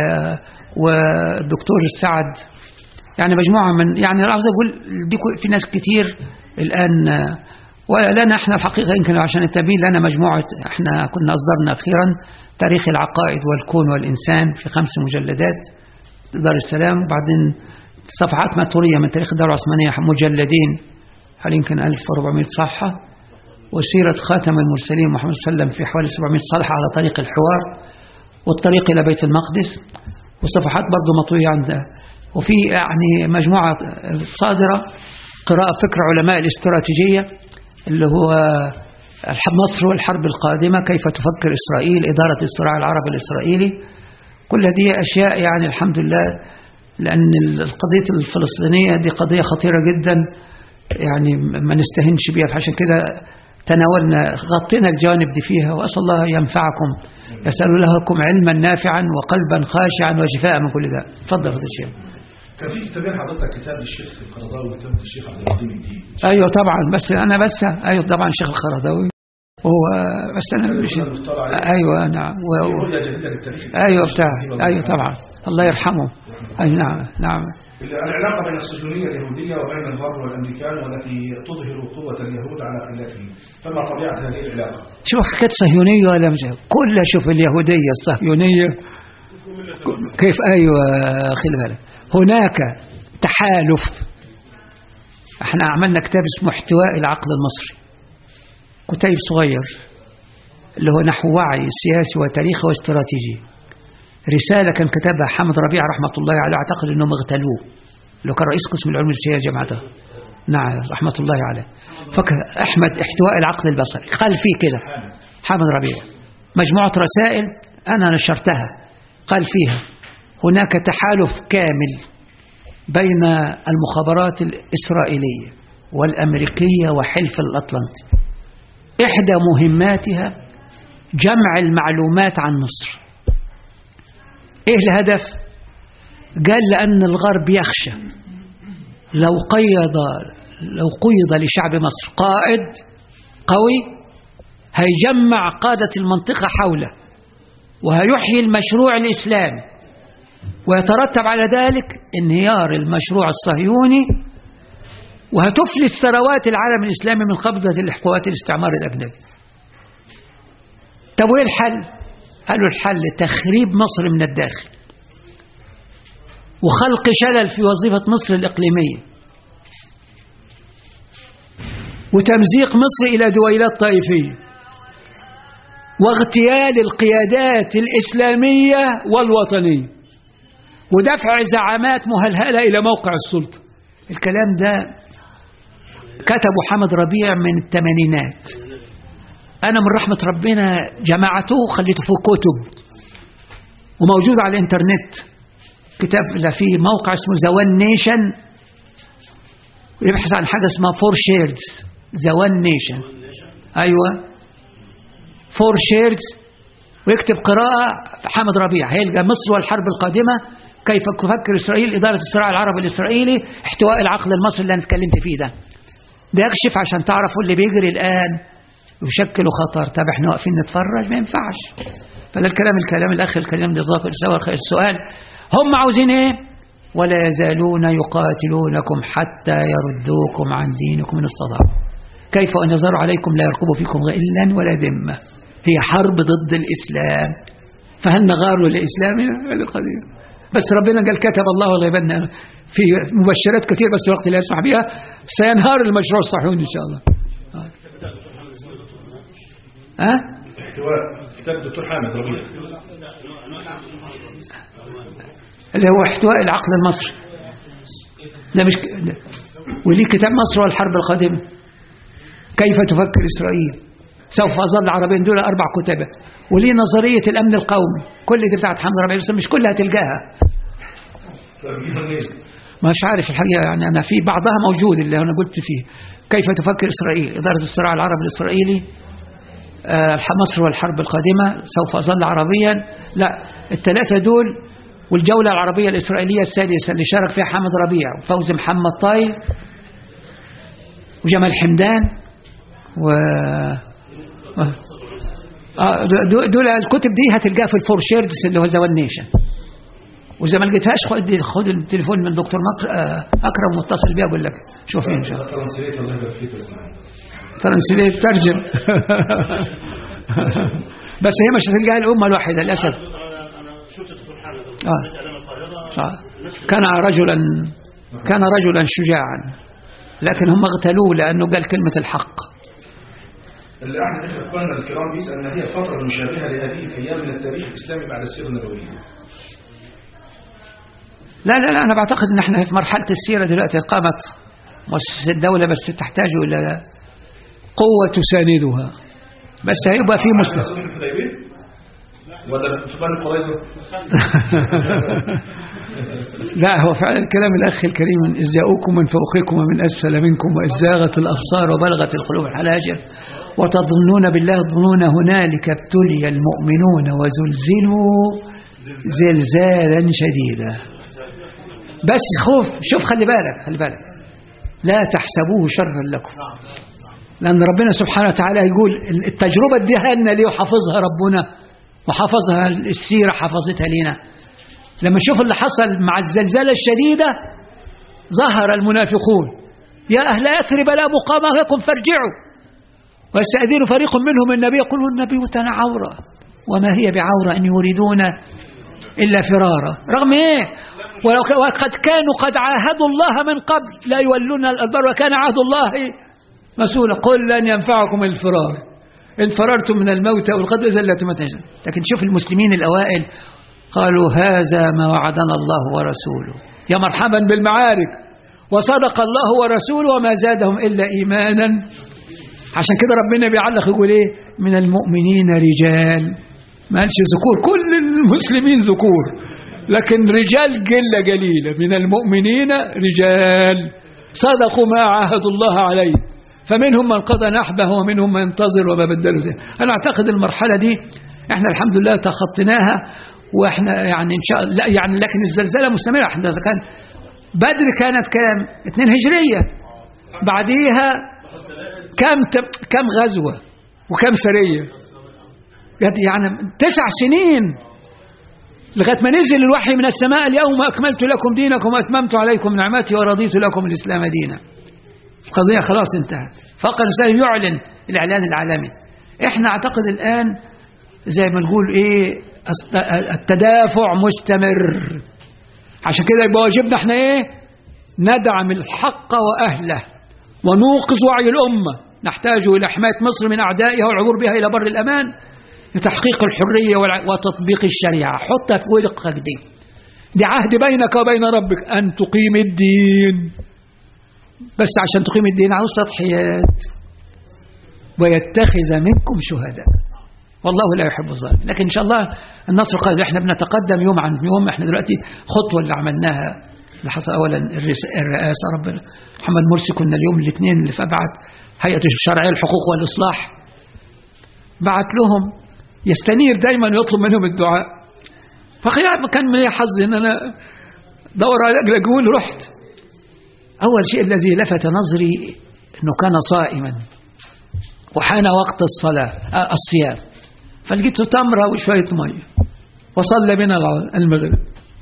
والدكتور السعد، يعني مجموعة من يعني عاوز أقول دي في ناس كتير الآن. ولنا احنا الحقيقة يمكن عشان التبين لنا مجموعة، احنا كنا أصدرنا أخيرا تاريخ العقائد والكون والإنسان في خمس مجلدات دار السلام، وبعدين صفحات ماتورية من تاريخ الدولة العثمانية مجلدين حوالي يمكن ألف وأربعمائة صفحة، وسيرة خاتم المرسلين محمد صلى الله عليه وسلم في حوالي سبعمائة صفحة على طريق الحوار والطريق إلى بيت المقدس، وصفحات برضو مطوية عنده. وفي يعني مجموعة صادرة قراءة فكر علماء الاستراتيجية اللي هو مصر والحرب القادمة، كيف تفكر إسرائيل، إدارة الصراع العربي الإسرائيلي. كل هذه أشياء يعني الحمد لله، لأن القضية الفلسطينية دي قضية خطيرة جدا يعني ما نستهنش بها، فعشان كده تناولنا غطينا الجانب دي فيها. وأسأل الله ينفعكم، يسأل لكم علما نافعا وقلبا خاشعا وشفاء من كل ده. تفضل فضل الشيخ. كان في كتابين حضرتك، كتاب الشيخ القرضاوي وكتاب الشيخ عبد العظيم الدين. ايوه طبعا، بس انا بس ايوه طبعا الشيخ القرضاوي هو بس انا مش ايوه نعم و... ايوه بتاع ايوه طبعا الله يرحمه. اي نعم نعم. العلاقه بين الصهيونيه اليهوديه وبين الغرب والامريكان والتي تظهر قوه اليهود على قلتهم، فما طبيعه هذه العلاقه؟ شو حكيت صهيونيه ولا مش كلها؟ شوف اليهوديه الصهيونيه كيف. ايوه خلي بالك، هناك تحالف. احنا عملنا كتاب اسمه احتواء العقل المصري، كتيب صغير اللي هو نحو وعي سياسي وتاريخي واستراتيجي. رسالة كان كتبها حامد ربيع رحمة الله عليه، اعتقد انهم اغتالوه، اللي كان رئيس قسم العلوم السياسية جامعته، نعم رحمة الله عليه. فكر احمد احتواء العقل البصري، قال فيه كده حامد ربيع مجموعة رسائل انا نشرتها، قال فيها هناك تحالف كامل بين المخابرات الإسرائيلية والأمريكية وحلف الأطلنطي، إحدى مهماتها جمع المعلومات عن مصر. إيه الهدف؟ قال لأن الغرب يخشى لو قيد لو قيد لشعب مصر قائد قوي هيجمع قادة المنطقة حوله وهيحيي المشروع الإسلامي، ويترتب على ذلك انهيار المشروع الصهيوني وهتفلت ثروات العالم الإسلامي من قبضة القوات الاستعمار الأجنبي. طب وإيه الحل؟ قالوا الحل تخريب مصر من الداخل وخلق شلل في وظيفة مصر الإقليمية وتمزيق مصر إلى دويلات طائفية واغتيال القيادات الإسلامية والوطنية ودفع زعامات مهلهلة إلى موقع السلطة. الكلام ده كتبه حامد ربيع من الثمانينات. أنا من رحمة ربنا جمعته وخليته في كتب وموجود على الإنترنت. كتاب في موقع اسمه زوان نيشن، ويبحث عن حاجة اسمها فور شيردز. زوان نيشن أيوة فور شيردز، ويكتب قراءة حامد ربيع هيلقى مصر والحرب القادمة، كيف تفكر إسرائيل، إدارة الصراع العربي الإسرائيلي، احتواء العقل المصري اللي أنا اتكلمت فيه ده. ده يكشف عشان تعرفوا اللي بيجري الآن يشكل خطر. طب احنا واقفين نتفرج؟ ما ينفعش. فده الكلام الكلام الأخ الكلام للذاكر السؤال هم عاوزين ايه؟ ولا يزالون يقاتلونكم حتى يردوكم عن دينكم من استطاعوا. كيف أن يظهروا عليكم لا يرقبوا فيكم غلا ولا ذمة. هي حرب ضد الإسلام، فهل نغار للإسلام القديم؟ بس ربنا قال كتب الله الغيبان في مبشرات كثير، بس الوقت لا يسمح بها. سينهار المشروع الصهيوني إن شاء الله. ها؟ احتواء كتاب الدكتور حامد ربيع اللي هو احتواء العقل المصري. ده مش ده. وليه كتاب مصر والحرب القادمة، كيف تفكر إسرائيل، سوف أظل عربيا، دول أربع كتب. وليه نظرية الأمن القومي، كل دي بتاعت حمد ربيع، مش كلها تلقاها. مش عارف الحقيقة يعني، أنا في بعضها موجود اللي أنا قلت فيه. كيف تفكر إسرائيل، إدارة الصراع العربي الإسرائيلي، آه مصر والحرب القادمة، سوف أظل عربيا. لا، الثلاثة دول، والجولة العربية الإسرائيلية السادسة اللي شارك فيها حامد ربيع وفوزي محمد طايل وجمال حمدان و آه دول الكتب دي هتلقاها في الفور شيردز اللي هو زوال نيشن. وإذا ما لقيتهاش خد خد التليفون من دكتور مكر آه أكرم متصل بيه أقول لك شوف فين. إن شاء الله ترانسليت الله يبارك فيك. ترانسليت ترجم. بس هي مش هتلقاها الأمة الواحدة للأسف. آه. آه. كان رجلا كان رجلا شجاعا، لكن هم اغتالوه لأنه قال كلمة الحق. اللي احنا نحن اخواننا الكرام بيسأل ان هي فترة مشابهة لهذه الايام من التاريخ الاسلامي بعد السيرة النبوية. لا لا لا انا بعتقد ان احنا في مرحلة السيرة دلوقتي. قامت مؤسسة الدولة بس تحتاج الى قوة تساندها، بس هيبقى في مسلم. ولا في بني قريظة؟ لا، هو فعلا كلام الأخ الكريم، إذ جاءوكم من فوقكم ومن أسفل منكم وإذ زاغت الأبصار وبلغت القلوب الحناجر وتظنون بالله الظنون هنالك ابتلي المؤمنون وزلزلوا زلزالا شديدا. بس خوف، شوف خلي بالك خلي بالك لا تحسبوه شرا لكم، لأن ربنا سبحانه وتعالى يقول التجربة اديها لنا ليه وحافظها ربنا، وحافظها السيرة حافظتها لنا. لما نشوف اللي حصل مع الزلزال الشديدة ظهر المنافقون يا أهل يثرب لا مقام لكم فارجعوا، ويستأذن فريق منهم النبي يقولون النبي تنا عورة وما هي بعورة إن يريدون إلا فرارا. رغم إيه؟ وقد كانوا قد عاهدوا الله من قبل لا يولون الأدبار وكان عهد الله مسؤولا. قل لن ينفعكم الفرار إن فررتم من الموت أو القتل إذا لا تمتعون. لكن شوف المسلمين الأوائل قالوا هذا ما وعدنا الله ورسوله، يا مرحبا بالمعارك، وصدق الله ورسوله وما زادهم إلا إيمانا. عشان كده ربنا بيعلق يقول إيه؟ من المؤمنين رجال، ما قالش ذكور، كل المسلمين ذكور، لكن رجال قلة قليلة. من المؤمنين رجال صدقوا ما عاهدوا الله عليه، فمنهم من قضى نحبه ومنهم من ينتظر وما بدلوا زي. أنا أعتقد المرحلة دي احنا الحمد لله تخطيناها، واحنا يعني ان شاء الله يعني، لكن الزلزال مستمرة. احنا كان بدر كانت كام؟ اثنين هجرية، بعديها كم كم غزوة وكم سرية، يعني تسع سنين لغاية ما نزل الوحي من السماء اليوم أكملت لكم دينكم وأتممت عليكم نعمتي ورضيت لكم الإسلام دينا. القضية خلاص انتهت، فقط الإسلام يعلن الإعلان العالمي. احنا اعتقد الآن زي ما نقول ايه، التدافع مستمر. عشان كده يبقى واجبنا احنا ايه؟ ندعم الحق وأهله ونوقظ وعي الأمة. نحتاج إلى حماية مصر من أعدائها والعبور بها إلى بر الأمان لتحقيق الحرية وتطبيق الشريعة. حطها في ورقك دي، دي عهد بينك وبين ربك أن تقيم الدين. بس عشان تقيم الدين عاوز تضحيات، ويتخذ منكم شهداء والله لا يحب الظالمين. لكن إن شاء الله النصر قادم. احنا بنتقدم يوم عن يوم. احنا دلوقتي خطوة اللي عملناها اللي حصل أولا الرئاسة، ربنا محمد مرسي كنا اليوم الاثنين اللي فبعت هيئة الشرعية الحقوق والإصلاح، بعت لهم يستنير دايما ويطلب منهم الدعاء. فخيار كان من حظي ان انا دور على اقول رحت. اول شيء الذي لفت نظري انه كان صائما وحان وقت الصلاة الصيام، فلقيت تمرة وشوية مية وصلى بنا المغرب،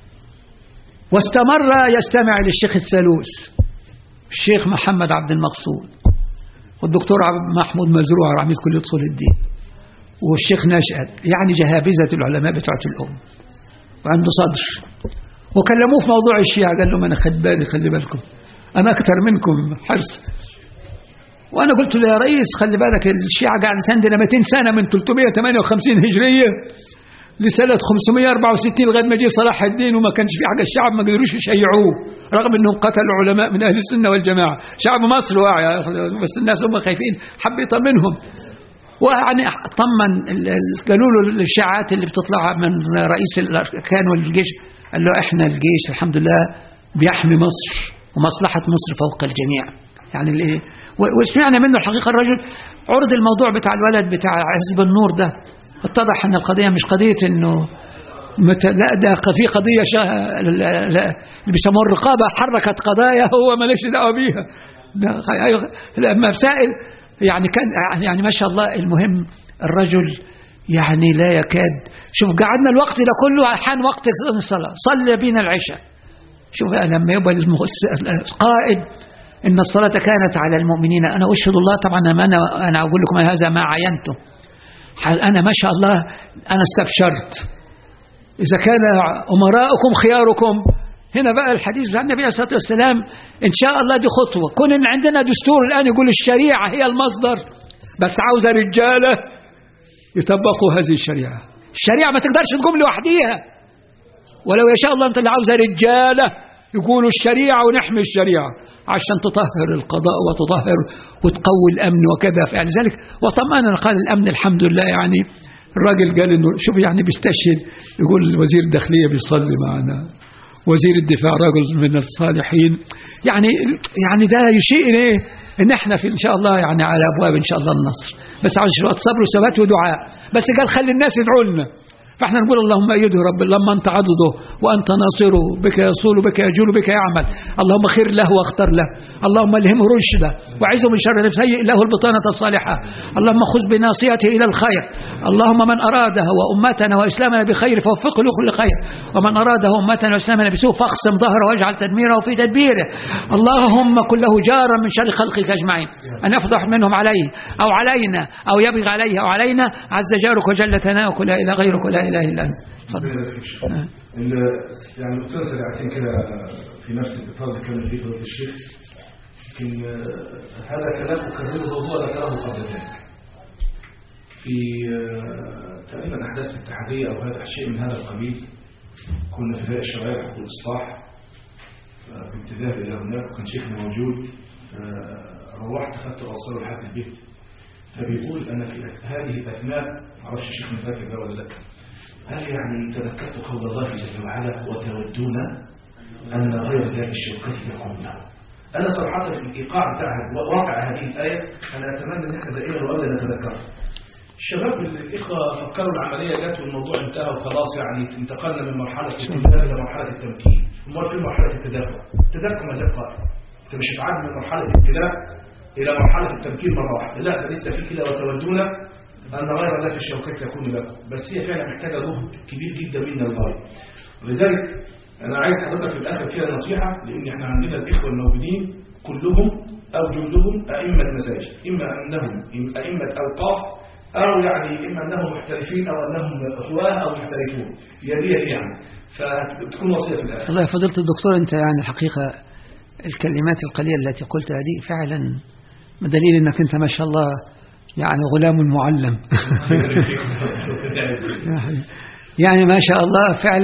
واستمر يستمع للشيخ الثالوث الشيخ محمد عبد المقصود والدكتور محمود مزروع عميد كلية أصول الدين والشيخ نشأت، يعني جهابزة العلماء بتوعة الأم، وعنده صدر وكلموه في موضوع الشيعة، قال لهم أنا خد بالي، خلي بالكم أنا أكثر منكم حرص. وأنا قلت له يا رئيس خلي بالك الشيعة قاعدة عندنا مئتين سنة، من ثلاثمئة وثمانية وخمسين هجرية لسنة خمسمئة وأربعة وستين لغاية ما جه صلاح الدين، وما كانش في حاجة، الشعب ما قدروش يشيعوه رغم أنهم قتلوا علماء من أهل السنة والجماعة. شعب مصر واعي، بس الناس هم خايفين، حب يطمنهم. ويعني طمن، قالوا له الشيعات اللي بتطلع من رئيس الأركان والجيش، قال له إحنا الجيش الحمد لله بيحمي مصر ومصلحة مصر فوق الجميع. يعني اللي وسمعنا منه الحقيقة الرجل عرض الموضوع بتاع الولد بتاع حزب النور ده، اتضح أن القضية مش قضية أنه مت... لا ده في قضية شا... اللي بيسموها الرقابة حركت قضايا هو مالش دعوة بيها. لما مسائل يعني كان يعني ما شاء الله. المهم الرجل يعني لا يكاد، شوف قعدنا الوقت ده كله حان وقت الصلاة، صلى بينا العشاء. شوف لما يبقى القائد إن الصلاة كانت على المؤمنين، أنا أشهد الله طبعا، أنا أنا أقول لكم هذا ما عينته، أنا ما شاء الله أنا استبشرت. إذا كان أمراؤكم خياركم، هنا بقى الحديث بتاع النبي عليه الصلاة والسلام إن شاء الله دي خطوة. كون إن عندنا دستور الآن يقول الشريعة هي المصدر، بس عاوزة رجالة يطبقوا هذه الشريعة. الشريعة ما تقدرش تقوم لوحديها، ولو يشاء الله أنت اللي عاوزة رجالة يقولوا الشريعة ونحمي الشريعة عشان تطهر القضاء وتطهر وتقوي الأمن وكذا. فلذلك وطمأنا قال الأمن الحمد لله. يعني الراجل قال إنه شوف يعني بيستشهد، يقول وزير الداخلية بيصلي معنا، وزير الدفاع رجل من الصالحين. يعني يعني ده يشيء إليه إن إحنا في إن شاء الله يعني على أبواب إن شاء الله النصر، بس عاوز شوية صبر وثبات ودعاء. بس قال خلي الناس يدعوا لنا، فاحنا نقول اللهم أيده رب، لما أنت عضده وأنت ناصره، بك يصول بك يجول بك يعمل، اللهم خير له واختر له، اللهم الهمه رشده وعزه من شر نفسه، هيئ له البطانة الصالحة، اللهم خذ بناصيته إلى الخير، اللهم من أرادها وأمتنا وإسلامنا بخير فوفقه لكل خير، ومن أرادها وأمتنا وإسلامنا بسوء فاقسم ظهره واجعل تدميره في تدبيره، اللهم كن له جارا من شر خلقك أجمعين، أن يفضح منهم عليه أو علينا أو يبغي عليه أو علينا، عز جارك وجل ثناؤك لا إله غيرك ولا إله إلا أنت. يعني نقطتين سريعتين كده في نفس الإطار اللي كان فيه فضيلة الشيخ، لكن هذا كلام أكرره وهو ذكره قبل ذلك في تقريبا أحداث الاتحادية أو هذا شيء من هذا القبيل. كنا في باقي الشوارع والإصلاح بانتباه إلى هناك، وكان شيخنا موجود، روحت أخذت أوصله لحد البيت، فبيقول أنا في هذه الأثناء معرفش الشيخ مفاكر ده ولا لا، هل يعني تذكرت قول الله جل وعلا وتودون أن غير ذات الشوكة يكون له. أنا صراحة في الإيقاع بتاع واقع هذه الآية أنا أتمنى أن احنا دائما وأبدا نتذكرها. الشباب الإخوة فكروا العملية جات والموضوع انتهى وخلاص، يعني انتقلنا من مرحلة التمكين إلى مرحلة التمكين، ومر في مرحلة التدافع. التدافع ما زال قائم، أنت مش هتعدي من مرحلة الابتلاء إلى مرحلة التمكين مرة واحدة، لا ده لسه في كده وتودون أن غير ذات الشوكة يكون لكم، بس هي فعلا محتاجة جهد كبير جدا منا للغاية. ولذلك أنا عايز حضرتك في الآخر كده نصيحة، لأن احنا عندنا الإخوة الموجودين كلهم أو جلهم أئمة مساجد، إما أنهم أئمة أوقاف أو يعني إما أنهم محترفين أو أنهم أخوان أو محترفون، يديه يعني، فتكون وصية في الآخر. الله فضلت الدكتور، أنت يعني الحقيقة الكلمات القليلة التي قلتها دي فعلا دليل أنك أنت ما شاء الله يعني غلام معلم. يعني ما شاء الله فعلا.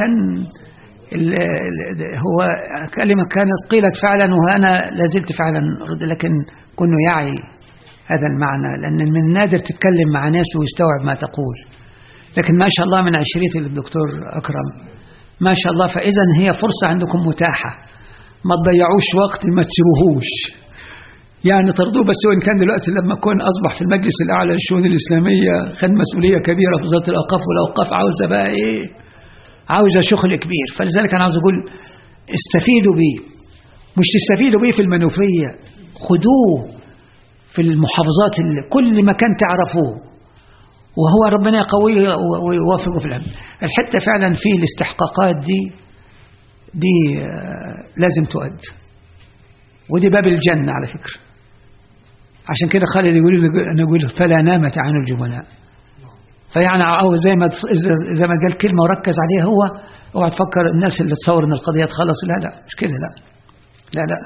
هو كلمة كانت قيلت فعلا وأنا لازلت فعلا، لكن كنه يعي هذا المعنى، لأن من النادر تتكلم مع ناس ويستوعب ما تقول. لكن ما شاء الله من عشريتي للدكتور أكرم ما شاء الله، فإذا هي فرصة عندكم متاحة، ما تضيعوش وقت، ما تسيبوهوش يعني ترضوه. بس وإن كان دلوقتي لما كون أصبح في المجلس الأعلى للشؤون الإسلامية خد مسؤولية كبيرة في وزارة الأوقاف، والأوقاف عاوزة بقى إيه، عاوزة شغل كبير. فلذلك أنا عاوز أقول استفيدوا بيه، مش تستفيدوا بيه في المنوفية، خدوه في المحافظات اللي كل مكان تعرفوه، وهو ربنا يقويه ويوافقه في العمل. الحتة فعلا فيه الاستحقاقات دي دي لازم تؤد، ودي باب الجنة على فكرة. عشان كده خالد يقول أنا أقول فلا نامت عن الجبناء، فيعني أو زي ما زي ما قال كلمة وركز عليها هو، اوعى تفكر الناس اللي تصور ان القضية تخلص، لا لا مش كده، لا لا لا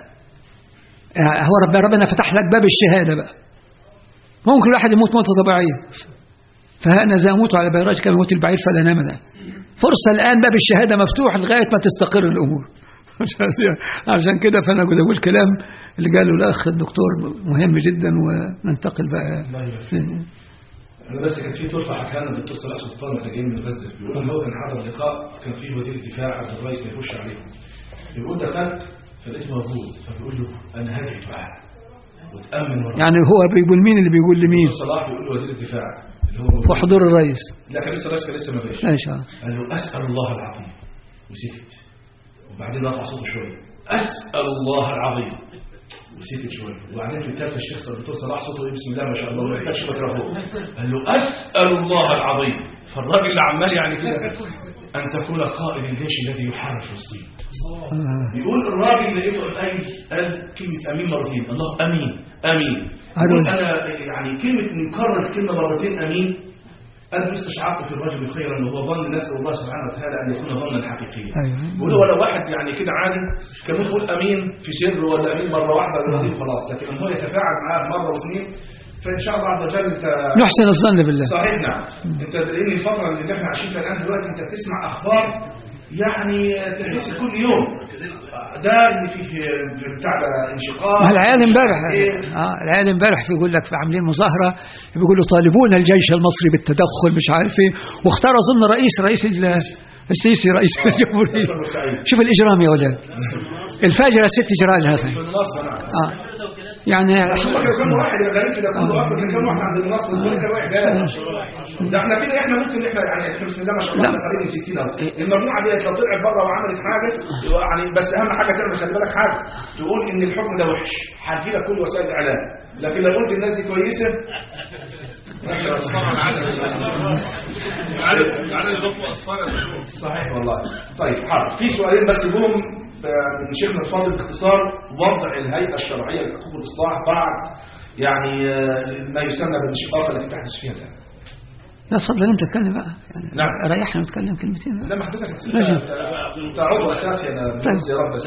هو رب ربنا فتح لك باب الشهادة بقى. ممكن الواحد يموت موتة طبيعية، فأنا إذا أموت على بيراج كما يموت البعير فلا نام ده. فرصة الآن باب الشهادة مفتوح لغاية ما تستقر الأمور. عشان كده فأنا كنت أقول الكلام اللي قاله الأخ الدكتور مهم جدا، وننتقل بقى. أنا بس كان في طرفة حكانا الدكتور صلاح سلطان اللي جايين من غزة، بيقول إن هو كان حضر اللقاء، كان فيه وزير الدفاع عبد الرئيس ما يخش عليهم، بيقول دخلت فلقيته موجود، فبيقول له أنا هدعي دعاء وتأمن ورا. يعني هو بيقول مين اللي بيقول لمين؟ الدكتور صلاح بيقول له وزير الدفاع اللي هو في حضور الرئيس. لا كان لسه الرئيس كان لسه ما جاش. ما شاء الله. قال له أسأل الله العظيم وسكت، وبعدين رفع صوته شوية أسأل الله العظيم وسكت شوية، وبعدين في الثالثة الشيخ الدكتور صلاح صوته بسم الله ما شاء الله ما يحتاجش ميكروفون، قال له أسأل الله العظيم. فالراجل اللي عمال يعني كده أن تكون قائد الجيش الذي يحارب فلسطين. بيقول الراجل اللي لقيته قال قال كلمة أمين مرتين، الله أمين أمين. يقول أنا يعني كلمة نكرر كلمة مرتين أمين، أنا استشعرت في الرجل خيرا وهو ظن الناس الله سبحانه وتعالى أن يكون ظنا حقيقيا. بيقول ولا واحد يعني كده عادي كان يقول أمين في سر ولا أمين مرة واحدة ولا خلاص، لكن هو يتفاعل معاه مرة واثنين، فإن شاء الله عز وجل أنت نحسن الظن بالله. صحيح نعم. أنت لأن الفترة اللي احنا عايشين فيها الآن دلوقتي أنت بتسمع أخبار يعني تحس كل يوم ده اللي فيه بتاع انشقاق. العيال امبارح اه العيال امبارح بيقول لك في عاملين مظاهره بيقولوا طالبون الجيش المصري بالتدخل مش عارف ايه، واختار اظن رئيس رئيس السيسي رئيس الجمهوريه. شوف الاجرام يا ولاد، الفاجره ست اجرام هذا. اه يعني كم واحد غريب كده كله اكتر من كم واحد عند النصر دول كم واحد ده احنا كده احنا ممكن احنا يعني بسم الله ما شاء الله تقريبا ستين اهو. المجموعه دي لو طلعت بره وعملت حاجه يعني بس اهم حاجه تعمل خلي بالك حاجه تقول ان الحكم ده وحش، هتجي لك كل وسائل الاعلام، لكن لو قلت الناس دي كويسه صحيح والله. طيب حاضر في سؤالين بس يقولوا من شيخنا الفاضل باختصار وضع الهيئة الشرعية لحقوق الإصلاح بعد يعني ما يسمى بالانشقاق التي تحدث فيها الآن. لا تفضل أنت تتكلم بقى يعني. نعم ريحنا نتكلم كلمتين. لا ما حضرتك تعود أساسي أنا زيارات بس.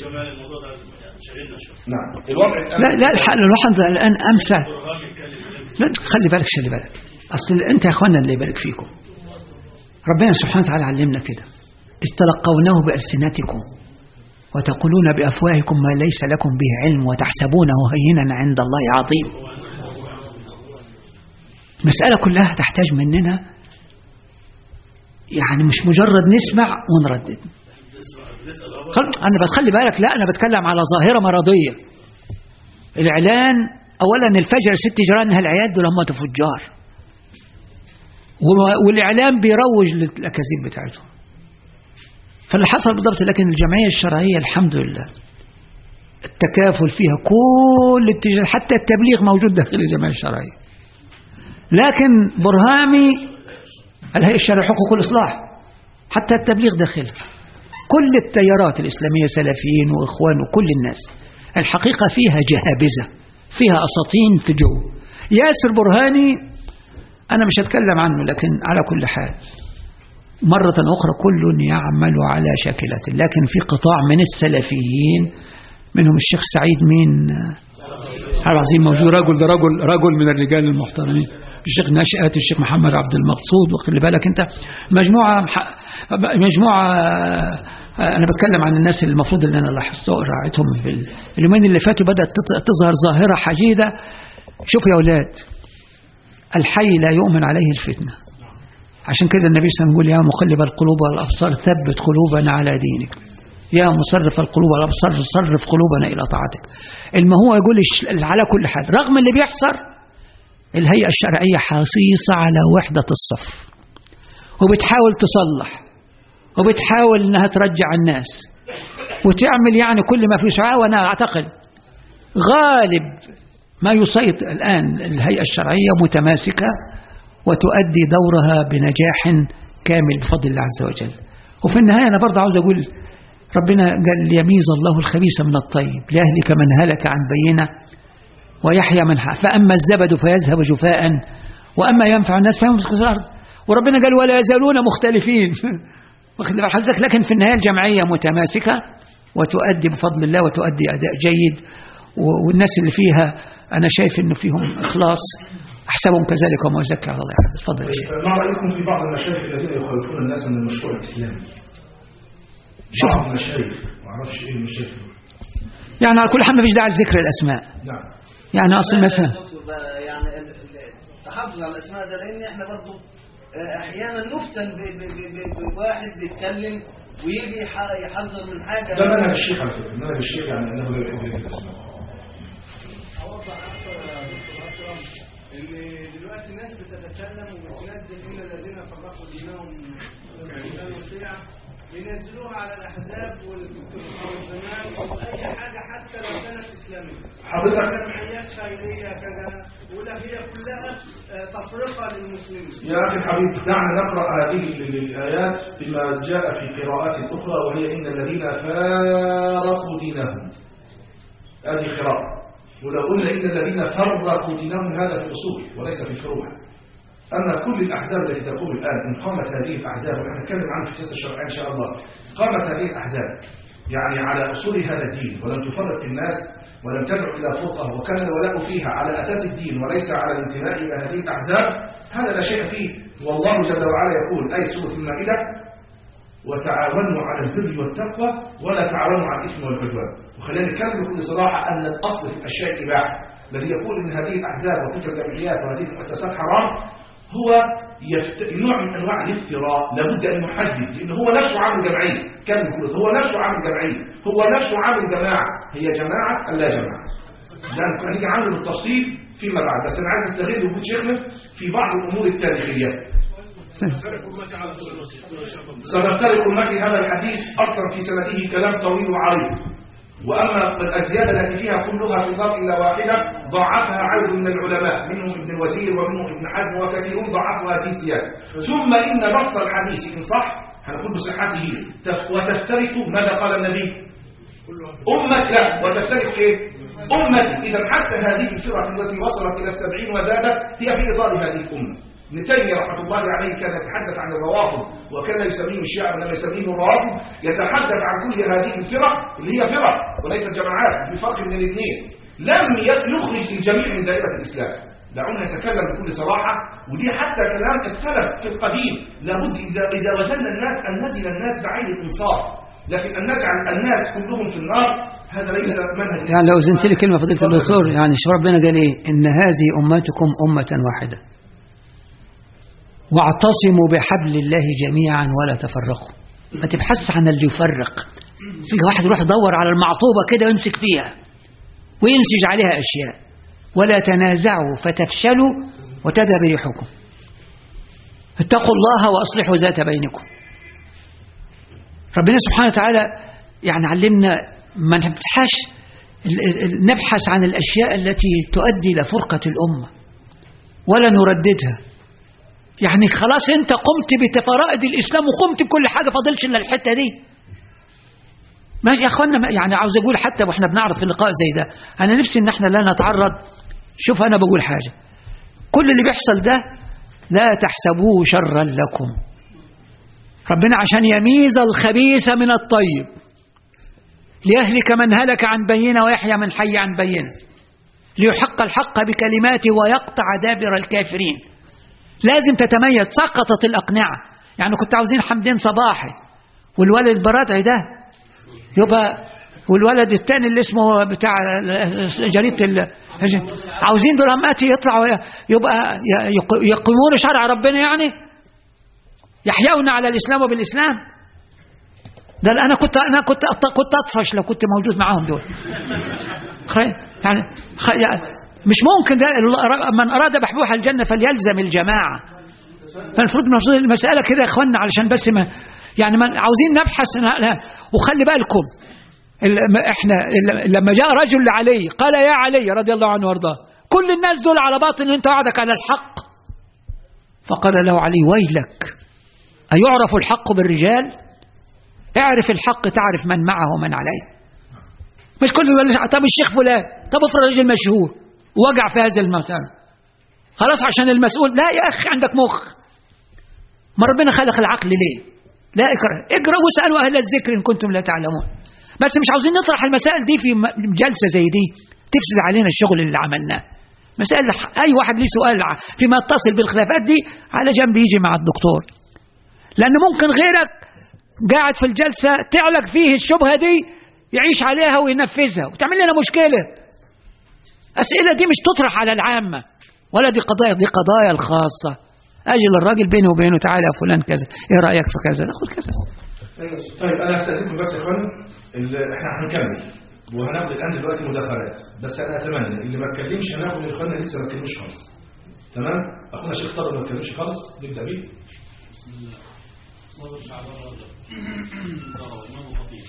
نعم الوضع الآن لا لا الحق الواحد الآن أمسى. لا خلي بالك خلي بالك أصل أنت يا أخوانا اللي يبارك فيكم ربنا سبحانه وتعالى علمنا كده استلقونه بألسنتكم وتقولون بأفواهكم ما ليس لكم به علم وتحسبونه هينا عند الله عظيم. المسألة كلها تحتاج مننا يعني مش مجرد نسمع ونردد. أنا بتخلي بالك لا أنا بتكلم على ظاهرة مرضية. الإعلان أولا الفجر ست جرى أنها العيال دول هم تفجار، والإعلام بيروج للأكاذيب بتاعتهم. فاللي حصل بالضبط لكن الجمعية الشرعية الحمد لله التكافل فيها كل التجاه حتى التبليغ موجود داخل الجمعية الشرعية. لكن برهامي الهيئة الشرعية حقوق الإصلاح حتى التبليغ داخلها كل التيارات الإسلامية سلفيين وإخوان وكل الناس الحقيقة فيها جهابزة فيها أساطين في جو. ياسر برهاني أنا مش هتكلم عنه لكن على كل حال مرة أخرى كل يعمل على شاكلة، لكن في قطاع من السلفيين منهم الشيخ سعيد مين العظيم موجود رجل ده رجل رجل من الرجال المحترمين، الشيخ نشأت الشيخ محمد عبد المقصود، وخلي بالك أنت مجموعة مجموعة أنا بتكلم عن الناس اللي المفروض اللي أنا لاحظت رأيتهم في اليومين اللي فاتوا بدأت تظهر ظاهرة حديدة. شوف يا أولاد الحي لا يؤمن عليه الفتنة، عشان كده النبي صلى الله عليه وسلم يقول يا مقلب القلوب والأبصار ثبت قلوبنا على دينك، يا مصرف القلوب والأبصار صرف قلوبنا إلى طاعتك. الما هو يقول على كل حال رغم اللي بيحصل الهيئة الشرعية حريصة على وحدة الصف وبتحاول تصلح وبتحاول انها ترجع الناس وتعمل يعني كل ما في سعى. وانا اعتقد غالب ما يسيطر الآن الهيئة الشرعية متماسكة وتؤدي دورها بنجاح كامل بفضل الله عز وجل. وفي النهاية أنا برضه عاوز أقول ربنا قال ليميز الله الخبيث من الطيب ليهلك من هلك عن بينة ويحيى من حق، فأما الزبد فيذهب جفاء وأما ينفع الناس فيمسك في الأرض. وربنا قال ولا يزالون مختلفين حزك، لكن في النهاية الجمعية متماسكة وتؤدي بفضل الله وتؤدي أداء جيد، والناس اللي فيها أنا شايف إنه فيهم إخلاص، أحسبهم كذلك وما يزكى على الله أحد. تفضل يا شيخ. ما رأيكم في بعض المشايخ الذين يخالفون الناس من المشروع الإسلامي؟ بعض المشايخ ما أعرفش إيه المشايخ يعني على كل حال ما فيش داعي لذكر الأسماء. نعم. يعني أصل مثلا يعني التحفظ على الأسماء ده، لأن إحنا برضو أحيانا نفتن بواحد بيتكلم ويجي يحذر من حاجة. ده منهج الشيخ على فكرة، منهج الشيخ يعني أنه لا يحب ذكر الأسماء. أوضح أكثر يا دكتور أكرم إن دلوقتي الناس بتتكلم وبتنزل إن الذين فرقوا دينهم والشيعة بينزلوها على الأحزاب والزمان وأي حاجة حتى لو كانت إسلامية. حضرتك جمعيات خيرية كذا، ولا هي كلها تفرقة للمسلمين. يا أخي الحبيب دعنا نقرأ هذه الآيات بما جاء في قراءات أخرى، وهي إن الذين فارقوا دينهم، هذه قراءة. ولو قلنا إن الذين فرقوا دينهم هذا في الأصول وليس في الفروع. أما كل الأحزاب التي تقوم الآن إن قامت هذه الأحزاب، ونحن نتكلم عنها في السياسة الشرعية إن شاء الله، قامت هذه الأحزاب يعني على أصول هذا الدين ولم تفرق الناس ولم تدعو إلى فرقة وكان الولاء فيها على أساس الدين وليس على الانتماء إلى هذه الأحزاب، هذا لا شيء فيه. والله جل وعلا يقول أي سورة المائدة وتعاونوا على البر والتقوى ولا تعاونوا على الإثم والعدوان. وخلينا نتكلم بكل صراحة أن الأصل في الأشياء الإباحة. الذي يقول إن هذه الأحزاب وتلك الجمعيات وهذه المؤسسات حرام هو يفت... نوع من أنواع الافتراء، لابد أن نحدد، لأنه هو نفسه عامل جمعية، كان يقول هو نفسه عامل جمعية، هو نفسه عامل جماعة، هي جماعة أم لا جماعة؟ لأن هنيجي عنه بالتفصيل فيما بعد، بس أنا عايز أستغل وجود شيخنا في بعض الأمور التاريخية. سنفترق أمتي هذا الحديث أصلا في سنته كلام طويل وعريض، وأما الأزيادة التي فيها كلها في ضرب إلا واحدة ضعفها عدد من العلماء منهم ابن الوزير ومنهم ابن حزم وكثيرون ضعفوا هذه الزيادة. ثم إن نص الحديث إن صح هنقول بصحته وتفترق ماذا قال النبي؟ أمة لا وتفترق إيه؟ أمة. إذا حتى هذه الفرق التي وصلت إلى السبعين وزادت هي في إطار هذه الأمة. ابن تيمية رحمة الله عليه كان يتحدث عن الروافض وكان يسميهم الشيعة ولم يسميهم الروافض، يتحدث عن كل هذه الفرق اللي هي فرق وليست جماعات بفرق من الاثنين، لم يخرج الجميع من دائرة الإسلام. دعونا نتكلم بكل صراحة، ودي حتى كلام السلف في القديم، لابد إذا إذا وزننا الناس أن نزل الناس بعين الإنصاف، لكن أن نجعل الناس كلهم في النار هذا ليس منهج. يعني لو زنت لي كلمة فضيلة الدكتور، يعني شو ربنا قال إيه؟ إن هذه أمتكم أمة واحدة واعتصموا بحبل الله جميعا ولا تفرقوا. ما تبحثش عن اللي يفرق، في واحد يروح يدور على المعطوبة كده ويمسك فيها وينسج عليها أشياء. ولا تنازعوا فتفشلوا وتذهب ريحكم، اتقوا الله وأصلحوا ذات بينكم. ربنا سبحانه وتعالى يعني علمنا ما نبحثش نبحث عن الأشياء التي تؤدي إلى فرقة الأمة ولا نرددها. يعني خلاص انت قمت بفرائض الإسلام وقمت بكل حاجة، فاضلش إلا الحتة دي. ما يا أخوانا، يعني عاوز أقول حتى وإحنا بنعرض في اللقاء زي ده، أنا نفسي إن إحنا لا نتعرض. شوف أنا بقول حاجة، كل اللي بيحصل ده لا تحسبوه شرا لكم. ربنا عشان يميز الخبيث من الطيب، ليهلك من هلك عن بينة ويحيى من حي عن بينة، ليحق الحق بكلماته ويقطع دابر الكافرين. لازم تتميز. سقطت الأقنعة. يعني كنت عاوزين حمدين صباحي والولد البرادعي ده يبقى، والولد الثاني اللي اسمه بتاع جريدة ال... عاوزين دول هماتي يطلعوا يبقى يقيمون شرع ربنا، يعني يحيون على الإسلام وبالإسلام. ده أنا كنت أنا كنت كنت أطفش لو كنت موجود معاهم دول. يعني مش ممكن ده. من أراد بحبوح الجنة فليلزم الجماعة. فالمفروض المسألة كده يا إخواننا، علشان بس ما يعني ما عاوزين نبحث. وخلي بالكم، احنا لما جاء رجل لعلي قال يا علي رضي الله عنه وارضاه، كل الناس دول على باطل، انت وعدك على الحق. فقال له علي ويلك، أيعرف الحق بالرجال؟ اعرف الحق تعرف من معه ومن عليه. مش كل طب الشيخ فلان، طب افرض رجل مشهور ووقع في هذا المثال، خلاص عشان المسؤول. لا يا أخي، عندك مخ. ما ربنا خلق العقل ليه؟ لا إكراه، اقرأوا واسألوا أهل الذكر إن كنتم لا تعلمون. بس مش عاوزين نطرح المسائل دي في جلسة زي دي تفسد علينا الشغل اللي عملناه. مسائل أي واحد ليه سؤال فيما يتصل بالخلافات دي على جنب يجي مع الدكتور، لأن ممكن غيرك قاعد في الجلسة تعلق فيه الشبهة دي يعيش عليها وينفذها وتعمل لنا مشكلة. أسئلة دي مش تطرح على العامة ولا دي قضايا، دي قضايا الخاصة. أجل الراجل بينه وبينه تعالى يا فلان كذا، إيه رأيك في كذا، ناخد كذا. طيب أنا هستأذنكم بس يا إخوان، إحنا هنكمل وهناخد الآن دلوقتي مداخلات، بس أنا أتمنى اللي ما اتكلمش هناخد من إخواننا لسه ما اتكلمش خالص. تمام؟ أخونا الشيخ صابر ما اتكلمش خالص، نبدأ بيه. بسم الله. صابر شعبان رجب. إمام خطيب.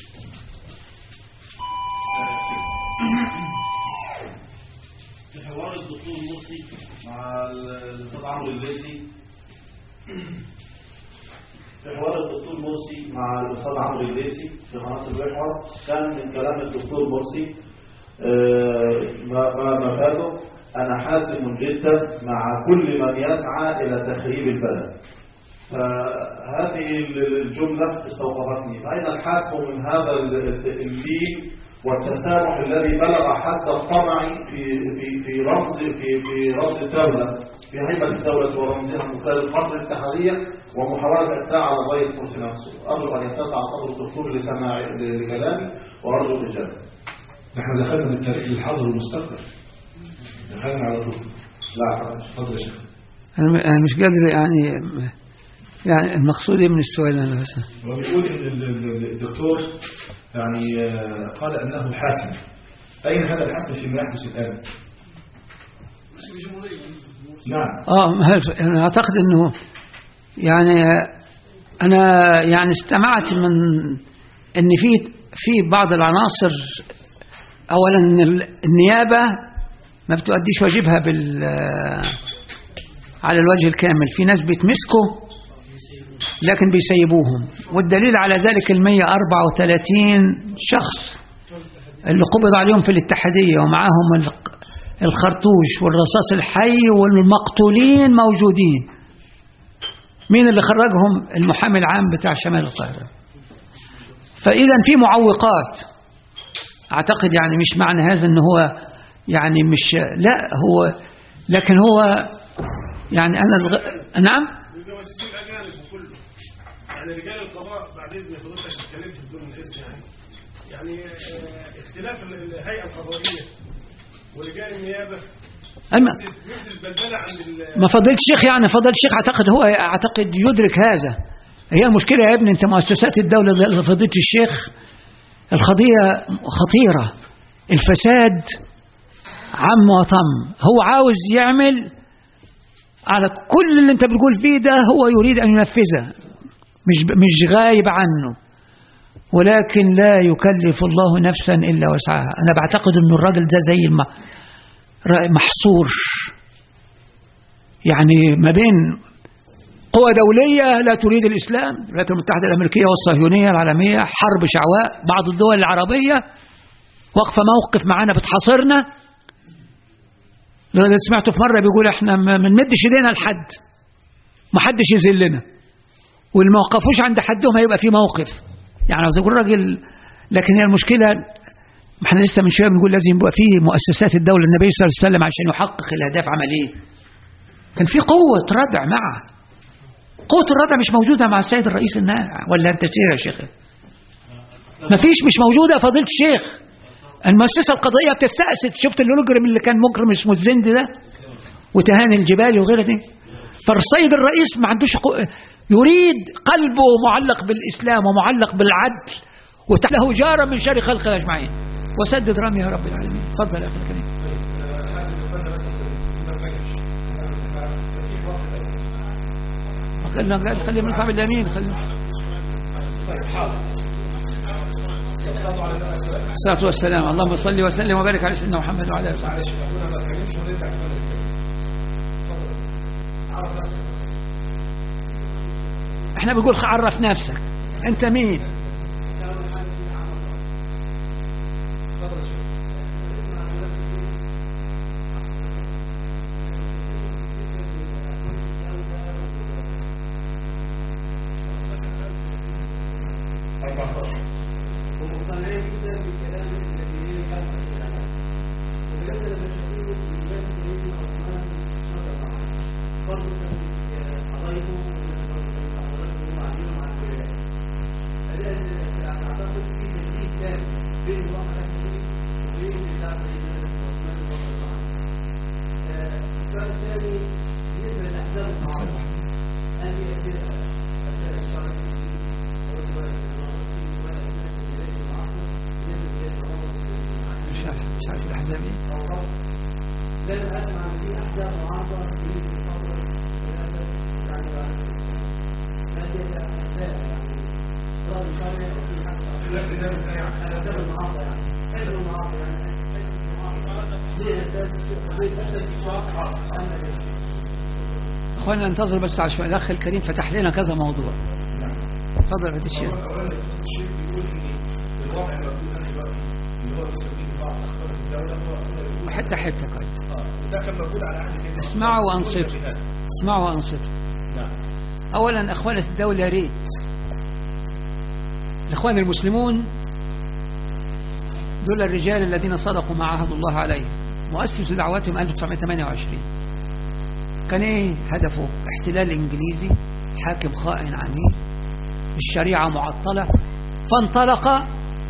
في حوار الدكتور مرسي مع الأستاذ عمرو الليثي في حوار الدكتور مرسي مع الأستاذ عمرو الليثي في قناة المحور، كان من كلام الدكتور مرسي ما مفاده: أنا حاسم جدا مع كل من يسعى إلى تخريب البلد. فهذه الجملة استوقفتني. فأين الحاسم من هذا اللين والتسامح الذي بلغ حد الطمع في في في رمز في في رمز الدولة، في هيبة الدولة ورمزها من خلال القصر الاتحادية ومحاولة الإبداع على الرئيس مرسي نفسه. أرجو أن يتسع صدر الدكتور لسماع لكلامي وأرجو الإجابة. نحن دخلنا من التاريخ للحاضر والمستقبل. دخلنا على طول. لا تفضل يا شيخ. أنا مش قادر يعني يعني المقصود من السؤال أنا بس. هو بيقول إن الدكتور يعني قال أنه حاسم. أين هذا الحسم فيما يحدث الآن؟ نعم. آه أنا أعتقد أنه يعني أنا يعني استمعت من أن في في بعض العناصر. أولا النيابة ما بتؤديش واجبها بال على الوجه الكامل. في ناس بيتمسكوا لكن بيسيبوهم، والدليل على ذلك المية أربعة وثلاثين شخص اللي قبض عليهم في الاتحادية ومعاهم الخرطوش والرصاص الحي والمقتولين موجودين. مين اللي خرجهم؟ المحامي العام بتاع شمال القاهرة. فإذا في معوقات. أعتقد يعني مش معنى هذا أنه هو يعني مش لا هو، لكن هو يعني أنا الغ... نعم يعني رجال القضاء بعد اذن حضرتك اتكلمت بدون الاسم يعني يعني اختلاف الهيئه القضائيه ورجال النيابه يحدث بلبله عند ما فضل الشيخ يعني فضل الشيخ اعتقد هو اعتقد يدرك هذا. هي المشكله يا ابني، انت مؤسسات الدوله اللي فضيله الشيخ القضيه خطيره، الفساد عم وطم. هو عاوز يعمل على كل اللي انت بتقول فيه ده، هو يريد ان ينفذه، مش مش غايب عنه، ولكن لا يكلف الله نفسا إلا وسعها. أنا بعتقد أن الراجل ده زي محصور يعني ما بين قوى دولية لا تريد الإسلام، الولايات المتحدة الأمريكية والصهيونية العالمية، حرب شعواء، بعض الدول العربية وقفة موقف معانا بتحاصرنا. لو سمعته في مرة بيقول احنا ما نمدش ايدينا لحد، ما حدش يذلنا، واللي ما وقفوش عند حدهم هيبقى في موقف. يعني عاوز اقول راجل، لكن هي المشكله ما احنا لسه من شويه بنقول لازم يبقى في مؤسسات الدوله. النبي صلى الله عليه وسلم عشان يحقق الاهداف عمل ايه؟ كان في قوه ردع معه. قوه الردع مش موجوده مع السيد الرئيس الناعم، ولا انت يا شيخ؟ ما فيش، مش موجوده يا فضيله الشيخ. المؤسسه القضائيه بتستأسد. شفت المجرم اللي كان مجرم اسمه الزند ده وتهاني الجبالي وغيره دي؟ فالسيد الرئيس ما عندوش قو... يريد قلبه معلق بالإسلام ومعلق بالعدل وتحله جارا من شر خلقه أجمعين. وسدد رمي يا رب العالمين. تفضل يا أخي الكريم. قال قال خليه من صاحب اليمين. خليه الصلاة والسلام. اللهم صل وسلم وبارك على سيدنا محمد وعلى آله وصحبه. احنا بنقول عرف نفسك، انت مين؟ أربعتاشر. ومقتنعين جدا بالكلام الذي هي خلف الإعلام. وبجد لما شافوه بجد سيدنا عثمان شكر معاه. برضه كان قضايته والناس برضه كانت حضراتهم وعاملهم على الولاية. فده أعتقد في تشبيه كامل بين الواقع الحقيقي وبين بتاع سيدنا عثمان شكر معاه. السؤال الثاني بالنسبة للأحزاب المعارضة. هل يأتيها أبناء الشرع مش عارف مش عارف الأحزاب إيه؟ لازم أسمع إن في أحزاب معارضة في الفترة ثلاثة يعني ما هي الأحزاب يعني رأي شرعي أو في حق أحزاب المعارضة يعني حزب المعارضة يعني حزب المعارضة ليه أساس قضية أحزاب الشرع أما أخوانا ننتظر بس على شوية. الأخ الكريم فتح لنا كذا موضوع. تفضل يا الشيخ. أولا الشيخ بيقول إن الوضع الموجود دلوقتي اللي هو بيسميه بعض أخبار الدولة هو حتة حتة كويس. اه ده كان موجود على عهد سيدنا اسمعوا وأنصتوا. اسمعوا وأنصتوا. نعم. أولا أخوانة الدولة يا ريت الإخوان المسلمون دول الرجال الذين صدقوا ما عهد الله عليه. مؤسس دعواتهم ألف وتسعمائة وثمانية وعشرين كان ايه هدفه؟ احتلال انجليزي، حاكم خائن عميل، الشريعة معطلة، فانطلق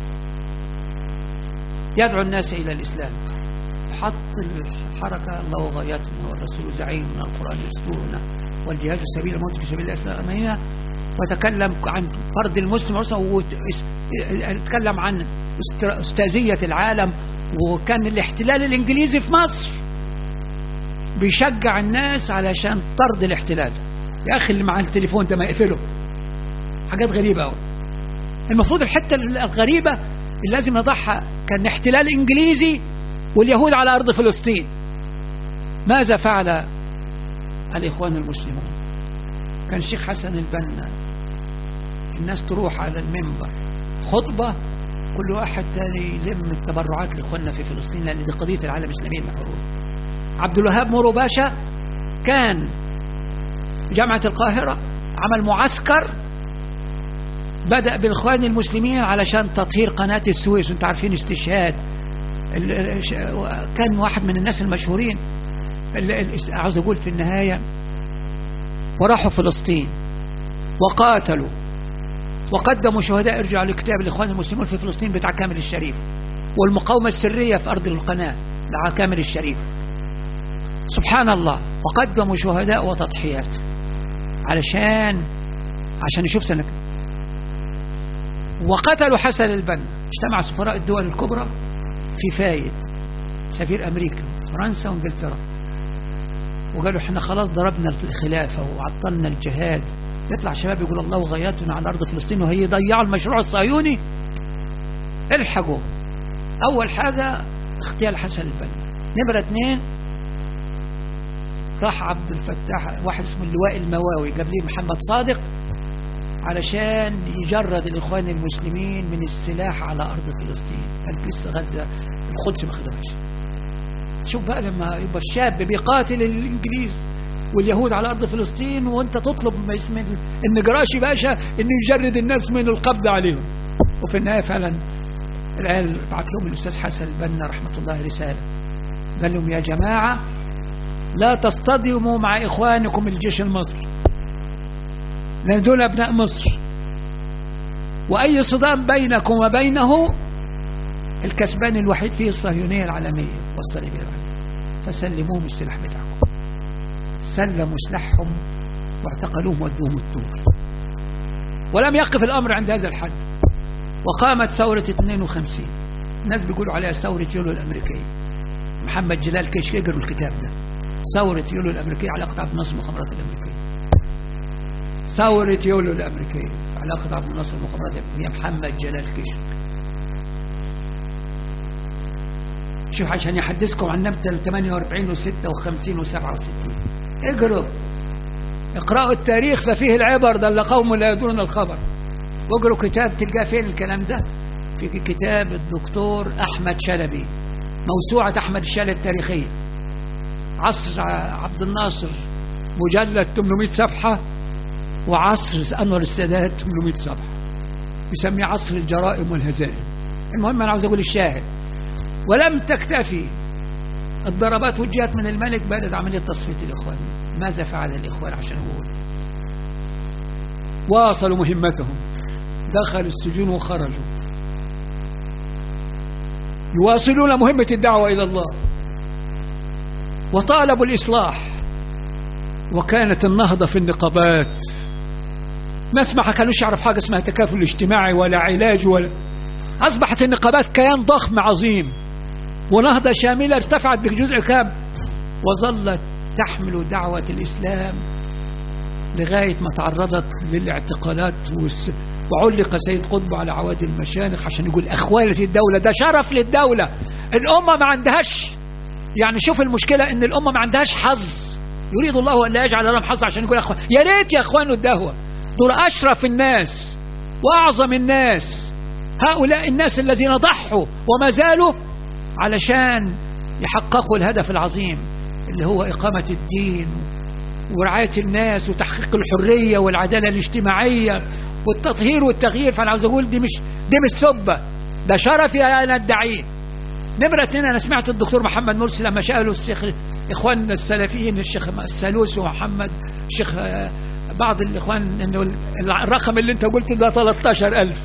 يدعو الناس إلى الإسلام. حط الحركة الله غايتنا والرسول زعيمنا القرآن يسطورنا والجهاد سبيل الموت في سبيل الإسلام، وتكلم عن فرض المسلم وتكلم عن استاذية العالم. وكان الاحتلال الإنجليزي في مصر بيشجع الناس علشان طرد الاحتلال. يا أخي اللي معاه التليفون ده ما يقفله. حاجات غريبة أوي. المفروض الحتة الغريبة اللي لازم نضعها كان احتلال إنجليزي واليهود على أرض فلسطين. ماذا فعل الإخوان المسلمون؟ كان الشيخ حسن البنا الناس تروح على المنبر خطبة، كل واحد تاني يلم التبرعات لإخواننا في فلسطين، لأن دي قضية العالم الإسلامي المحروم. عبد الوهاب مورو باشا كان جامعة القاهرة عمل معسكر بدأ بالإخوان المسلمين علشان تطهير قناة السويس. وانتم عارفين استشهاد كان واحد من الناس المشهورين. عاوز أقول في النهاية وراحوا فلسطين وقاتلوا وقدموا شهداء. ارجعوا لكتاب الإخوان المسلمين في فلسطين بتاع كامل الشريف، والمقاومة السرية في أرض القناة بتاع كامل الشريف. سبحان الله. وقدموا شهداء وتضحيات علشان عشان يشوف سنة. وقتلوا حسن البنا. اجتمع سفراء الدول الكبرى في فايد، سفير أمريكا فرنسا وانجلترا، وقالوا احنا خلاص ضربنا الخلافة وعطلنا الجهاد. يطلع شباب يقول الله غاياتنا على أرض فلسطين وهي ضيعوا المشروع الصهيوني. الحقوا. أول حاجة اغتيال حسن البنا. نمرة اثنين راح عبد الفتاح واحد اسمه اللواء المواوي قبليه محمد صادق علشان يجرد الإخوان المسلمين من السلاح على أرض فلسطين. كانت لسه غزة القدس ما خدمش. شوف بقى لما يبقى الشاب بيقاتل الإنجليز واليهود على أرض فلسطين وانت تطلب باسم النجراشي باشا انه يجرد الناس من القبض عليهم. وفي النهاية فعلا العيال بعت لهم الأستاذ حسن البنا رحمة الله رسالة، قال لهم يا جماعة لا تصطدموا مع إخوانكم الجيش المصري، لأن دول أبناء مصر، وأي صدام بينكم وبينه الكسبان الوحيد فيه الصهيونية العالمية والصليبية العالمية، فسلموهم السلاح بتاعكم. سلموا سلاحهم واعتقلوهم ودوهم الطور. ولم يقف الأمر عند هذا الحد، وقامت ثورة اثنين وخمسين. الناس بيقولوا عليها ثورة يوليو الأمريكية. محمد جلال كيش يقروا الكتاب ده، ثورة يوليو الأمريكية علاقة عبد الناصر المخابرات الأمريكية. ثورة يوليو الأمريكية علاقة عبد الناصر المخابرات الأمريكية محمد جلال كيش. شوف عشان يحدثكم عن نبتة ثمانية وأربعين وستة وخمسين وسبعة وستين. اقروا اقرأوا التاريخ ففيه العبر، ضل قوم لا يدرون الخبر. واقروا كتاب تلقى فين الكلام ده؟ في كتاب الدكتور أحمد شلبي، موسوعة أحمد الشلبي التاريخية، عصر عبد الناصر مجلد ثمانمائة صفحة، وعصر أنور السادات ثمانمائة صفحة. يسميه عصر الجرائم والهزائم. المهم أنا عاوز أقول الشاهد، ولم تكتفي الضربات وجهت من الملك، بدأت عملية تصفية الإخوان. ماذا فعل الإخوان عشان أقول؟ واصلوا مهمتهم، دخلوا السجون وخرجوا، يواصلون مهمة الدعوة إلى الله، وطالبوا الإصلاح. وكانت النهضة في النقابات، ما اسمح كانوش يعرف حاجة اسمها تكافل اجتماعي ولا علاج ولا. أصبحت النقابات كيان ضخم عظيم، ونهضة شاملة ارتفعت بجزء كام، وظلت تحمل دعوة الإسلام لغاية ما تعرضت للاعتقالات، وعلق سيد قطب على عوادي المشانق عشان يقول أخوالة الدولة. ده شرف للدولة. الأمة ما عندهاش، يعني شوف المشكلة إن الأمة ما عندهاش حظ، يريد الله أن لا يجعل لهم حظ عشان يقول أخوان. يا ريت يا أخوان الدهوة دول أشرف الناس وأعظم الناس، هؤلاء الناس الذين ضحوا وما زالوا علشان يحققوا الهدف العظيم اللي هو إقامة الدين ورعاية الناس وتحقيق الحرية والعدالة الاجتماعية والتطهير والتغيير. فأنا عاوز أقول دي مش دي مش سبة، ده شرفي أنا أدعيه. نمرة اتنين، أنا سمعت الدكتور محمد مرسي لما سألوا الشيخ إخواننا السلفيين الشيخ السالوسي ومحمد الشيخ بعض الإخوان إنه الرقم اللي أنت قلت ده ثلاثة عشر ألف،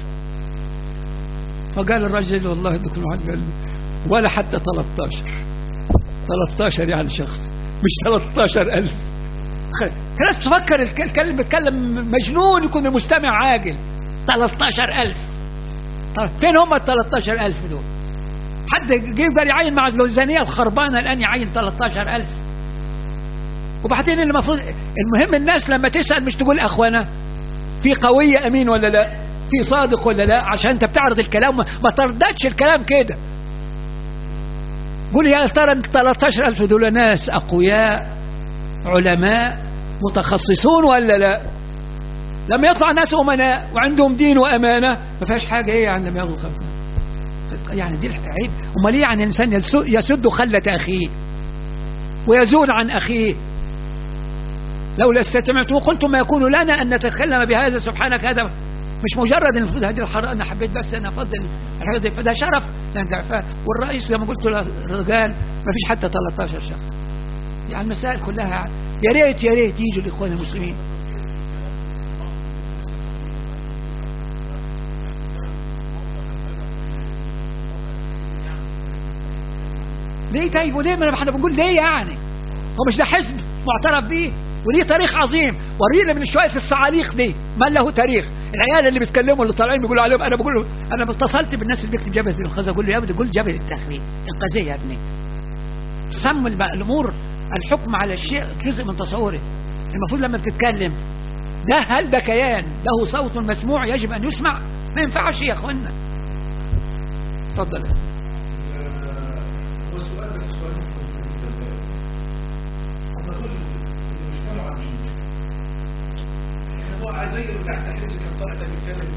فقال الرجل والله الدكتور محمد قال ولا حتى ثلاثة عشر ثلاثة عشر يعني شخص مش ثلاثة عشر ألف. الناس تفكر الكلمة بيتكلم مجنون يكون المستمع عاقل. ثلاثة عشر ألف فين هم ال ثلاثة عشر ألف دول؟ حد يقدر يعين مع الميزانية الخربانة الآن يعين ثلاثة عشر ألف؟ وبعدين المفروض المهم الناس لما تسأل مش تقول أخوانا في قوية أمين ولا لا، في صادق ولا لا، عشان أنت بتعرض الكلام ما ترددش الكلام كده. قول يا ترى ثلاثة عشر ألف دول ناس أقوياء علماء متخصصون ولا لا؟ لما يطلع ناس أمناء وعندهم دين وأمانة ما فيهاش حاجة. إيه يعني لما ياخذوا خمسة؟ يعني دي عيب. أمال ليه يعني إنسان يسد خلة أخيه ويزول عن أخيه؟ لولا استمعتم قلتم ما يكون لنا أن نتكلم بهذا سبحانك. هذا مش مجرد ان هذه الحرارة أنا حبيت بس أنا أفضل الحديث، فده شرف. والرئيس لما قلت للرجال ما فيش حتى ثلاثة عشر شخص. يعني المسائل كلها يا ريت يا ريت يجوا الإخوان المسلمين. ليه طيب؟ وليه ما احنا بنقول ليه يعني؟ هو مش ده حزب معترف به وليه تاريخ عظيم؟ ورينا من شوية الصعاليق دي ما له تاريخ. العيال اللي بيتكلموا اللي طالعين بيقولوا عليهم، انا بقول انا اتصلت بالناس اللي بيكتب جبهة الانقاذ اقول له يا ابني قول جبهة التخريب انقاذيه يا ابني. سموا الامور الحكم على الشيء جزء من تصوره. المفروض لما بتتكلم ده هل ده كيان له صوت مسموع يجب ان يسمع؟ ما ينفعش يا اخوانا. اتفضل. زي بتاع تحديد كان طالع بيتكلم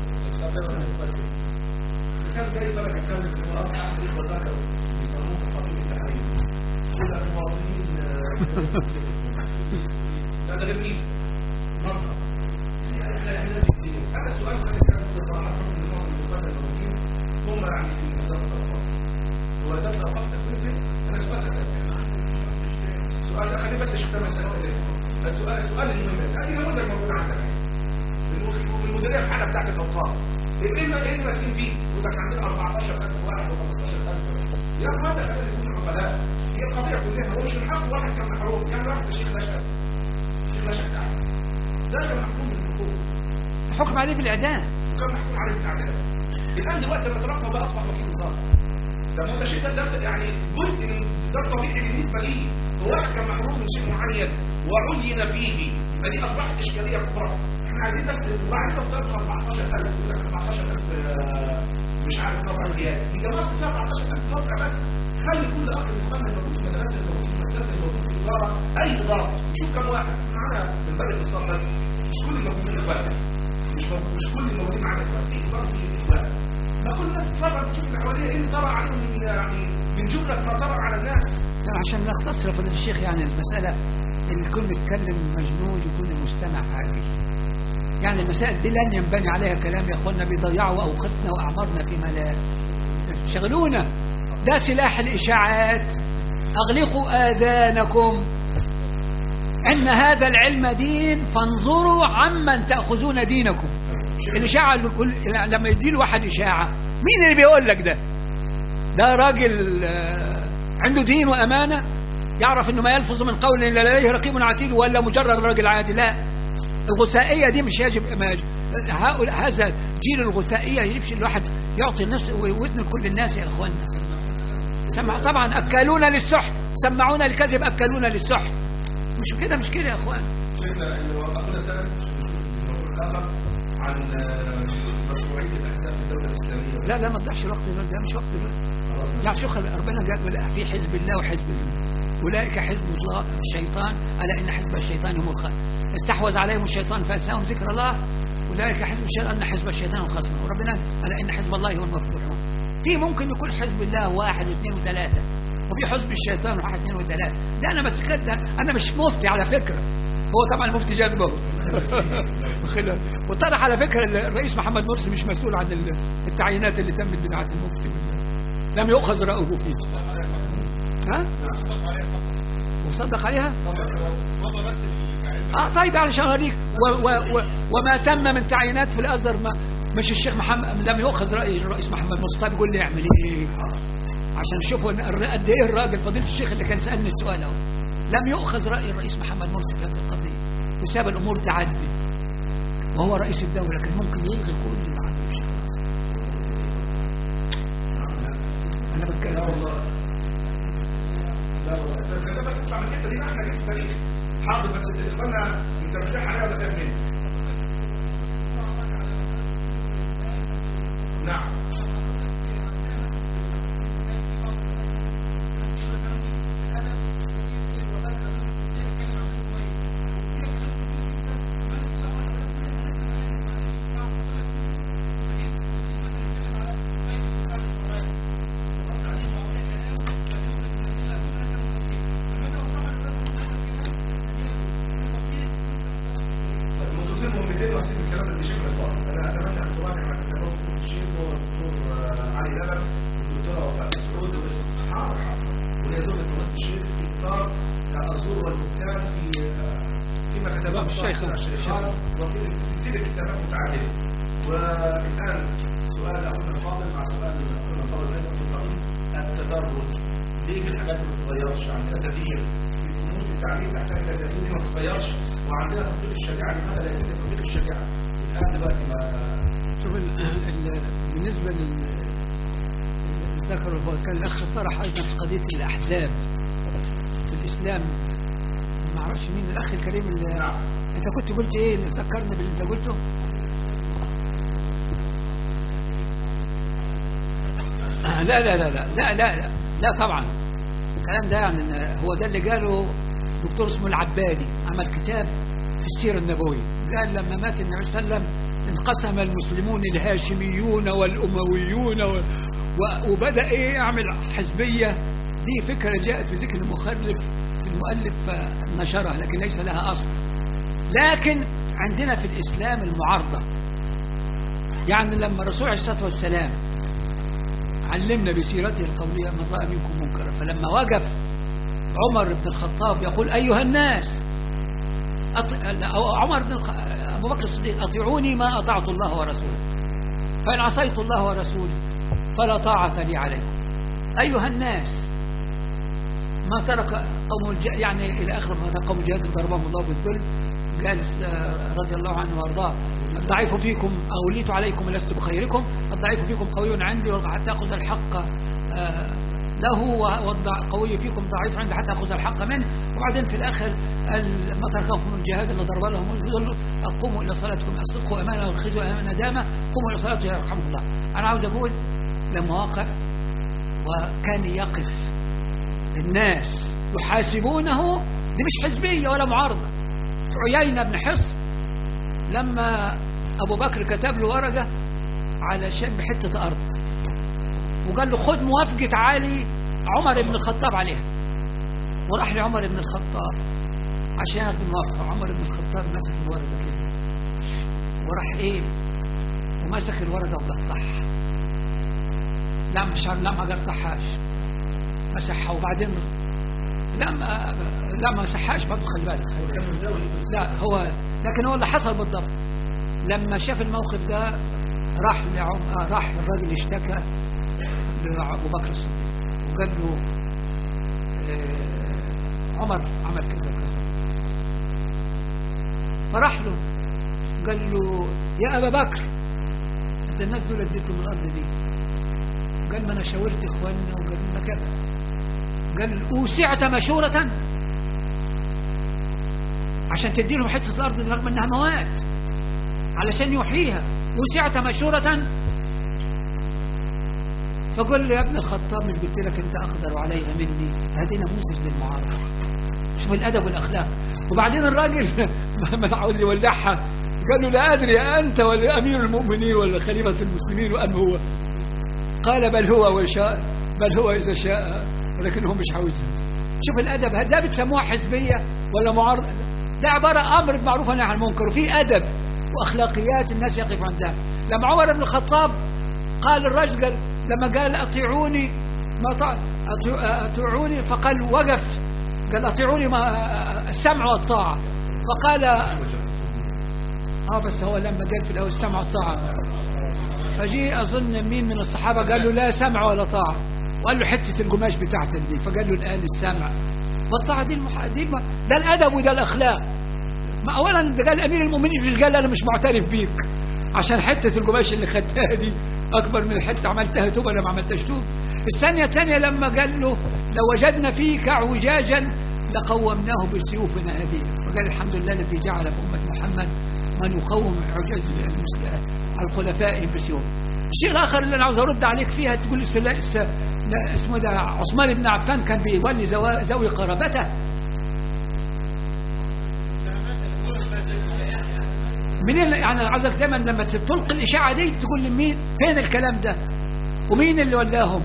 كان جاي طالع بيتكلم في المرأة أحد الوزارة بيسموه خطيب التحرير كل المواطنين لا ده جميل نظرة يعني احنا احنا كتير. هذا السؤال كان كان صراحة من النظام المقدم الموجودين هم يعني في وزارة الأوقاف. وزارة الأوقاف تكون أنا سؤال أسأل سؤال خليه بس الشيخ سامي يسأل السؤال السؤال المهم هذه نموذج موجود عندك المديريه في حاله بتاعت الاوقاف. ايه اللي ايه اللي ماسكين فيه؟ يقول لك عندنا أربعة عشر ألف واحد و15 ألف. يا اخوان ده خلينا نكون عقلاء. هي القضيه كلها هو مش الحق واحد كان محروم، كان واحد الشيخ نشأت الشيخ نشأت ده كان محكوم بالحكومه حكم عليه بالاعدام وكان محكوم عليه بالاعدام. الان دلوقتي لما ترقى بقى اصبح وكيل وزاره. ده متشدد ده يعني جزء من ده الطبيعي بالنسبه لي. هو واحد كان محروم من شيء معين وعين فيه، فدي اصبحت اشكاليه كبرى. احنا عايزين بس وبعدين تفترض أربعتاشر ألف يقول لك أربعتاشر ألف مش عارف طبعا ريال. يبقى مصر فيها أربعتاشر ألف موقع بس. خلي كل اخ من اخواننا الموجود في المدرسه الموجود في المدرسه الموجود في الاداره اي اداره شوف كم واحد معانا من باب الاتصال بس. مش كل الموجودين اخواننا مش مش كل الموجودين معانا اخوان في اداره في اخوان. ما كل الناس تتفرج تشوف الحواليه ايه اللي طرأ عليهم من يعني من جمله ما طرأ على الناس. عشان نختصر فضيلة الشيخ يعني المسألة اللي يكون بيتكلم مجنون يكون المستمع عاقل. يعني المسائل دي لن ينبني عليها كلام يا أخوانا، بيضيعوا أوقاتنا وأعمارنا فيما لا شغلونا. ده سلاح الإشاعات. أغلقوا آذانكم إن هذا العلم دين فانظروا عمن تأخذون دينكم. الإشاعة لما يدين واحد إشاعة، مين اللي بيقول لك ده؟ ده راجل عنده دين وأمانة، يعرف إنه ما يلفظ من قول إلا لديه رقيب عتيد، ولا مجرد راجل عادي؟ لا، الغثائية دي مش يجب هذا جيل الغثائية يجبش الواحد يعطي النفس ويذن كل الناس يا إخواننا. سمع طبعا أكلون للسحت، سمعون الكذب أكلون للسحت. مش كده مش كده يا إخوان. اللي وقفنا سنة عن مشروعية الأهداف في الدولة الإسلامية. لا لا ما تضيعش الوقت ده، ده مش وقت ده. يعني شوف ربنا قال لا في حزب الله وحزب الله، أولئك حزب الله الشيطان ألا إن حزب الشيطان هم الخاسرون، استحوذ عليهم الشيطان فأنساهم ذكر الله، أولئك حزب الشيطان أن حزب الشيطان هم الخاسرون، وربنا ألا إن حزب الله هم المفلحون. في ممكن يكون حزب الله واحد واثنين وثلاثة، وفي حزب الشيطان واحد اثنين وثلاثة. لا أنا بس كده، أنا مش مفتي على فكرة، هو طبعا مفتي جاذبه وطرح على فكرة الرئيس محمد مرسي مش مسؤول عن التعيينات اللي تمت بتاعة المفتي، لم يؤخذ رأيه فيه. ها؟ وصدق عليها؟ اه طيب علشان اوريك وما تم من تعيينات في الازهر، ما مش الشيخ محمد لم يؤخذ رأي الرئيس محمد مرسي. طيب يقول لي اعمل ايه عشان نشوفوا قد ايه الراجل فضيلة الشيخ اللي كان سألني السؤال اهو. لم يؤخذ رأي الرئيس محمد مرسي في هذه القضية بسبب الامور تعدي، وهو رئيس الدولة، لكن ممكن يلغي كل اللي عنده الشيخ. انا بتكلم والله لا بس نطلع من الحته دي، احنا جبت تاريخ حاضر، بس اخوانا انت مرتاح عليها ولا فاهم منين؟ نعم طرح أيضا قضية الأحزاب في الإسلام. ما أعرفش مين الأخ الكريم اللي نعم. أنت كنت قلت إيه اللي ذكرني باللي أنت قلته؟ لا لا لا لا لا لا لا, لا طبعا الكلام ده يعني هو ده اللي قاله دكتور اسمه العبادي، عمل كتاب في السيرة النبوية، قال لما مات النبي صلى الله عليه وسلم انقسم المسلمون الهاشميون والأمويون و... وبدأ ايه يعمل حزبية. دي فكرة جاءت في ذكر المخلف المؤلف نشرها، لكن ليس لها أصل. لكن عندنا في الإسلام المعارضة، يعني لما الرسول عليه الصلاة والسلام علمنا بسيرته القولية من رأى منكم منكرا، فلما وقف عمر بن الخطاب يقول أيها الناس أط... أو عمر بن الخ... أبو بكر الصديق أطيعوني ما أطعت الله ورسوله، فإن عصيت الله ورسوله فلا طاعة لي عليكم. أيها الناس ما ترك قوم الج... يعني إلى آخر ما ترك قوم الجهاد ضربهم الله بالذل، جالس رضي الله عنه وارضاه الضعيف فيكم أوليت عليكم لست بخيركم، الضعيف فيكم قوي عندي حتى أخذ الحق له، والقوي فيكم ضعيف عندي حتى أخذ الحق منه. وبعدين في الآخر ما تركهم الجهاد اللي ضرب لهم الذل، قوموا إلى صلاتكم، الصدق وأمانة والخزي وأمانة ندامة، قوموا إلى صلاتكم يرحمكم الله. أنا عاوز أقول لما وقف وكان يقف الناس يحاسبونه، دي مش حزبية ولا معارضة. عيينة بن حصن لما أبو بكر كتب له ورقة علشان بحتة أرض، وقال له خد موافقة علي عمر بن الخطاب عليها، وراح لعمر بن الخطاب عشان ياخد موافقة. عمر بن الخطاب مسك الورقة كده وراح إيه ومسك الوردة وقطعها. لا مش لا ما قطعهاش، مسحها وبعدين لا ما لا ما مسحهاش برضه، خلي بالك. لا هو لكن هو اللي حصل بالضبط لما شاف الموقف ده راح لعم... راح الراجل اشتكى لأبو بكر الصديق وقال له اه عمر عمل كذا وكذا. فراح له قال له يا أبا بكر انت الناس دول اديتهم الأرض دي. قال ما انا شاورت اخواننا وقال لنا كذا. قال اوسعت مشورة عشان تدي لهم حتة الأرض رغم انها موات علشان يحييها، وسعت مشورة. فقل له يا ابن الخطاب مش قلت لك انت اقدر عليها مني؟ هذه نموذج للمعارضة. شوف الادب والاخلاق. وبعدين الراجل ما عاوز يولعها قال له لا ادري انت ولا امير المؤمنين ولا خليفة المسلمين وام هو؟ قال بل هو وشاء، بل هو اذا شاء ولكن هو مش عاوزها. شوف الادب، هذا بتسموها حزبية ولا معارضة؟ ده عبارة امر بالمعروف والنهي عن المنكر، وفي ادب واخلاقيات الناس يقف عندها. لما عمر بن الخطاب قال الرجل قال لما قال اطيعوني ما طع... اطيعوني فقال وقف قال اطيعوني ما السمع والطاعة. فقال اه بس هو لما قال في الاول السمع والطاعة فجي اظن مين من الصحابة قال له لا سمع ولا طاعة، وقال له حتة القماش بتاعتك دي، فقال له الآن السمع والطاعة دي, المح... دي الم... ده الادب وده الاخلاق. ما اولا ده قال امير المؤمنين مش قال انا مش معترف بيك عشان حتة القماش اللي خدتها دي اكبر من الحتة عملتها توب انا ما عملتهاش توب. الثانية الثانية لما قال له لو وجدنا فيك اعوجاجا لقومناه بسيوفنا هذه، فقال الحمد لله الذي جعل في امة محمد من يقوم اعوجاج الخلفاء بسيوف. الشيء الاخر اللي انا عاوز ارد عليك فيها تقول اسمه ده عثمان بن عفان كان بيولي ذوي قرابته. منين يعني عاوزك دايما لما تلقي الاشاعه دي تقول لي مين فين الكلام ده ومين اللي ولاهم؟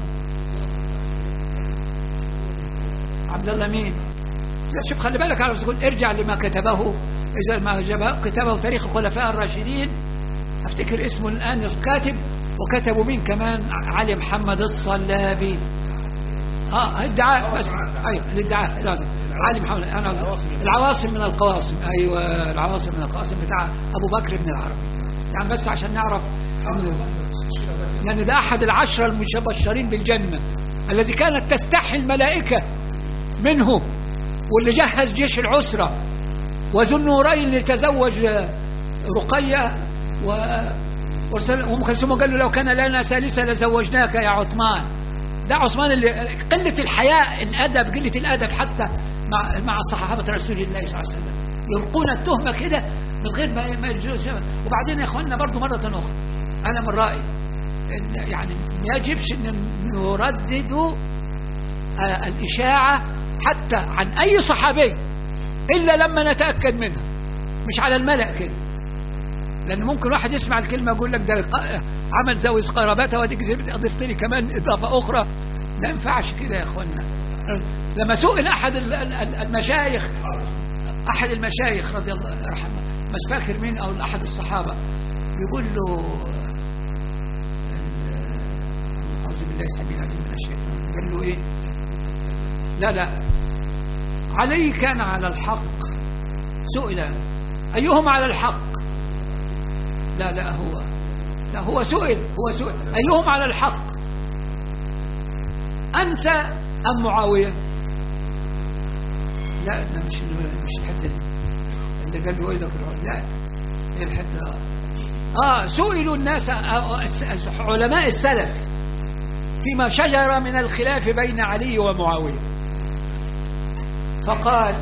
عبد الله مين؟ لا شوف خلي بالك، عاوز اقول ارجع لما كتبه، اذا ما كتبه تاريخ الخلفاء الراشدين افتكر اسمه الان الكاتب، وكتبوا مين كمان؟ علي محمد الصلابي. اه ادعاء بس ايوه الادعاء لازم علي محمد انا العواصم من القواسم. ايوه العواصم من القواسم بتاع ابو بكر بن العربي. يعني بس عشان نعرف لان ده احد العشرة المبشرين بالجنة الذي كانت تستحي الملائكة منه، واللي جهز جيش العسرة، وذو النورين اللي تزوج رقية وأم كلثوم قال له لو كان لنا ثالثة لزوجناك يا عثمان. ده عثمان اللي قلة الحياء الأدب قلة الأدب حتى مع مع صحابة رسول الله صلى الله عليه وسلم يلقون التهمة كده من غير ما ما يجوز. وبعدين يا اخواننا برضو مرة أخرى أنا من رأيي إن يعني ما يجبش أن نردد الإشاعة حتى عن أي صحابي إلا لما نتأكد منها، مش على الملأ كده. لأن ممكن واحد يسمع الكلمة يقول لك ده عمل زوج قرابته وديك أضفت لي كمان إضافة أخرى. لا ينفعش كده يا أخوانا. لما سئل أحد المشايخ أحد المشايخ رضي الله رحمه مش فاكر مين أو أحد الصحابة بيقول له أعوذ بالله السميع العليم من الشيطان، قال له إيه؟ لا لا علي كان على الحق. سئل أيهم على الحق؟ لا لا هو لا هو سئل هو سئل أيهم على الحق أنت أم معاوية؟ لا ده مش مش الحتة دي اللي قال له إيه ده لا هي الحتة آه سئلوا الناس علماء السلف فيما شجر من الخلاف بين علي ومعاوية فقال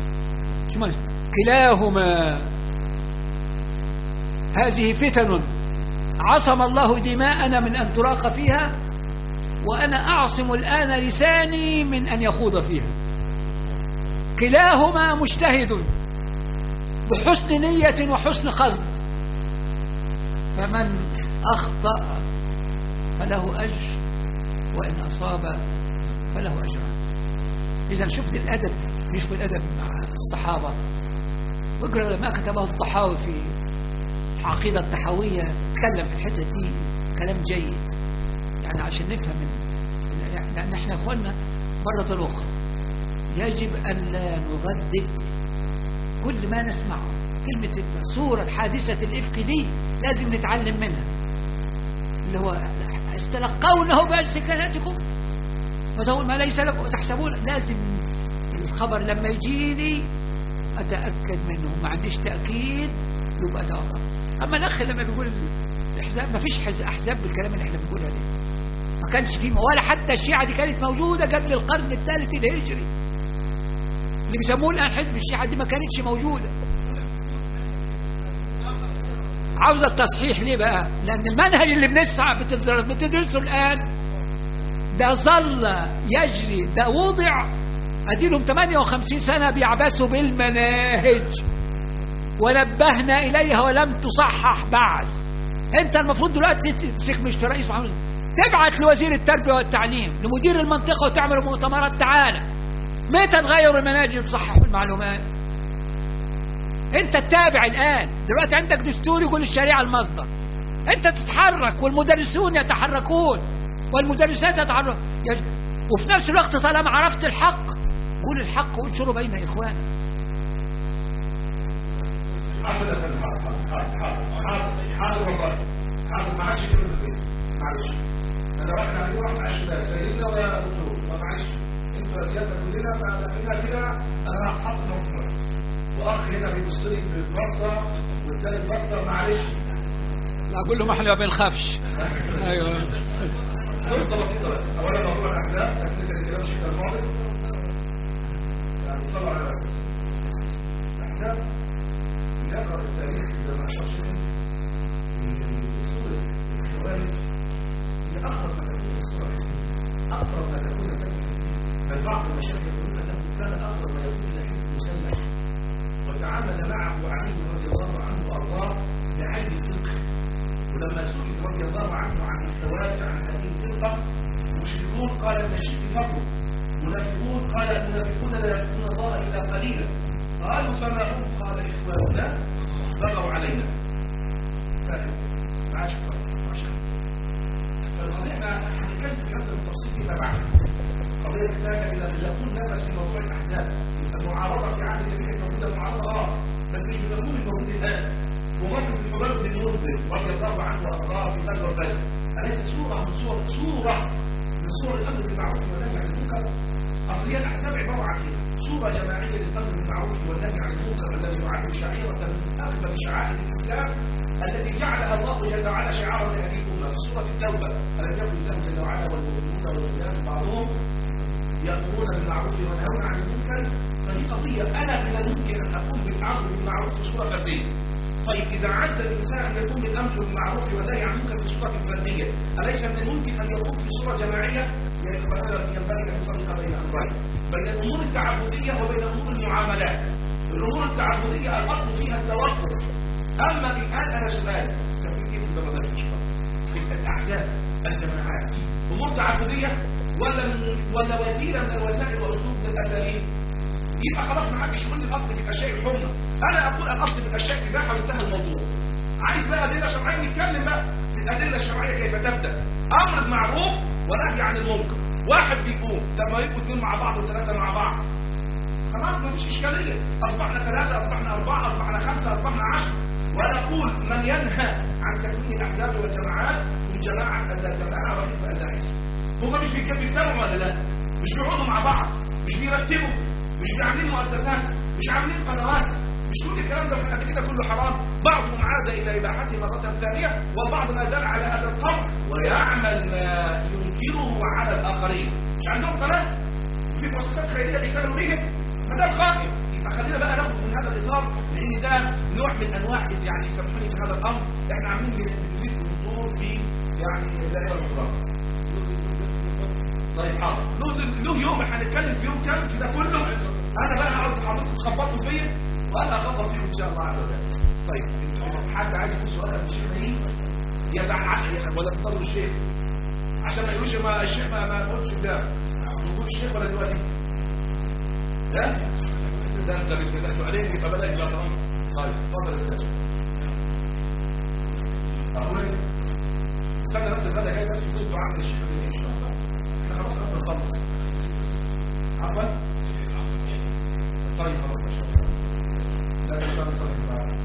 كلاهما هذه فتن عصم الله دماءنا من أن تراق فيها، وأنا أعصم الآن لساني من أن يخوض فيها. كلاهما مجتهد بحسن نية وحسن قصد، فمن أخطأ فله أجر وإن أصاب فله أجر. إذا شوف الأدب نشوف الأدب مع الصحابة. واقرأ ما كتبه الطحاوي في العقيدة التحوية تتكلم في الحتة دي كلام جيد يعني عشان نفهم من لأن احنا اخواننا مرة أخرى يجب أن لا نردد كل ما نسمعه. كلمة صورة حادثة الإفك دي لازم نتعلم منها، اللي هو استلقونه بألسنتكم فتقول ما ليس لكم وتحسبون. لازم الخبر لما يجيني أتأكد منه، ما عنديش تأكيد يبقى توقف. أما الأخ لما بيقول الأحزاب ما فيش أحزاب بالكلام اللي احنا بنقوله ده، ما كانش فيه، ولا حتى الشيعة دي كانت موجودة قبل القرن الثالث الهجري. اللي بيسموه الآن حزب الشيعة دي ما كانتش موجودة. عاوزة التصحيح ليه بقى؟ لأن المنهج اللي بنسعى بتدرسه الآن ده ظل يجري، ده وضع أديلهم ثمانية وخمسين سنة بيعبثوا بالمناهج ونبهنا إليها ولم تصحح بعد. أنت المفروض دلوقتي تمسك مش رئيس محمد تبعت لوزير التربية والتعليم لمدير المنطقة وتعمل مؤتمرات. تعالى متى تغيروا المناهج وتصححوا المعلومات؟ أنت تتابع الآن دلوقتي عندك دستور يقول الشريعة المصدر، أنت تتحرك والمدرسون يتحركون والمدرسات يتحركون، وفي نفس الوقت طالما عرفت الحق قول الحق وانشره بين إخوانك. حاضر حاضر حاضر والله حاضر. ما عادش كده معلش انا واحد عليه واحد عشرة سيدنا ويا دكتور معلش انتوا سيادة كلنا فاحنا كده انا هحط نقطة واخ هنا بيبص لي بالبصة والثالث بصة معلش لا اقول له ما احنا ما بنخافش. ايوه نقطة بسيطة بس. اولا موضوع الاحزاب تكليف الكلام شيخ الماضي يعني صلوا على اساس الاحزاب نقرأ التاريخ زي ما أشار شيخ بسورة الخوارج هي أقرب ما تكون الصورة أقرب ما تكون الفتح. بل بعض المشايخ يقولون أنه كان أقرب ما يكون إلى حزب مسلح وتعامل معه علي رضي الله عنه وأرضاه بعين الفقه. ولما سئل رضي الله عنه عن الخوارج عن هذه الفرقة المشركون قال النشيد فقه، منافقون قال المنافقون لا يعبدون الله إلا قليلا. قالوا فما هم؟ قال إخواننا بغوا علينا. معاش معاش فالقضية احنا هنتكلم في هذا التفصيل فيما بعد. قضية الثانية إذا يكون نفس في موضوع الأحزاب المعارضة في عهد النبي موجودة معارضة اه بس مش بنقول الموجود الآن. ومرة في الحباب بن المنذر رضي الله عنه وأرضاه في غزوة بدر أليس صورة من صور صورة من صور الأمر بالمعروف والنهي عن المنكر؟ أصل هي الأحزاب عبارة عن صورة جماعية للأمر بالمعروف والنهي عن المنكر الذي يعد شعيرة من أكبر شعائر الإسلام التي جعلها الله جل وعلا شعارا لهذه الأمة في سورة التوبة. ألم يكن الله جل وعلا والمؤمنون والمؤمنات بعضهم يأمرون بالمعروف وينهون عن المنكر؟ فهي قضية أنا من الممكن أن أقوم بالأمر بالمعروف في صورة فردية. طيب إذا عد الإنسان أن يقوم بالأمر بالمعروف والنهي عن المنكر في صورة فردية، أليس من الممكن أن يقوم في صورة جماعية؟ ينبغي أن يفرق بين أمرين، بين الأمور التعبدية وبين أمور المعاملات. الأمور التعبدية الأصل فيها التوقف. أما الآن أنا سؤال كيف كيف الضربات في الأحزاب الجماعات أمور تعبدية ولا ولا وسيلة من الوسائل وأسلوب من الأساليب؟ يبقى خلاص ما حدش يقول لي الأصل في الأشياء الحمى. أنا أقول الأصل في الأشياء الإباحة وانتهى الموضوع. عايز بقى أدلة شرعية نتكلم بقى في الأدلة الشرعية كيف تبدأ أمر بالمعروف ونهي عن المنكر. واحد بيقوم طب ما يبقوا اثنين مع بعض وثلاثة مع بعض خلاص ما فيش إشكالية. أصبحنا ثلاثة أصبحنا أربعة أصبحنا خمسة أصبحنا عشرة. وأنا أقول من ينهى عن تكوين الأحزاب والجماعات من جماعة ألا جماعة وحزب ألا حزب. هم مش بيتكلموا ولا لا؟ مش بيقعدوا مع بعض، مش بيرتبوا، مش بيعملين مؤسسات، مش عاملين قنوات، مش كل الكلام ده قبل كده كله حرام. بعضهم عاد إلى إباحته مرة ثانية والبعض ما زال على هذا القول ويعمل ما ينكره على الآخرين. مش عندهم قناة وفي مؤسسات خيرية بيشتغلوا بيها، فده الخائف. يبقى خلينا بقى ناخد من هذا الإطار لأن ده نوع من أنواع يعني سامحوني في هذا الأمر إحنا عاملين بنريد الدور في يعني الدائرة الأخرى. طيب حاضر له يوم احنا هنتكلم في يوم كامل في ده كله. انا بقى هقعد حضرتك تخبطوا فيا وانا اخبط فيكم ان شاء الله عز وجل. طيب حد عايز يقول سؤال من الشيخ نهيم يتعلق ولا تفضلوا الشيخ عشان ما يقولوش ما الشيخ ما ما يقولش قدام نقول الشيخ ولا دلوقتي لا ده انت بسم الله سؤالين يبقى بدأ يبقى تمام. طيب اتفضل يا استاذ. أقول استنى بس الغدا جاي بس يقول الدعاء من الشيخ اللي مش احنا خلاص قربنا نخلص. عفوا طيب خلاص ما شاء الله. لا ان شاء الله نصلي الدعاء.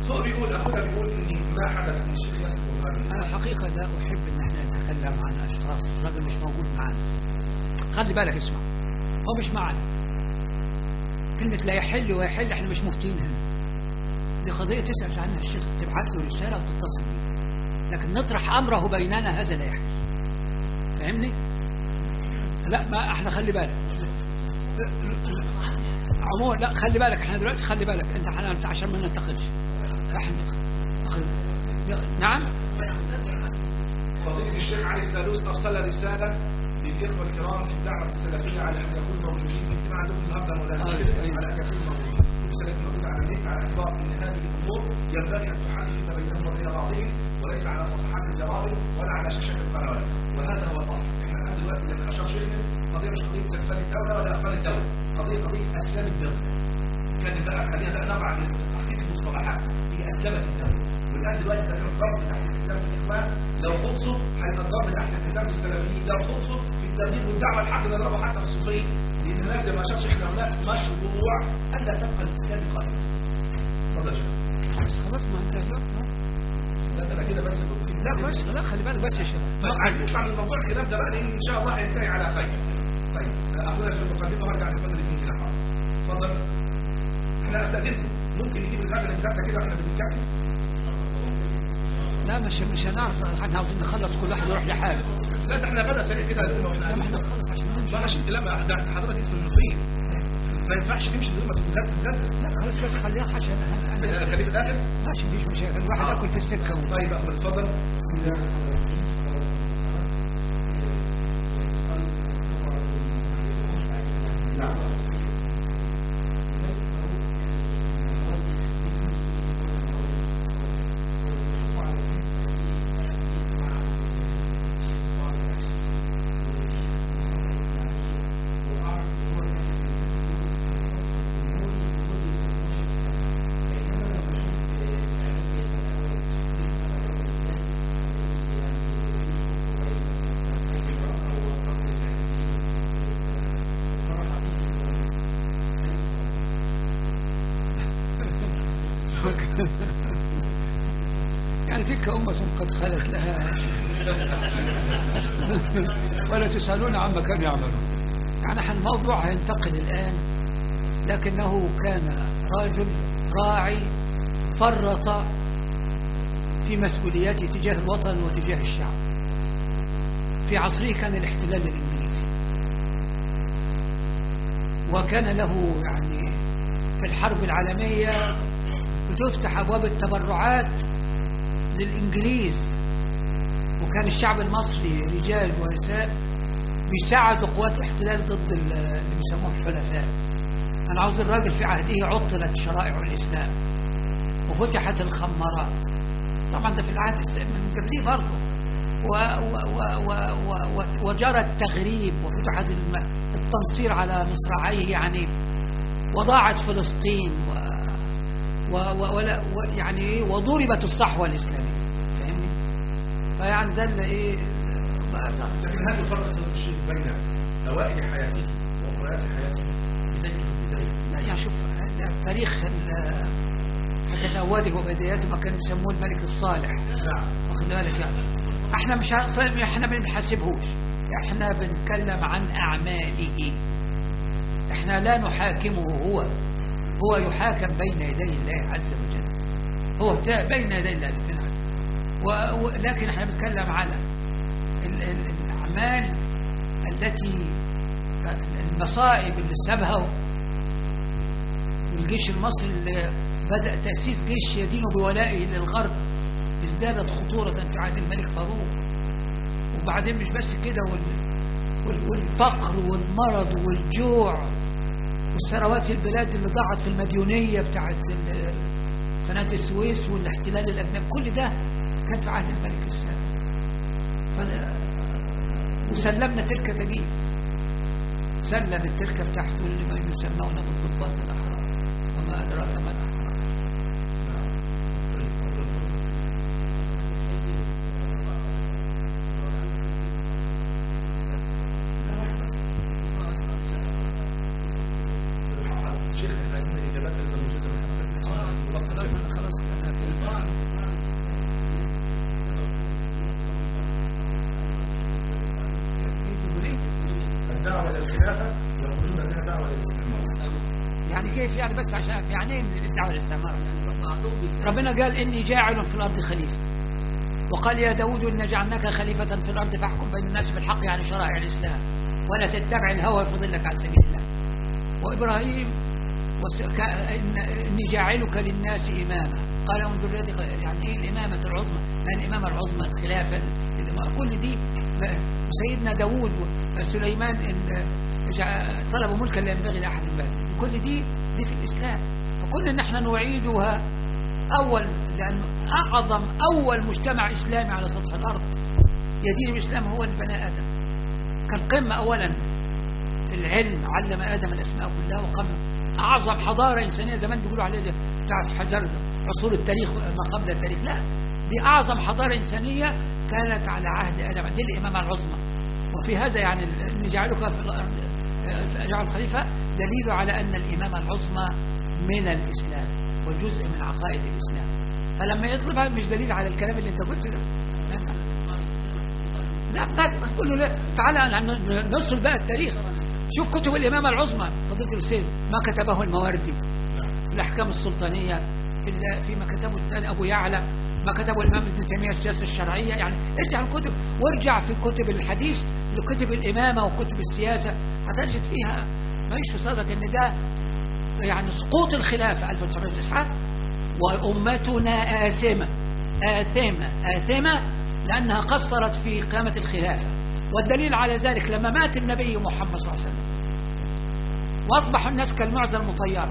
هو بيقول أخونا بيقول إن ما حدث من الشيخ ياسر برهامي. أنا حقيقة لا أحب إن احنا نتكلم عن أشخاص الراجل مش موجود معنا. خلي بالك اسمع، هو مش معنا. كلمة لا يحل ويحل احنا مش مفتين هنا. دي قضية تسأل عنها الشيخ، تبعت له رسالة وتتصل بيه. لكن نطرح أمره بيننا هذا لا يحل. فاهمني؟ لا ما احنا خلي بالك. عموما لا خلي بالك احنا دلوقتي خلي بالك انت احنا عشان ما ننتقدش. احنا نعم. فضيلة الشيخ علي السالوس أرسل رسالة للإخوة الكرام في الدعوة السلفية على أن يكونوا موجودين في اجتماع عندكم النهارده مولانا على أن يكونوا موجودين. ورسالة موجودة على النت على اعتبار أن هذه الأمور ينبغي أن تحل فيما بينهم وبين بعضهم وليس على صفحات الجرائد ولا على شاشات القنوات، وهذا هو الأصل. احنا الآن دلوقتي لما أشار شيخنا قضية مش قضية سلفان الدولة ولا أقفال الدولة، قضية قضية أسلام الدولة. كان بقى خلينا بقى نضع من تحقيق المصطلحات هي أسلامة الدولة. والآن دلوقتي إذا كان الضرب تحت الإسلام الإخوان لو خلصوا هيبقى الضرب تحت الإسلام السلفيين، لو خلصوا في التبليغ والدعوة الحق نضربه حتى في الصوفية، لأن هناك زي ما أشرش إحنا هناك مشروع ألا تبقى الإسلام قائما. تفضل يا شيخ. بس خلاص ما أنت دلوقتي. لا أنا كده بس لا بس لا خلي بالك بس يا شيخ. عايزين نطلع من الموضوع الخلاف ده بقى لأن إن شاء الله هينتهي على خير. طيب أخونا في المقدمة وارجع لفضل الاثنين كده حاضر. اتفضل. إحنا أستأذنكم ممكن نجيب الغدا بتاعتنا كده وإحنا بنتكلم. لا مش مش هنعرف احنا عاوزين نخلص كل واحد يروح لحاله. لا ده احنا بدأ سريع كده لما احنا لا احنا نخلص عشان نمشي. ماشي لا ما ده حضرتك في المخيم ما ينفعش تمشي بدون ما تتغدى. لا خلاص بس خليها عشان خليه في الاخر ماشي مفيش مشاكل الواحد ياكل في السكه. طيب اخويا اتفضل. نعم يعني تلك أمة قد خلت لها ولا تسألون عما كانوا يعملون. يعني الموضوع هينتقل الآن، لكنه كان رجل راعي فرط في مسؤولياته تجاه الوطن وتجاه الشعب. في عصره كان الاحتلال الإنجليزي، وكان له يعني في الحرب العالمية بتفتح أبواب التبرعات للإنجليز، وكان الشعب المصري رجال ونساء بيساعدوا قوات الاحتلال ضد اللي بيسموه الحلفاء. أنا عاوز الراجل في عهده عطلت شرائع الإسلام وفتحت الخمارات، طبعا ده في العهد من قبليه برضه، وجرى التغريب وفتحت التنصير على مصراعيه يعني، وضاعت فلسطين و و و يعني ايه وضربت الصحوة الإسلامية. فاهمني؟ فيعني ده اللي ايه. لكن هل يفرق الشيء بين اوائل حياته واخرات حياته بدايته بداية؟ لا يعني شوف تاريخ حتى اوله وبداياته ما كانوا يسموه الملك الصالح. نعم واخد بالك يعني احنا مش احنا ما بنحاسبهوش، احنا بنتكلم عن اعماله، احنا لا نحاكمه هو هو يحاكم بين يدي الله عز وجل، هو بين يدي الله تعالى. ولكن احنا بنتكلم على الأعمال التي المصائب اللي سابها الجيش المصري اللي بدأ تأسيس جيش يدين بولائه للغرب ازدادت خطورة في عهد الملك فاروق. وبعدين مش بس كده، والفقر والمرض والجوع والثروات البلاد اللي ضاعت في المديونية بتاعت قناة السويس والاحتلال الأجنبي، كل ده كان في عهد الملك السابق. وسلمنا تلك تجيب، سلم التركة بتاعته لما يسمونه بالضباط الأحرار، وما أدراك ما الأحرار. إلى الخلافة يقولون أنها دعوة إلى الاستعمار. يعني كيف يعني؟ بس عشان يعني ايه الدعوة للاستعمار؟ ربنا قال إني جاعل في الأرض خليفة، وقال يا داود إن جعلناك خليفة في الأرض فاحكم بين الناس بالحق، يعني شرائع الإسلام، ولا تتبع الهوى يفضلك عن سبيل الله. وإبراهيم إني جاعلك للناس إماما، قال من ذريتك، يعني إيه الإمامة العظمى؟ يعني الإمامة العظمى، الخلافة، كل دي. سيدنا داود وسليمان إن طلبوا ملكا لا ينبغي لأحد من بعده، كل دي دي في الإسلام. فكنا نحن نعيدها أول، لأن أعظم أول مجتمع إسلامي على سطح الأرض يدين الإسلام هو البني آدم. كان قمة أولا العلم، علم آدم الأسماء كلها، وقام أعظم حضارة إنسانية زمان بيقولوا عليها بتاعت حجر عصور التاريخ ما قبل التاريخ، لا دي أعظم حضارة إنسانية كانت على عهد آدم، دي الإمامة العظمى. وفي هذا يعني نجعلك في الأرض جعل خليفة دليل على أن الإمامة العظمى من الإسلام وجزء من عقائد الإسلام. فلما يطلبها مش دليل على الكلام اللي انت قلته ده. لا تقول له تعالى نصل بقى التاريخ، شوف كتب الإمامة العظمى فضيلة الأستاذ ما كتبه المواردي في الأحكام السلطانية، فيما كتبه الثاني أبو يعلى، ما كتبه الإمام ابن تيمية السياسة الشرعية. يعني ارجع الكتب وارجع في كتب الحديث لكتب الإمامة وكتب السياسة، هتجد فيها ما يش في صدق ان ده يعني سقوط الخلافة ألف وتسعمائة وتسعة وأمتنا آثمة آثمة آثمة لأنها قصرت في قامة الخلافة. والدليل على ذلك لما مات النبي محمد صلى الله عليه وسلم وأصبح الناس كالمعزة المطيرة،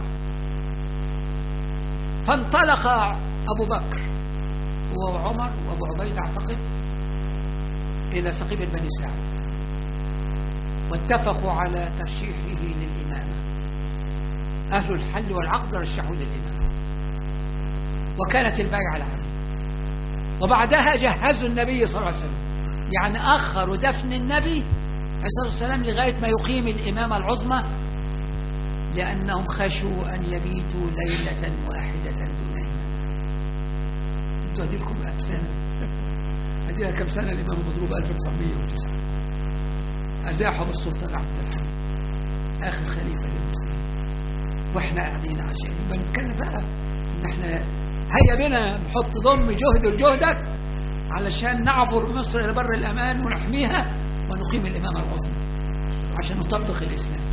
فانطلق أبو بكر وعمر وأبو عبيدة أعتقد إلى سقيف بني ساعد واتفقوا على ترشيحه للإمامة. أهل الحل والعقد رشحوا للإمامة وكانت البيعة عليه، وبعدها جهزوا النبي صلى الله عليه وسلم، يعني أخروا دفن النبي عليه الصلاة والسلام لغاية ما يقيم الإمامة العظمى، لأنهم خشوا أن يبيتوا ليلة واحدة دون إمام. انتوا هديلكم كم سنة؟ هديها كم سنة الإمام مضروب ألف وتسعمائة وتسعة، أزاحوا بالسلطان عبد الحميد آخر خليفة للمسلمين، وإحنا قاعدين عشان يبقى نتكلم بقى إن إحنا هيا بنا نحط ضم جهد لجهدك علشان نعبر مصر إلى بر الأمان ونحميها ونقيم الإمامة العظمى عشان نطبق الإسلام.